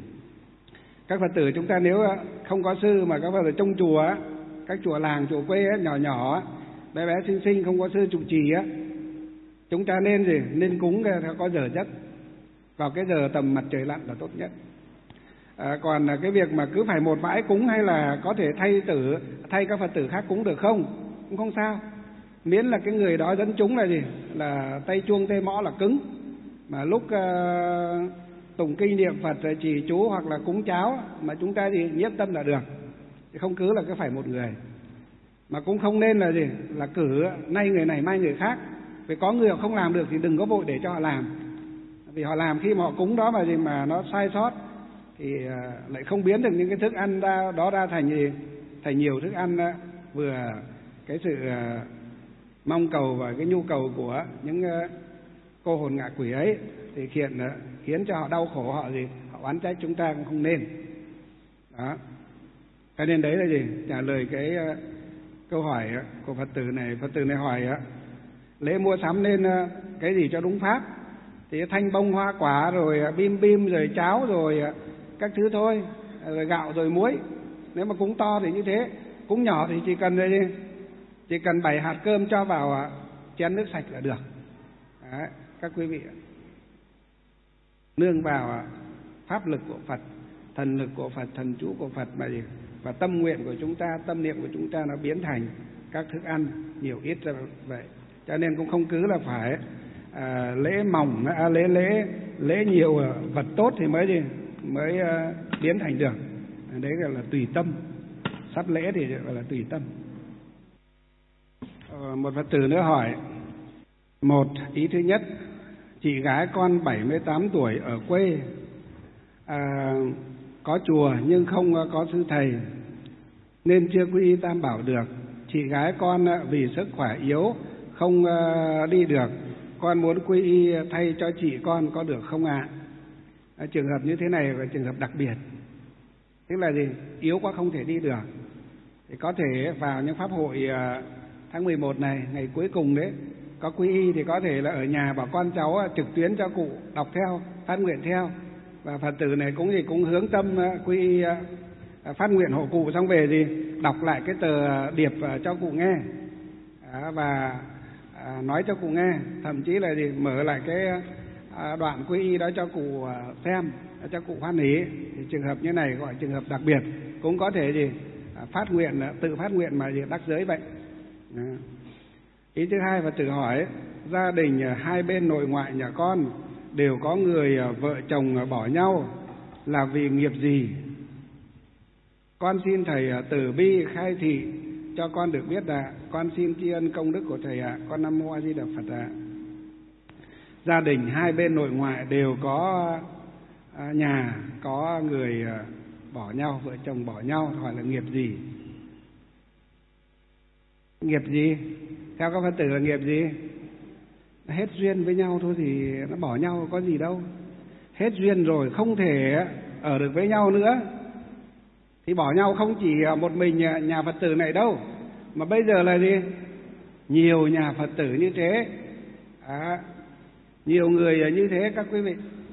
Các Phật tử chúng ta nếu không có sư mà các Phật tử trong chùa, các chùa làng, chùa quê nhỏ nhỏ, bé bé xinh xinh không có sư trụ trì á, chúng ta nên gì? Nên cúng theo có giờ giấc, vào cái giờ tầm mặt trời lặn là tốt nhất. À, còn cái việc mà cứ phải một bãi cúng hay là có thể thay tử thay các Phật tử khác cúng được không? Cũng không sao. Miễn là cái người đó dẫn chúng là gì? Là tay chuông tay mõ là cứng. Mà lúc uh, tụng kinh niệm Phật trì chú hoặc là cúng cháo mà chúng ta thì nhiếp tâm là được. Thì không cứ là cứ phải một người. Mà cũng không nên là gì? Là cử nay người này mai người khác. Vì có người họ không làm được thì đừng có vội để cho họ làm. Vì họ làm khi mà họ cúng đó mà gì mà nó sai sót thì uh, lại không biến được những cái thức ăn ra, đó ra thành gì? Thành nhiều thức ăn uh, vừa cái sự uh, mong cầu và cái nhu cầu của những uh, cô hồn ngạ quỷ ấy thì khiến uh, khiến cho họ đau khổ, họ gì? Họ oán trách chúng ta cũng không nên. Đó. Cho nên đấy là gì? Trả lời cái uh, câu hỏi uh, của Phật tử này. Phật tử này hỏi uh, lễ mua sắm nên uh, cái gì cho đúng pháp? Thì thanh bông hoa quả rồi uh, bim bim rồi cháo rồi uh, các thứ thôi, rồi gạo rồi muối. Nếu mà cúng to thì như thế, cúng nhỏ thì chỉ cần gì? Chỉ cần bảy hạt cơm cho vào chén nước sạch là được. Đấy, các quý vị nương vào pháp lực của Phật, thần lực của Phật, thần chú của Phật mà gì? Và tâm nguyện của chúng ta, tâm niệm của chúng ta nó biến thành các thức ăn nhiều ít ra vậy. Cho nên cũng không cứ là phải à, lễ mỏng, à, lễ lễ lễ nhiều vật tốt thì mới gì? Mới uh, biến thành được. Đấy là, là tùy tâm. Sắp lễ thì gọi là tùy tâm. Ờ, một Phật tử nữa hỏi. Một, ý thứ nhất, chị gái con bảy mươi tám tuổi ở quê, à, có chùa nhưng không có sư thầy nên chưa quy y Tam Bảo được. Chị gái con vì sức khỏe yếu không uh, đi được, con muốn quy y thay cho chị con có được không ạ? À, trường hợp như thế này là trường hợp đặc biệt, tức là gì? Yếu quá không thể đi được thì có thể vào những pháp hội uh, tháng mười một này, ngày cuối cùng đấy, có quy y thì có thể là ở nhà bảo con cháu uh, trực tuyến cho cụ đọc theo, phát nguyện theo, và Phật tử này cũng gì cũng hướng tâm uh, quy y uh, phát nguyện hộ cụ, xong về gì đọc lại cái tờ điệp uh, cho cụ nghe, à, và À, nói cho cụ nghe, thậm chí là gì mở lại cái à, đoạn quy y đó cho cụ à, xem, cho cụ hoan hỷ. Thì trường hợp như này gọi trường hợp đặc biệt, cũng có thể gì à, phát nguyện, tự phát nguyện mà gì đắc giới vậy. À. Ý thứ hai, và tự hỏi gia đình hai bên nội ngoại nhà con đều có người vợ chồng bỏ nhau là vì nghiệp gì? Con xin thầy từ bi khai thị cho con được biết ạ. Con xin tri ân công đức của thầy ạ. Con Nam Mô A Di Đà Phật ạ. Gia đình hai bên nội ngoại đều có nhà, có người bỏ nhau, vợ chồng bỏ nhau, gọi là nghiệp gì? Nghiệp gì? Theo các Phật tử là nghiệp gì? Hết duyên với nhau thôi thì nó bỏ nhau có gì đâu. Hết duyên rồi không thể ở được với nhau nữa thì bỏ nhau, không chỉ một mình nhà Phật tử này đâu, mà bây giờ là gì? Nhiều nhà Phật tử như thế, à, nhiều người như thế các quý vị.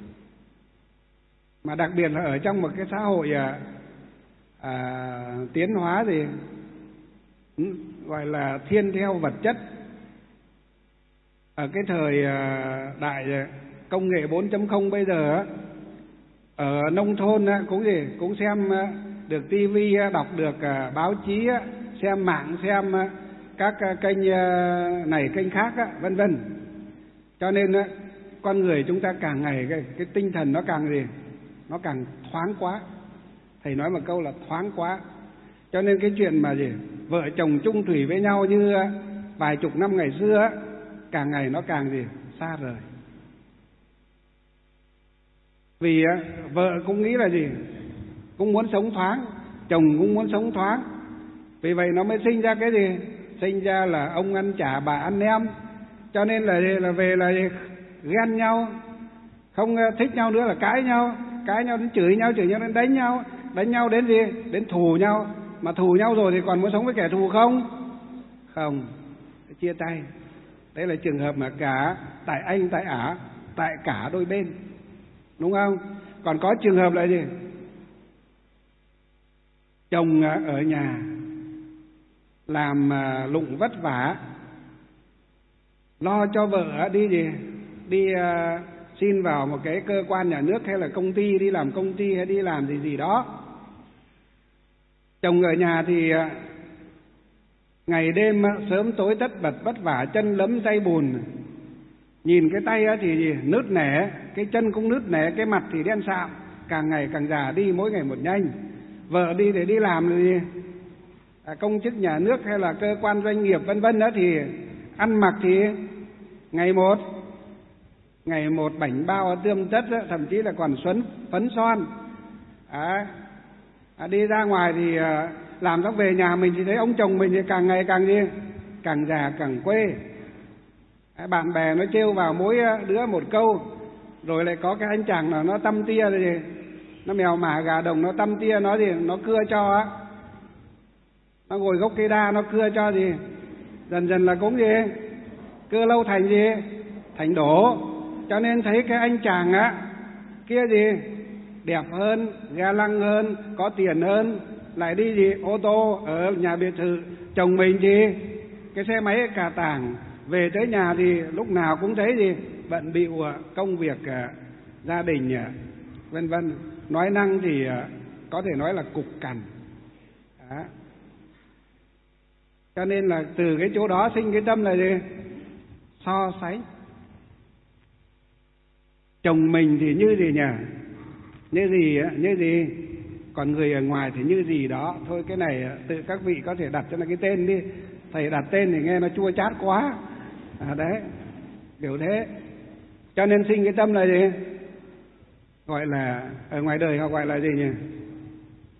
Mà đặc biệt là ở trong một cái xã hội à, à, tiến hóa gì gọi là thiên theo vật chất. Ở cái thời à, đại công nghệ bốn chấm không bây giờ, ở nông thôn cũng gì cũng xem được tivi, đọc được báo chí, xem mạng, xem các kênh này kênh khác, vân vân. Cho nên con người chúng ta càng ngày cái, cái tinh thần nó càng gì nó càng thoáng quá. Thầy nói một câu là thoáng quá. Cho nên cái chuyện mà gì vợ chồng chung thủy với nhau như vài chục năm ngày xưa, càng ngày nó càng gì xa rời. Vì vợ cũng nghĩ là gì cũng muốn sống thoáng, chồng cũng muốn sống thoáng. Vì vậy nó mới sinh ra cái gì? Sinh ra là ông ăn chả bà ăn nem. Cho nên là là về là ghen nhau, không thích nhau nữa là cãi nhau, cãi nhau đến chửi nhau, chửi nhau đến đánh nhau, đánh nhau đến gì? Đến thù nhau. Mà thù nhau rồi thì còn muốn sống với kẻ thù không? Không, chia tay. Đấy là trường hợp mà cả tại anh, tại ả, tại cả đôi bên, đúng không? Còn có trường hợp là gì? Chồng ở nhà làm lụng vất vả, lo cho vợ đi gì đi uh, xin vào một cái cơ quan nhà nước hay là công ty, đi làm công ty hay đi làm gì gì đó. Chồng ở nhà thì uh, ngày đêm uh, sớm tối tất bật vất vả, chân lấm tay bùn, nhìn cái tay uh, thì gì nứt nẻ, cái chân cũng nứt nẻ, cái mặt thì đen sạm, càng ngày càng già đi, mỗi ngày một nhanh. Vợ đi để đi làm là gì à, công chức nhà nước hay là cơ quan doanh nghiệp vân vân đó, thì ăn mặc thì ngày một ngày một bảnh bao tươm tất, thậm chí là còn xuân phấn son. À, à, đi ra ngoài thì à, làm xong về nhà mình thì thấy ông chồng mình thì càng ngày càng gì càng già càng quê. À, bạn bè nó trêu vào mỗi đứa một câu, rồi lại có cái anh chàng nào nó tăm tia rồi gì nó mèo mả gà đồng, nó tăm tia nó gì nó cưa cho á, nó ngồi gốc cây đa nó cưa cho gì, dần dần là cũng gì cưa lâu thành gì thành đổ. Cho nên thấy cái anh chàng á kia gì đẹp hơn, ga lăng hơn, có tiền hơn, lại đi gì ô tô ở nhà biệt thự. Chồng mình thì cái xe máy cả tàng, về tới nhà thì lúc nào cũng thấy gì bận bịu công việc gia đình vân vân. Nói năng thì có thể nói là cục cằn. Đó. Cho nên là từ cái chỗ đó sinh cái tâm là gì so sánh. Chồng mình thì như gì nhỉ? Như gì như gì, còn người ở ngoài thì như gì đó. Thôi cái này tự các vị có thể đặt cho nó cái tên đi. Thầy đặt tên thì nghe nó chua chát quá. À, đấy, kiểu thế. Cho nên sinh cái tâm là gì? Gọi là, ở ngoài đời họ gọi là gì nhỉ?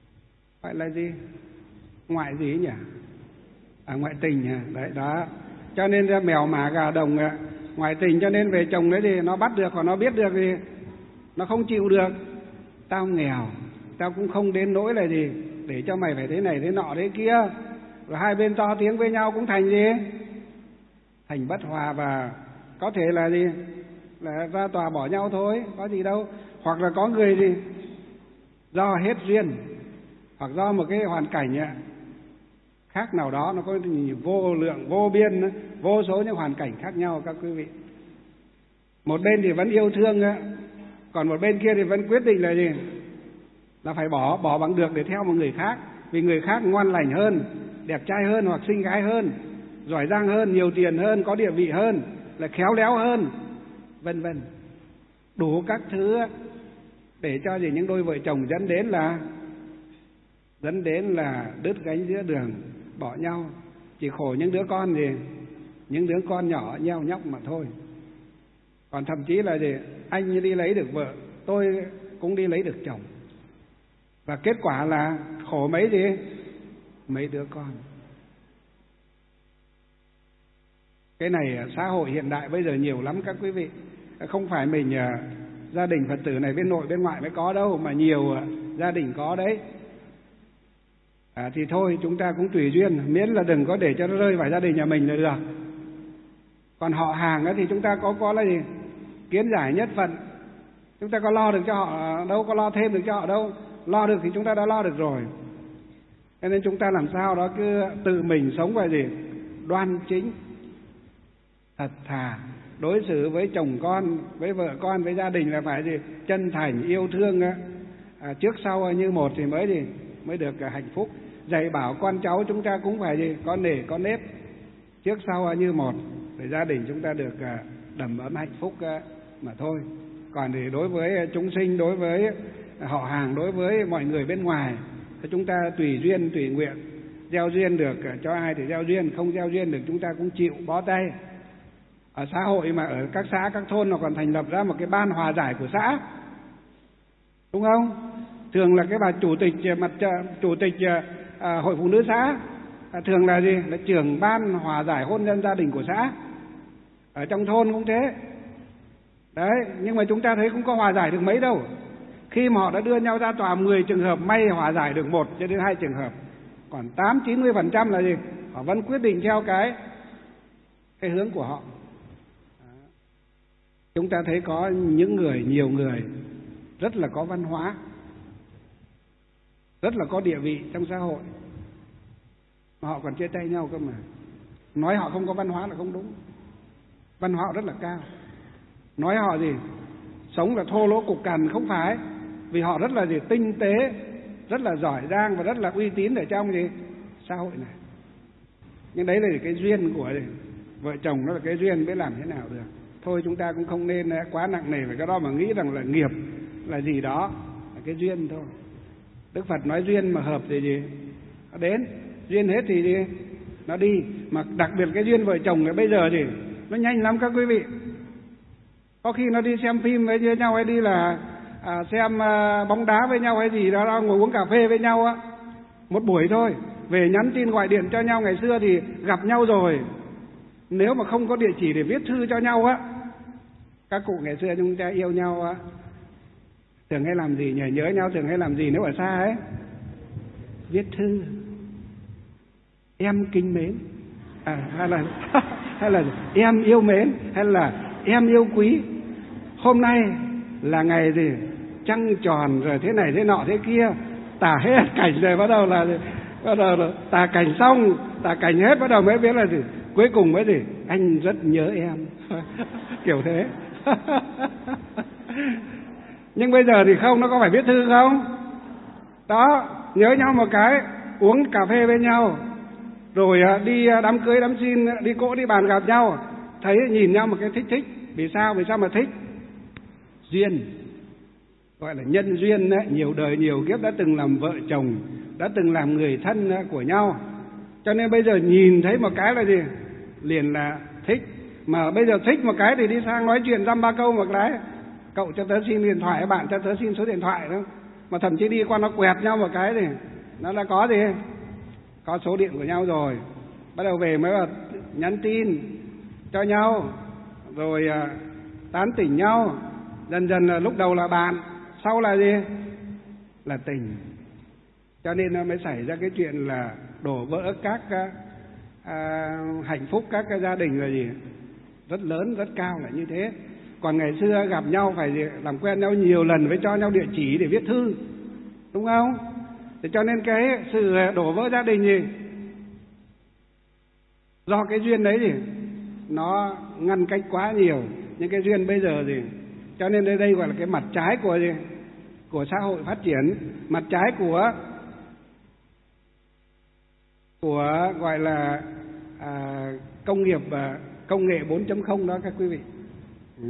Gọi là gì? Ngoại gì nhỉ? À, ngoại tình nhỉ? Đấy, đó. cho nên ra mèo mả gà đồng ngoại tình, cho nên về chồng đấy thì nó bắt được, hoặc nó biết được thì nó không chịu được. Tao nghèo, tao cũng không đến nỗi là gì để cho mày phải thế này thế nọ thế kia. Rồi hai bên to tiếng với nhau cũng thành gì? Thành bất hòa, và có thể là gì? Là ra tòa bỏ nhau thôi, có gì đâu. Hoặc là có người gì do hết duyên, hoặc do một cái hoàn cảnh khác nào đó, nó có vô lượng, vô biên, vô số những hoàn cảnh khác nhau các quý vị. Một bên thì vẫn yêu thương, còn một bên kia thì vẫn quyết định là gì? Là phải bỏ, bỏ bằng được để theo một người khác. Vì người khác ngoan lành hơn, đẹp trai hơn, hoặc xinh gái hơn, giỏi giang hơn, nhiều tiền hơn, có địa vị hơn, là khéo léo hơn, vân vân. Đủ các thứ để cho gì những đôi vợ chồng dẫn đến là dẫn đến là đứt gánh giữa đường, bỏ nhau. Chỉ khổ những đứa con gì, những đứa con nhỏ nheo nhóc mà thôi. Còn thậm chí là gì, anh đi lấy được vợ, tôi cũng đi lấy được chồng, và kết quả là khổ mấy gì, mấy đứa con. Cái này xã hội hiện đại bây giờ nhiều lắm các quý vị. Không phải mình gia đình Phật tử này bên nội bên ngoại mới có đâu, mà nhiều gia đình có đấy. À, thì thôi chúng ta cũng tùy duyên, miễn là đừng có để cho nó rơi vào gia đình nhà mình là được. Còn họ hàng ấy thì chúng ta có có là gì, kiến giải nhất phận. Chúng ta có lo được cho họ đâu, có lo thêm được cho họ đâu. Lo được thì chúng ta đã lo được rồi. Cho nên chúng ta làm sao đó cứ tự mình sống về gì, đoan chính, thật thà, đối xử với chồng con, với vợ con, với gia đình là phải gì, chân thành, yêu thương, à, trước sau như một thì mới gì, mới được hạnh phúc. Dạy bảo con cháu chúng ta cũng phải gì, có nể có nếp, trước sau như một, để gia đình chúng ta được đầm ấm hạnh phúc mà thôi. Còn thì đối với chúng sinh, đối với họ hàng, đối với mọi người bên ngoài thì chúng ta tùy duyên tùy nguyện. Gieo duyên được cho ai thì gieo duyên, không gieo duyên được chúng ta cũng chịu bó tay. Ở xã hội mà ở các xã các thôn nó còn thành lập ra một cái ban hòa giải của xã, đúng không? Thường là cái bà chủ tịch mặt chủ tịch à, hội phụ nữ xã, à, thường là gì, là trưởng ban hòa giải hôn nhân gia đình của xã. Ở trong thôn cũng thế đấy, nhưng mà chúng ta thấy cũng có hòa giải được mấy đâu. Khi mà họ đã đưa nhau ra tòa mười trường hợp, may hòa giải được một cho đến hai trường hợp, còn tám chín mươi phần trăm là gì, họ vẫn quyết định theo cái cái hướng của họ. Chúng ta thấy có những người, nhiều người rất là có văn hóa, rất là có địa vị trong xã hội, mà họ còn chia tay nhau cơ mà. Nói họ không có văn hóa là không đúng. Văn hóa rất là cao. Nói họ gì, sống là thô lỗ cục cằn, không phải. Vì họ rất là gì, tinh tế, rất là giỏi giang và rất là uy tín ở trong gì xã hội này. Nhưng đấy là cái duyên của gì, vợ chồng, nó là cái duyên, biết làm thế nào được. Thôi chúng ta cũng không nên quá nặng nề về cái đó mà nghĩ rằng là nghiệp là gì đó, là cái duyên thôi. Đức Phật nói duyên mà hợp thì gì, nó đến, duyên hết thì gì, nó đi. Mà đặc biệt cái duyên vợ chồng này bây giờ thì nó nhanh lắm các quý vị. Có khi nó đi xem phim với nhau, hay đi là à, xem à, bóng đá với nhau hay gì đó, đó, ngồi uống cà phê với nhau á, một buổi thôi, về nhắn tin gọi điện cho nhau. Ngày xưa thì gặp nhau rồi, nếu mà không có địa chỉ để viết thư cho nhau á, các cụ ngày xưa chúng ta yêu nhau á, thường hay làm gì, nhớ nhớ nhau thường hay làm gì nếu ở xa ấy? Viết thư. Em kính mến, à, hay là hay là em yêu mến, hay là em yêu quý. Hôm nay là ngày gì, trăng tròn rồi thế này thế nọ thế kia, tả hết cảnh rồi bắt đầu là bắt đầu là tả cảnh xong, tả cảnh hết bắt đầu mới biết là gì, cuối cùng mới gì, anh rất nhớ em. Kiểu thế. Nhưng bây giờ thì không, nó có phải viết thư không? Đó, nhớ nhau một cái, uống cà phê với nhau, rồi đi đám cưới đám xin, đi cỗ đi bàn gặp nhau, thấy nhìn nhau một cái thích thích. Vì sao? Vì sao mà thích? Duyên, gọi là nhân duyên đấy. Nhiều đời nhiều kiếp đã từng làm vợ chồng, đã từng làm người thân của nhau, cho nên bây giờ nhìn thấy một cái là gì, liền là thích. Mà bây giờ thích một cái thì đi sang nói chuyện dăm ba câu một cái, cậu cho tớ xin điện thoại, bạn cho tớ xin số điện thoại đó. Mà thậm chí đi qua nó quẹt nhau một cái thì nó đã có gì, có số điện của nhau rồi. Bắt đầu về mới là nhắn tin cho nhau, rồi à, tán tỉnh nhau, dần dần là lúc đầu là bạn, sau là gì? Là tình. Cho nên nó mới xảy ra cái chuyện là đổ vỡ các à, hạnh phúc các cái gia đình là gì? Rất lớn, rất cao là như thế. Còn ngày xưa gặp nhau phải gì? Làm quen nhau nhiều lần với cho nhau địa chỉ để viết thư, đúng không? Thế cho nên cái sự đổ vỡ gia đình gì? Do cái duyên đấy gì? Nó ngăn cách quá nhiều. Nhưng cái duyên bây giờ gì? Cho nên đây, đây gọi là cái mặt trái của gì? Của xã hội phát triển, mặt trái của của gọi là à, công nghiệp và công nghệ bốn chấm không đó các quý vị. Ừ.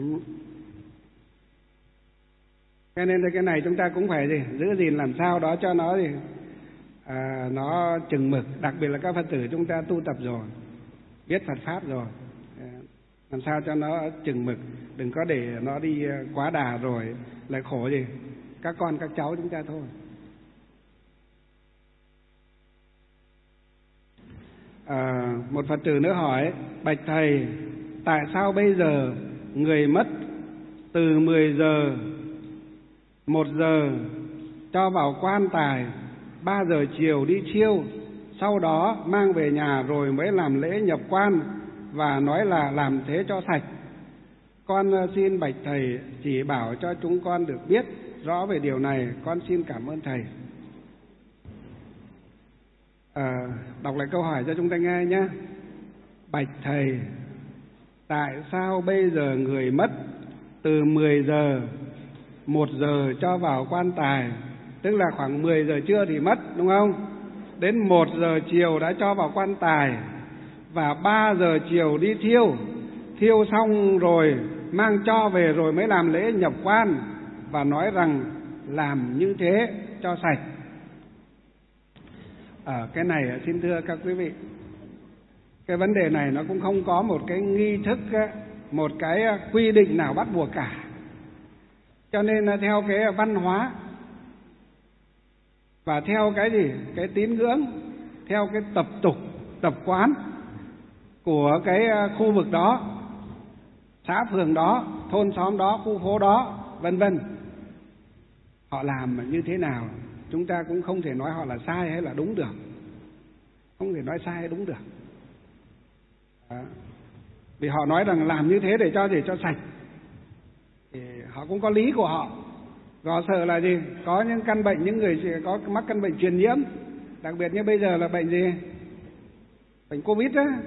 Cho nên cái này chúng ta cũng phải gì? Giữ gìn làm sao đó cho nó gì? À, nó chừng mực, đặc biệt là các Phật tử chúng ta tu tập rồi, biết Phật Pháp rồi, làm sao cho nó chừng mực, đừng có để nó đi quá đà rồi lại khổ gì các con các cháu chúng ta thôi. À, một Phật tử nữa hỏi: bạch thầy, tại sao bây giờ người mất từ mười giờ, một giờ cho vào quan tài, ba giờ chiều đi chiêu, sau đó mang về nhà rồi mới làm lễ nhập quan và nói là làm thế cho sạch. Con xin bạch thầy chỉ bảo cho chúng con được biết rõ về điều này, con xin cảm ơn thầy. À, đọc lại câu hỏi cho chúng ta nghe nhé. Bạch thầy, tại sao bây giờ người mất từ mười giờ, một giờ cho vào quan tài, tức là khoảng mười giờ trưa thì mất, đúng không? Đến một giờ chiều đã cho vào quan tài, và ba giờ chiều đi thiêu, thiêu xong rồi mang cho về rồi mới làm lễ nhập quan và nói rằng làm như thế cho sạch. Ở cái này xin thưa các quý vị, cái vấn đề này nó cũng không có một cái nghi thức, một cái quy định nào bắt buộc cả. Cho nên là theo cái văn hóa và theo cái gì? Cái tín ngưỡng, theo cái tập tục, tập quán của cái khu vực đó, xã phường đó, thôn xóm đó, khu phố đó, vân vân. Họ làm như thế nào chúng ta cũng không thể nói họ là sai hay là đúng được. Không thể nói sai hay đúng được. Đó. Vì họ nói rằng làm như thế để cho để cho sạch, thì họ cũng có lý của họ. Họ sợ là gì? Có những căn bệnh, những người có mắc căn bệnh truyền nhiễm, đặc biệt như bây giờ là bệnh gì? Bệnh Covid á.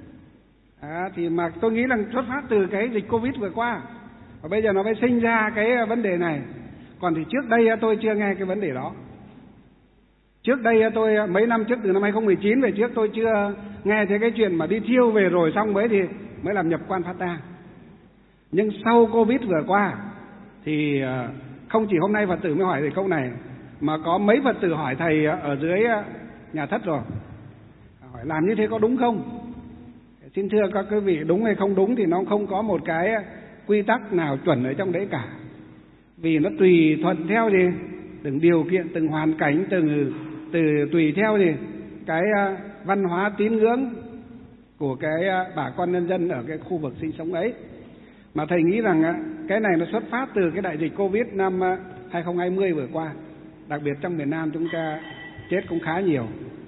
À, thì mà tôi nghĩ là xuất phát từ cái dịch Covid vừa qua, và bây giờ nó mới sinh ra cái vấn đề này. Còn thì trước đây tôi chưa nghe cái vấn đề đó. Trước đây tôi mấy năm trước, từ năm hai không một chín về trước, tôi chưa nghe thấy cái chuyện mà đi thiêu về rồi xong mới thì mới làm nhập quan phát tang. Nhưng sau Covid vừa qua thì không chỉ hôm nay Phật tử mới hỏi thầy câu này, mà có mấy Phật tử hỏi thầy ở dưới nhà thất rồi, hỏi làm như thế có đúng không? Xin thưa các quý vị, đúng hay không đúng thì nó không có một cái quy tắc nào chuẩn ở trong đấy cả. Vì nó tùy thuận theo gì? Từng điều kiện, từng hoàn cảnh, từng từ tùy theo gì? Cái văn hóa tín ngưỡng của cái bà con nhân dân ở cái khu vực sinh sống ấy. Mà thầy nghĩ rằng cái này nó xuất phát từ cái đại dịch Covid năm hai không hai không vừa qua. Đặc biệt trong miền Nam chúng ta chết cũng khá nhiều.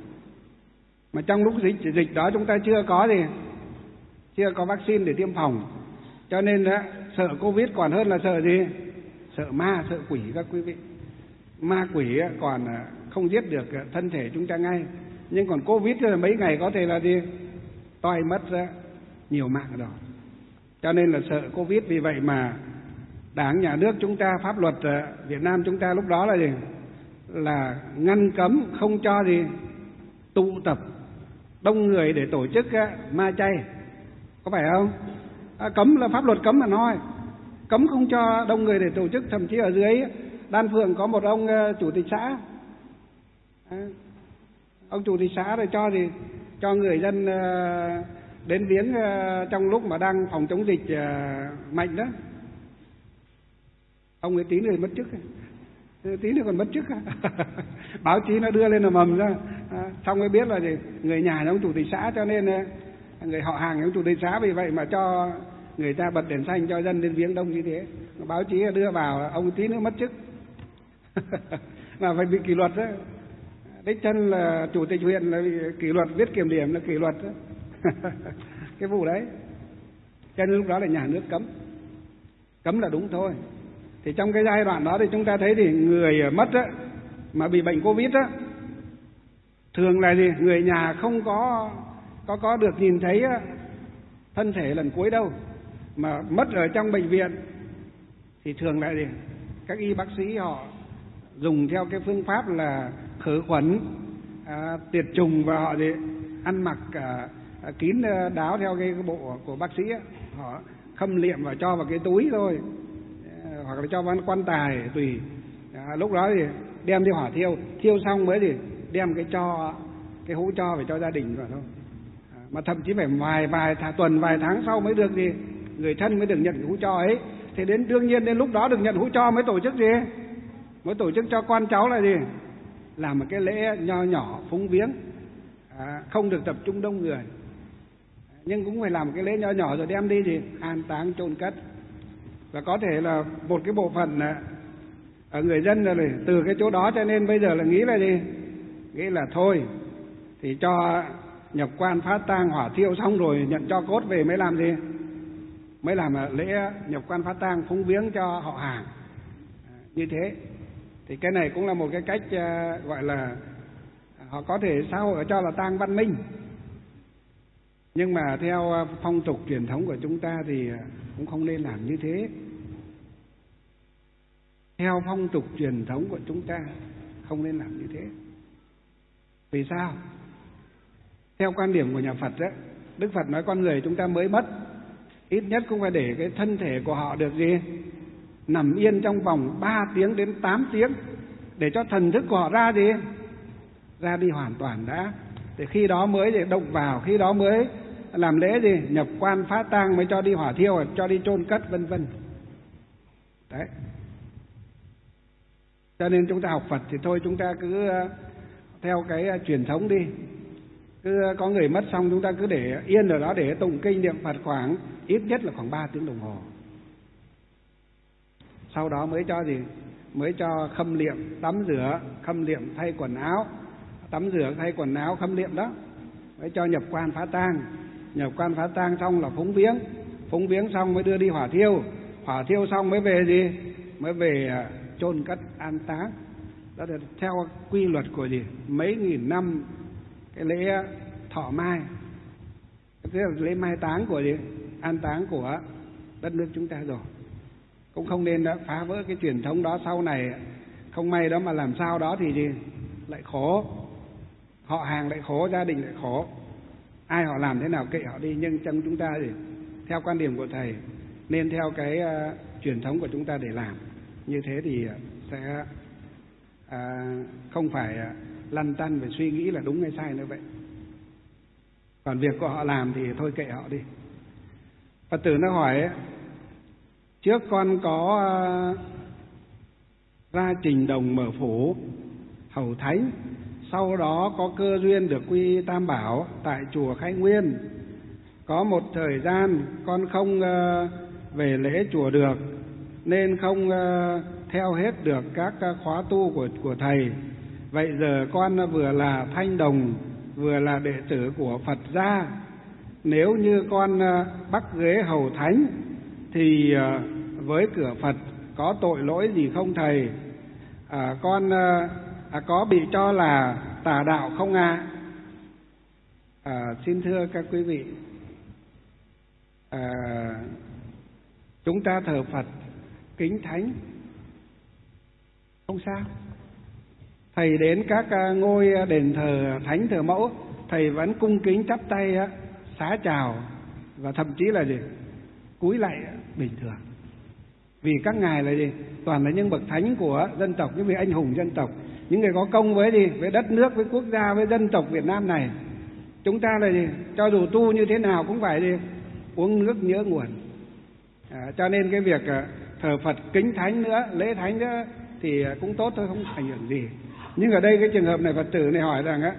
Mà trong lúc dịch, dịch đó chúng ta chưa có gì, chưa có vaccine để tiêm phòng. Cho nên đó, sợ Covid còn hơn là sợ gì? Sợ ma, sợ quỷ các quý vị. Ma quỷ còn không giết được thân thể chúng ta ngay. Nhưng còn Covid là mấy ngày có thể là gì? Toi mất ra nhiều mạng rồi. Cho nên là sợ Covid. Vì vậy mà Đảng, Nhà nước chúng ta, pháp luật Việt Nam chúng ta lúc đó là gì? Là ngăn cấm không cho gì? Tụ tập đông người để tổ chức ma chay. Có phải không? À, cấm là pháp luật cấm mà nói. Cấm không cho đông người để tổ chức. Thậm chí ở dưới Đan Phượng có một ông chủ tịch xã, à, ông chủ tịch xã rồi cho gì? Cho người dân đến viếng trong lúc mà đang phòng chống dịch mạnh đó. Ông ấy tí nữa mất chức, tí nữa còn mất chức. Báo chí nó đưa lên là mầm ra, à, xong mới biết là gì? Người nhà ông chủ tịch xã, cho nên người họ hàng của chủ tịch xã, vì vậy mà cho người ta bật đèn xanh cho dân đến viếng đông như thế. Báo chí đưa vào ông tí nữa mất chức mà phải bị kỷ luật đó. Đích thân là chủ tịch huyện là bị kỷ luật, viết kiểm điểm là kỷ luật đó. Cái vụ đấy. Cho nên lúc đó là nhà nước cấm. Cấm là đúng thôi. Thì trong cái giai đoạn đó thì chúng ta thấy thì người mất á, mà bị bệnh Covid á, thường là gì? Người nhà không có có có được nhìn thấy á, thân thể lần cuối đâu, mà mất ở trong bệnh viện thì thường là gì? Các y bác sĩ họ dùng theo cái phương pháp là khử khuẩn, à, tiệt trùng, và họ gì ăn mặc à, à, kín đáo theo cái bộ của bác sĩ á. Họ khâm liệm và cho vào cái túi thôi, à, hoặc là cho vào quan tài tùy. À, lúc đó thì đem đi hỏa thiêu, thiêu xong mới thì đem cái cho cái hũ cho về cho gia đình vào thôi. À, mà thậm chí phải vài vài thả tuần vài tháng sau mới được gì người thân mới được nhận hũ cho ấy. Thì đến đương nhiên đến lúc đó được nhận hũ cho mới tổ chức gì, mới tổ chức cho con cháu là gì, làm một cái lễ nho nhỏ phúng viếng, à, không được tập trung đông người, nhưng cũng phải làm một cái lễ nho nhỏ rồi đem đi gì an táng chôn cất. Và có thể là một cái bộ phận ở người dân rồi từ cái chỗ đó, cho nên bây giờ là nghĩ là gì, nghĩ là thôi thì cho nhập quan phát tang hỏa thiêu xong rồi nhận cho cốt về mới làm gì, mới làm lễ nhập quan phát tang phúng viếng cho họ hàng, như thế. Thì cái này cũng là một cái cách uh, gọi là họ có thể xã hội cho là tang văn minh, nhưng mà theo phong tục truyền thống của chúng ta thì cũng không nên làm như thế. Theo phong tục truyền thống của chúng ta không nên làm như thế. Vì sao? Theo quan điểm của nhà Phật đó, Đức Phật nói con người chúng ta mới mất, ít nhất cũng phải để cái thân thể của họ được gì, nằm yên trong vòng ba tiếng đến tám tiếng, để cho thần thức của họ ra gì, ra đi hoàn toàn đã. Thì khi đó mới để động vào, khi đó mới làm lễ gì, nhập quan phát tang, mới cho đi hỏa thiêu, cho đi chôn cất, vân vân. Đấy. Cho nên chúng ta học Phật thì thôi chúng ta cứ theo cái truyền thống đi. Cứ có người mất xong chúng ta cứ để yên ở đó để tụng kinh niệm Phật khoảng ít nhất là khoảng ba tiếng đồng hồ. Sau đó mới cho gì? Mới cho khâm liệm, tắm rửa, khâm liệm thay quần áo, tắm rửa thay quần áo khâm liệm đó. Mới cho nhập quan phá tang. Nhập quan phá tang xong là phúng viếng. Phúng viếng xong mới đưa đi hỏa thiêu. Hỏa thiêu xong mới về gì? Mới về chôn cất an táng. Đó là theo quy luật của gì? Mấy nghìn năm cái lễ thọ mai. Thế là lễ mai táng của gì? An táng của đất nước chúng ta rồi. Cũng không nên đó, phá vỡ cái truyền thống đó, sau này không may đó mà làm sao đó thì gì? Lại khổ. Họ hàng lại khổ, gia đình lại khổ. Ai họ làm thế nào kệ họ đi, nhưng trong chúng ta thì theo quan điểm của thầy nên theo cái uh, truyền thống của chúng ta để làm. Như thế thì sẽ uh, không phải uh, lăn tăn về suy nghĩ là đúng hay sai nữa vậy. Còn việc của họ làm thì thôi kệ họ đi. Phật tử nó hỏi, trước con có uh, ra Trình Đồng mở phủ hầu thánh, sau đó có cơ duyên được quy Tam Bảo tại chùa Khai Nguyên. Có một thời gian con không uh, về lễ chùa được, nên không uh, theo hết được các uh, khóa tu của của thầy. Vậy giờ con vừa là Thanh Đồng, vừa là đệ tử của Phật gia. Nếu như con uh, bắt ghế hầu thánh thì uh, với cửa Phật có tội lỗi gì không thầy? À, con uh, à, có bị cho là tà đạo không ạ? À? À, xin thưa các quý vị, à, chúng ta thờ Phật kính thánh không sao. Thầy đến các ngôi đền thờ thánh thờ mẫu, thầy vẫn cung kính chắp tay xá chào và thậm chí là gì cúi lạy bình thường. Vì các ngài là gì? Toàn là những bậc thánh của dân tộc, những vị anh hùng dân tộc, những người có công với gì? Với đất nước, với quốc gia, với dân tộc Việt Nam này. Chúng ta là gì? Cho dù tu như thế nào cũng phải gì? Uống nước nhớ nguồn. À, cho nên cái việc thờ Phật kính thánh nữa, lễ thánh nữa thì cũng tốt thôi, không ảnh hưởng gì. Nhưng ở đây cái trường hợp này Phật tử này hỏi rằng á,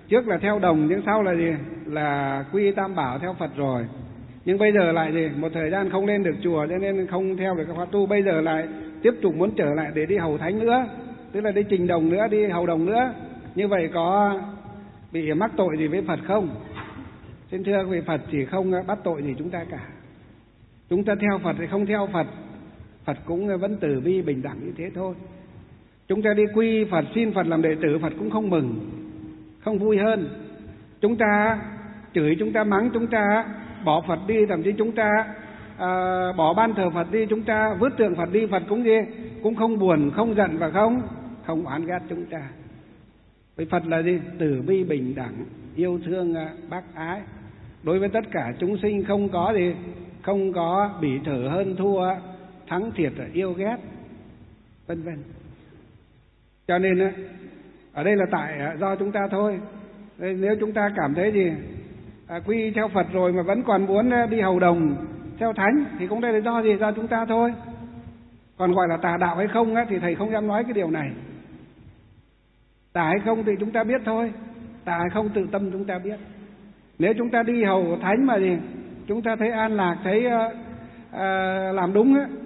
Trước là theo đồng, nhưng sau là gì? Là quy y Tam Bảo theo Phật rồi. Nhưng bây giờ lại gì? Một thời gian không lên được chùa cho nên không theo được các khóa tu. Bây giờ lại tiếp tục muốn trở lại để đi hầu thánh nữa, tức là đi trình đồng nữa, đi hầu đồng nữa. Như vậy có bị mắc tội gì với Phật không? Xin thưa quý vị, Phật chỉ không bắt tội gì chúng ta cả. Chúng ta theo Phật hay không theo Phật, Phật cũng vẫn từ bi bình đẳng như thế thôi. Chúng ta đi quy Phật, xin Phật làm đệ tử, Phật cũng không mừng, không vui hơn. Chúng ta chửi, chúng ta mắng, chúng ta bỏ Phật đi, thậm chí chúng ta à, bỏ ban thờ Phật đi, chúng ta vứt tượng Phật đi, Phật cũng gì? Cũng không buồn, không giận và không không oán ghét chúng ta. Vì Phật là gì? Từ bi bình đẳng, yêu thương bác ái đối với tất cả chúng sinh, không có gì, không có bỉ thở hơn thua, thắng thiệt, yêu ghét, vân vân. Cho nên ở đây là tại do chúng ta thôi. Nếu chúng ta cảm thấy gì à, quy theo Phật rồi mà vẫn còn muốn đi hầu đồng theo thánh thì cũng đây là do gì? Do chúng ta thôi. Còn gọi là tà đạo hay không á, thì thầy không dám nói cái điều này. Tà hay không thì chúng ta biết thôi, tà hay không tự tâm chúng ta biết. Nếu chúng ta đi hầu thánh mà gì chúng ta thấy an lạc, thấy uh, uh, làm đúng á,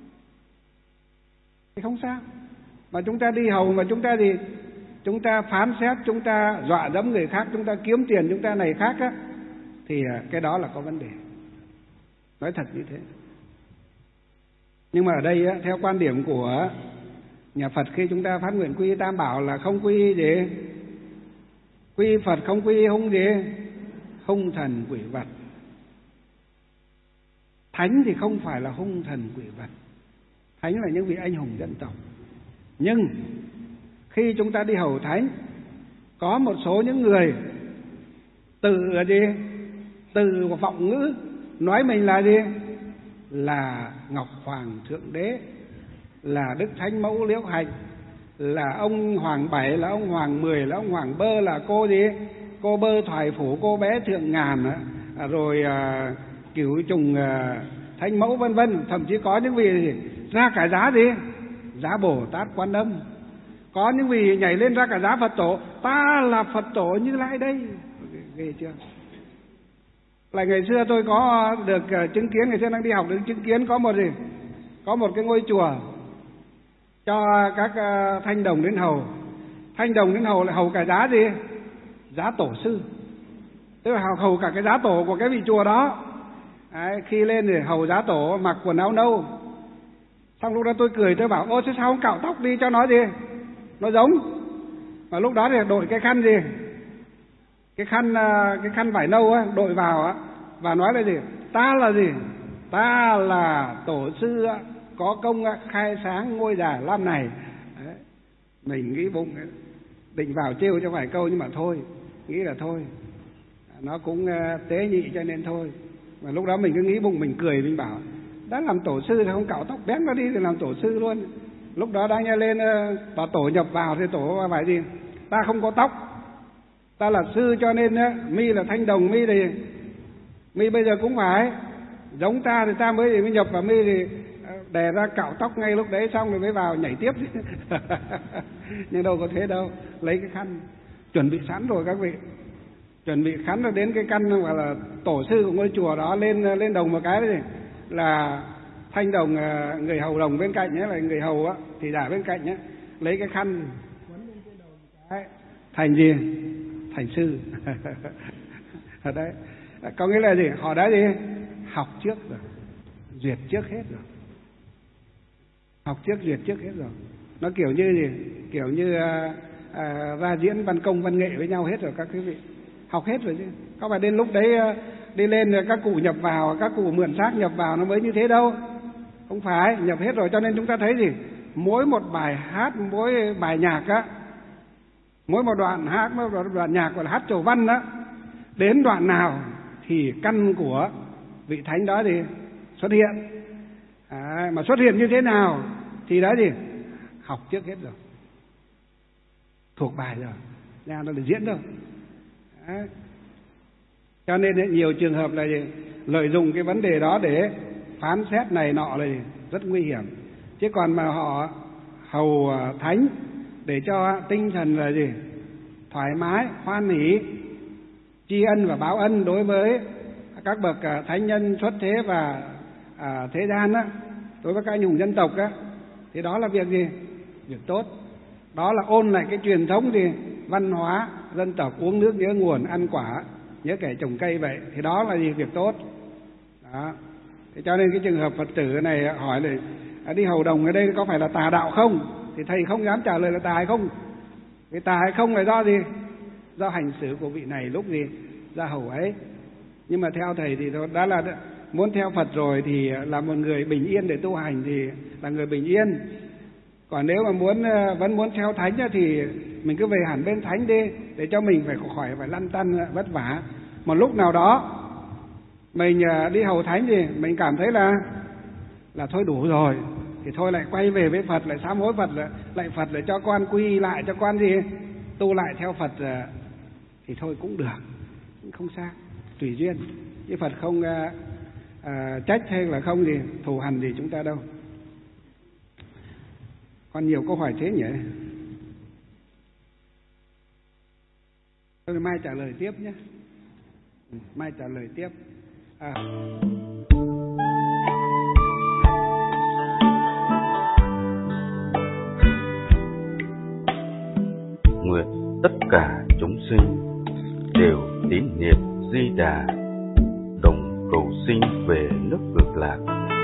thì không sao. Mà chúng ta đi hầu mà chúng ta gì chúng ta phán xét, chúng ta dọa dẫm người khác, chúng ta kiếm tiền, chúng ta này khác á, thì cái đó là có vấn đề. Nói thật như thế. Nhưng mà ở đây á, theo quan điểm của nhà Phật, khi chúng ta phát nguyện quy y Tam Bảo là không quy y gì? Quy y Phật, không quy y hung gì? Hung thần quỷ vật. Thánh thì không phải là hung thần quỷ vật. Thánh là những vị anh hùng dân tộc. Nhưng khi chúng ta đi hầu thánh, có một số những người từ là gì? Từ vọng ngữ nói mình là gì? Là Ngọc Hoàng Thượng Đế, là Đức Thánh Mẫu Liễu Hạnh, là ông Hoàng Bảy, là ông Hoàng Mười, là ông Hoàng Bơ, là cô gì? Cô Bơ Thoại Phủ, cô bé Thượng Ngàn, rồi à, Cửu Trùng à, Thánh Mẫu vân vân. Thậm chí có những vị gì? Ra cả giá gì? Giá Bồ Tát Quan Âm. Có những vị nhảy lên ra cả giá Phật Tổ, ta là Phật Tổ Như Lai đây. Ghê chưa? Là ngày xưa tôi có được uh, chứng kiến, ngày xưa đang đi học được chứng kiến có một gì? Có một cái ngôi chùa cho các uh, thanh đồng đến hầu. Thanh đồng đến hầu lại hầu cả giá gì? Giá tổ sư. Tức là hầu cả cái giá tổ của cái vị chùa đó. Đấy, khi lên thì hầu giá tổ mặc quần áo nâu. Xong lúc đó tôi cười, tôi bảo ô thế sao không cạo tóc đi cho nó gì? Nó giống. Mà lúc đó thì đội cái khăn gì? Cái khăn cái khăn vải nâu á, đội vào á, và nói là gì? Ta là gì? Ta là tổ sư á, có công á, khai sáng ngôi Đà Lam này. Đấy. Mình nghĩ bụng định vào trêu cho vài câu nhưng mà thôi, nghĩ là thôi, nó cũng uh, tế nhị cho nên thôi. Mà lúc đó mình cứ nghĩ bụng mình cười, mình bảo đã làm tổ sư thì không cạo tóc bén nó đi thì làm tổ sư luôn. Lúc đó đang nghe lên uh, bảo tổ nhập vào thì tổ phải gì? Ta không có tóc, ta là sư cho nên uh, mi là thanh đồng, mi thì mi bây giờ cũng phải giống ta thì ta mới mới nhập vào, mi thì uh, đè ra cạo tóc ngay lúc đấy xong rồi mới vào nhảy tiếp. Nhưng đâu có thế đâu, lấy cái khăn chuẩn bị sẵn rồi các vị, chuẩn bị khăn rồi đến cái căn gọi là tổ sư của ngôi chùa đó lên lên đồng một cái đấy là thanh đồng, người hầu đồng bên cạnh nhé, là người hầu á thì giả bên cạnh nhé, lấy cái khăn quấn lên cái đầu cái thành gì? Thành sư. Ở đấy có nghĩa là gì? Họ đã gì? Học trước rồi, duyệt trước hết rồi, học trước duyệt trước hết rồi. Nó kiểu như gì? Kiểu như à, à, ra diễn văn công văn nghệ với nhau hết rồi các quý vị, học hết rồi chứ. Có phải đến lúc đấy đi lên các cụ nhập vào, các cụ mượn xác nhập vào nó mới như thế đâu. Không phải, nhập hết rồi. Cho nên chúng ta thấy gì? Mỗi một bài hát, mỗi bài nhạc á, mỗi một đoạn hát, mỗi một đoạn nhạc gọi là hát chầu văn á, đến đoạn nào thì căn của vị thánh đó thì xuất hiện. À, mà xuất hiện như thế nào thì đó gì? Học trước hết rồi, thuộc bài rồi, nha, nó là diễn đâu. Đấy. Cho nên ấy, nhiều trường hợp là gì? Lợi dụng cái vấn đề đó để phán xét này nọ là gì? Rất nguy hiểm. Chứ còn mà họ hầu thánh để cho tinh thần là gì? thoải mái, hoan hỷ, tri ân và báo ân đối với các bậc thánh nhân xuất thế và à, thế gian á, đối với các anh hùng dân tộc á, thì đó là việc gì? Việc tốt. Đó là ôn lại cái truyền thống gì? Văn hóa dân tộc, uống nước nhớ nguồn, ăn quả nhớ kẻ trồng cây vậy, thì đó là gì? Việc tốt. Đó. Thế cho nên cái trường hợp Phật tử này hỏi là đi hầu đồng ở đây có phải là tà đạo không? Thì thầy không dám trả lời là tà hay không. Cái tà hay không là do gì? Do hành xử của vị này lúc gì ra hầu ấy. Nhưng mà theo thầy thì đã là muốn theo Phật rồi thì là một người bình yên để tu hành thì là người bình yên. Còn nếu mà muốn vẫn muốn theo thánh thì mình cứ về hẳn bên thánh đi, để cho mình phải khỏi phải lăn tăn vất vả. Một lúc nào đó mình đi hầu thánh thì mình cảm thấy là là thôi đủ rồi, thì thôi lại quay về với Phật, lại sám hối Phật, lại, lại Phật để cho con quy lại, cho con gì tu lại theo Phật thì thôi cũng được, không sao, tùy duyên. Chứ Phật không à, à, trách hay là không gì thù hằn gì chúng ta đâu. Còn nhiều câu hỏi thế nhỉ? Thôi mai trả lời tiếp nhé. Mai trả lời tiếp. À. Nguyện tất cả chúng sinh đều tín niệm Di Đà, đồng cầu sinh về nước Cực Lạc.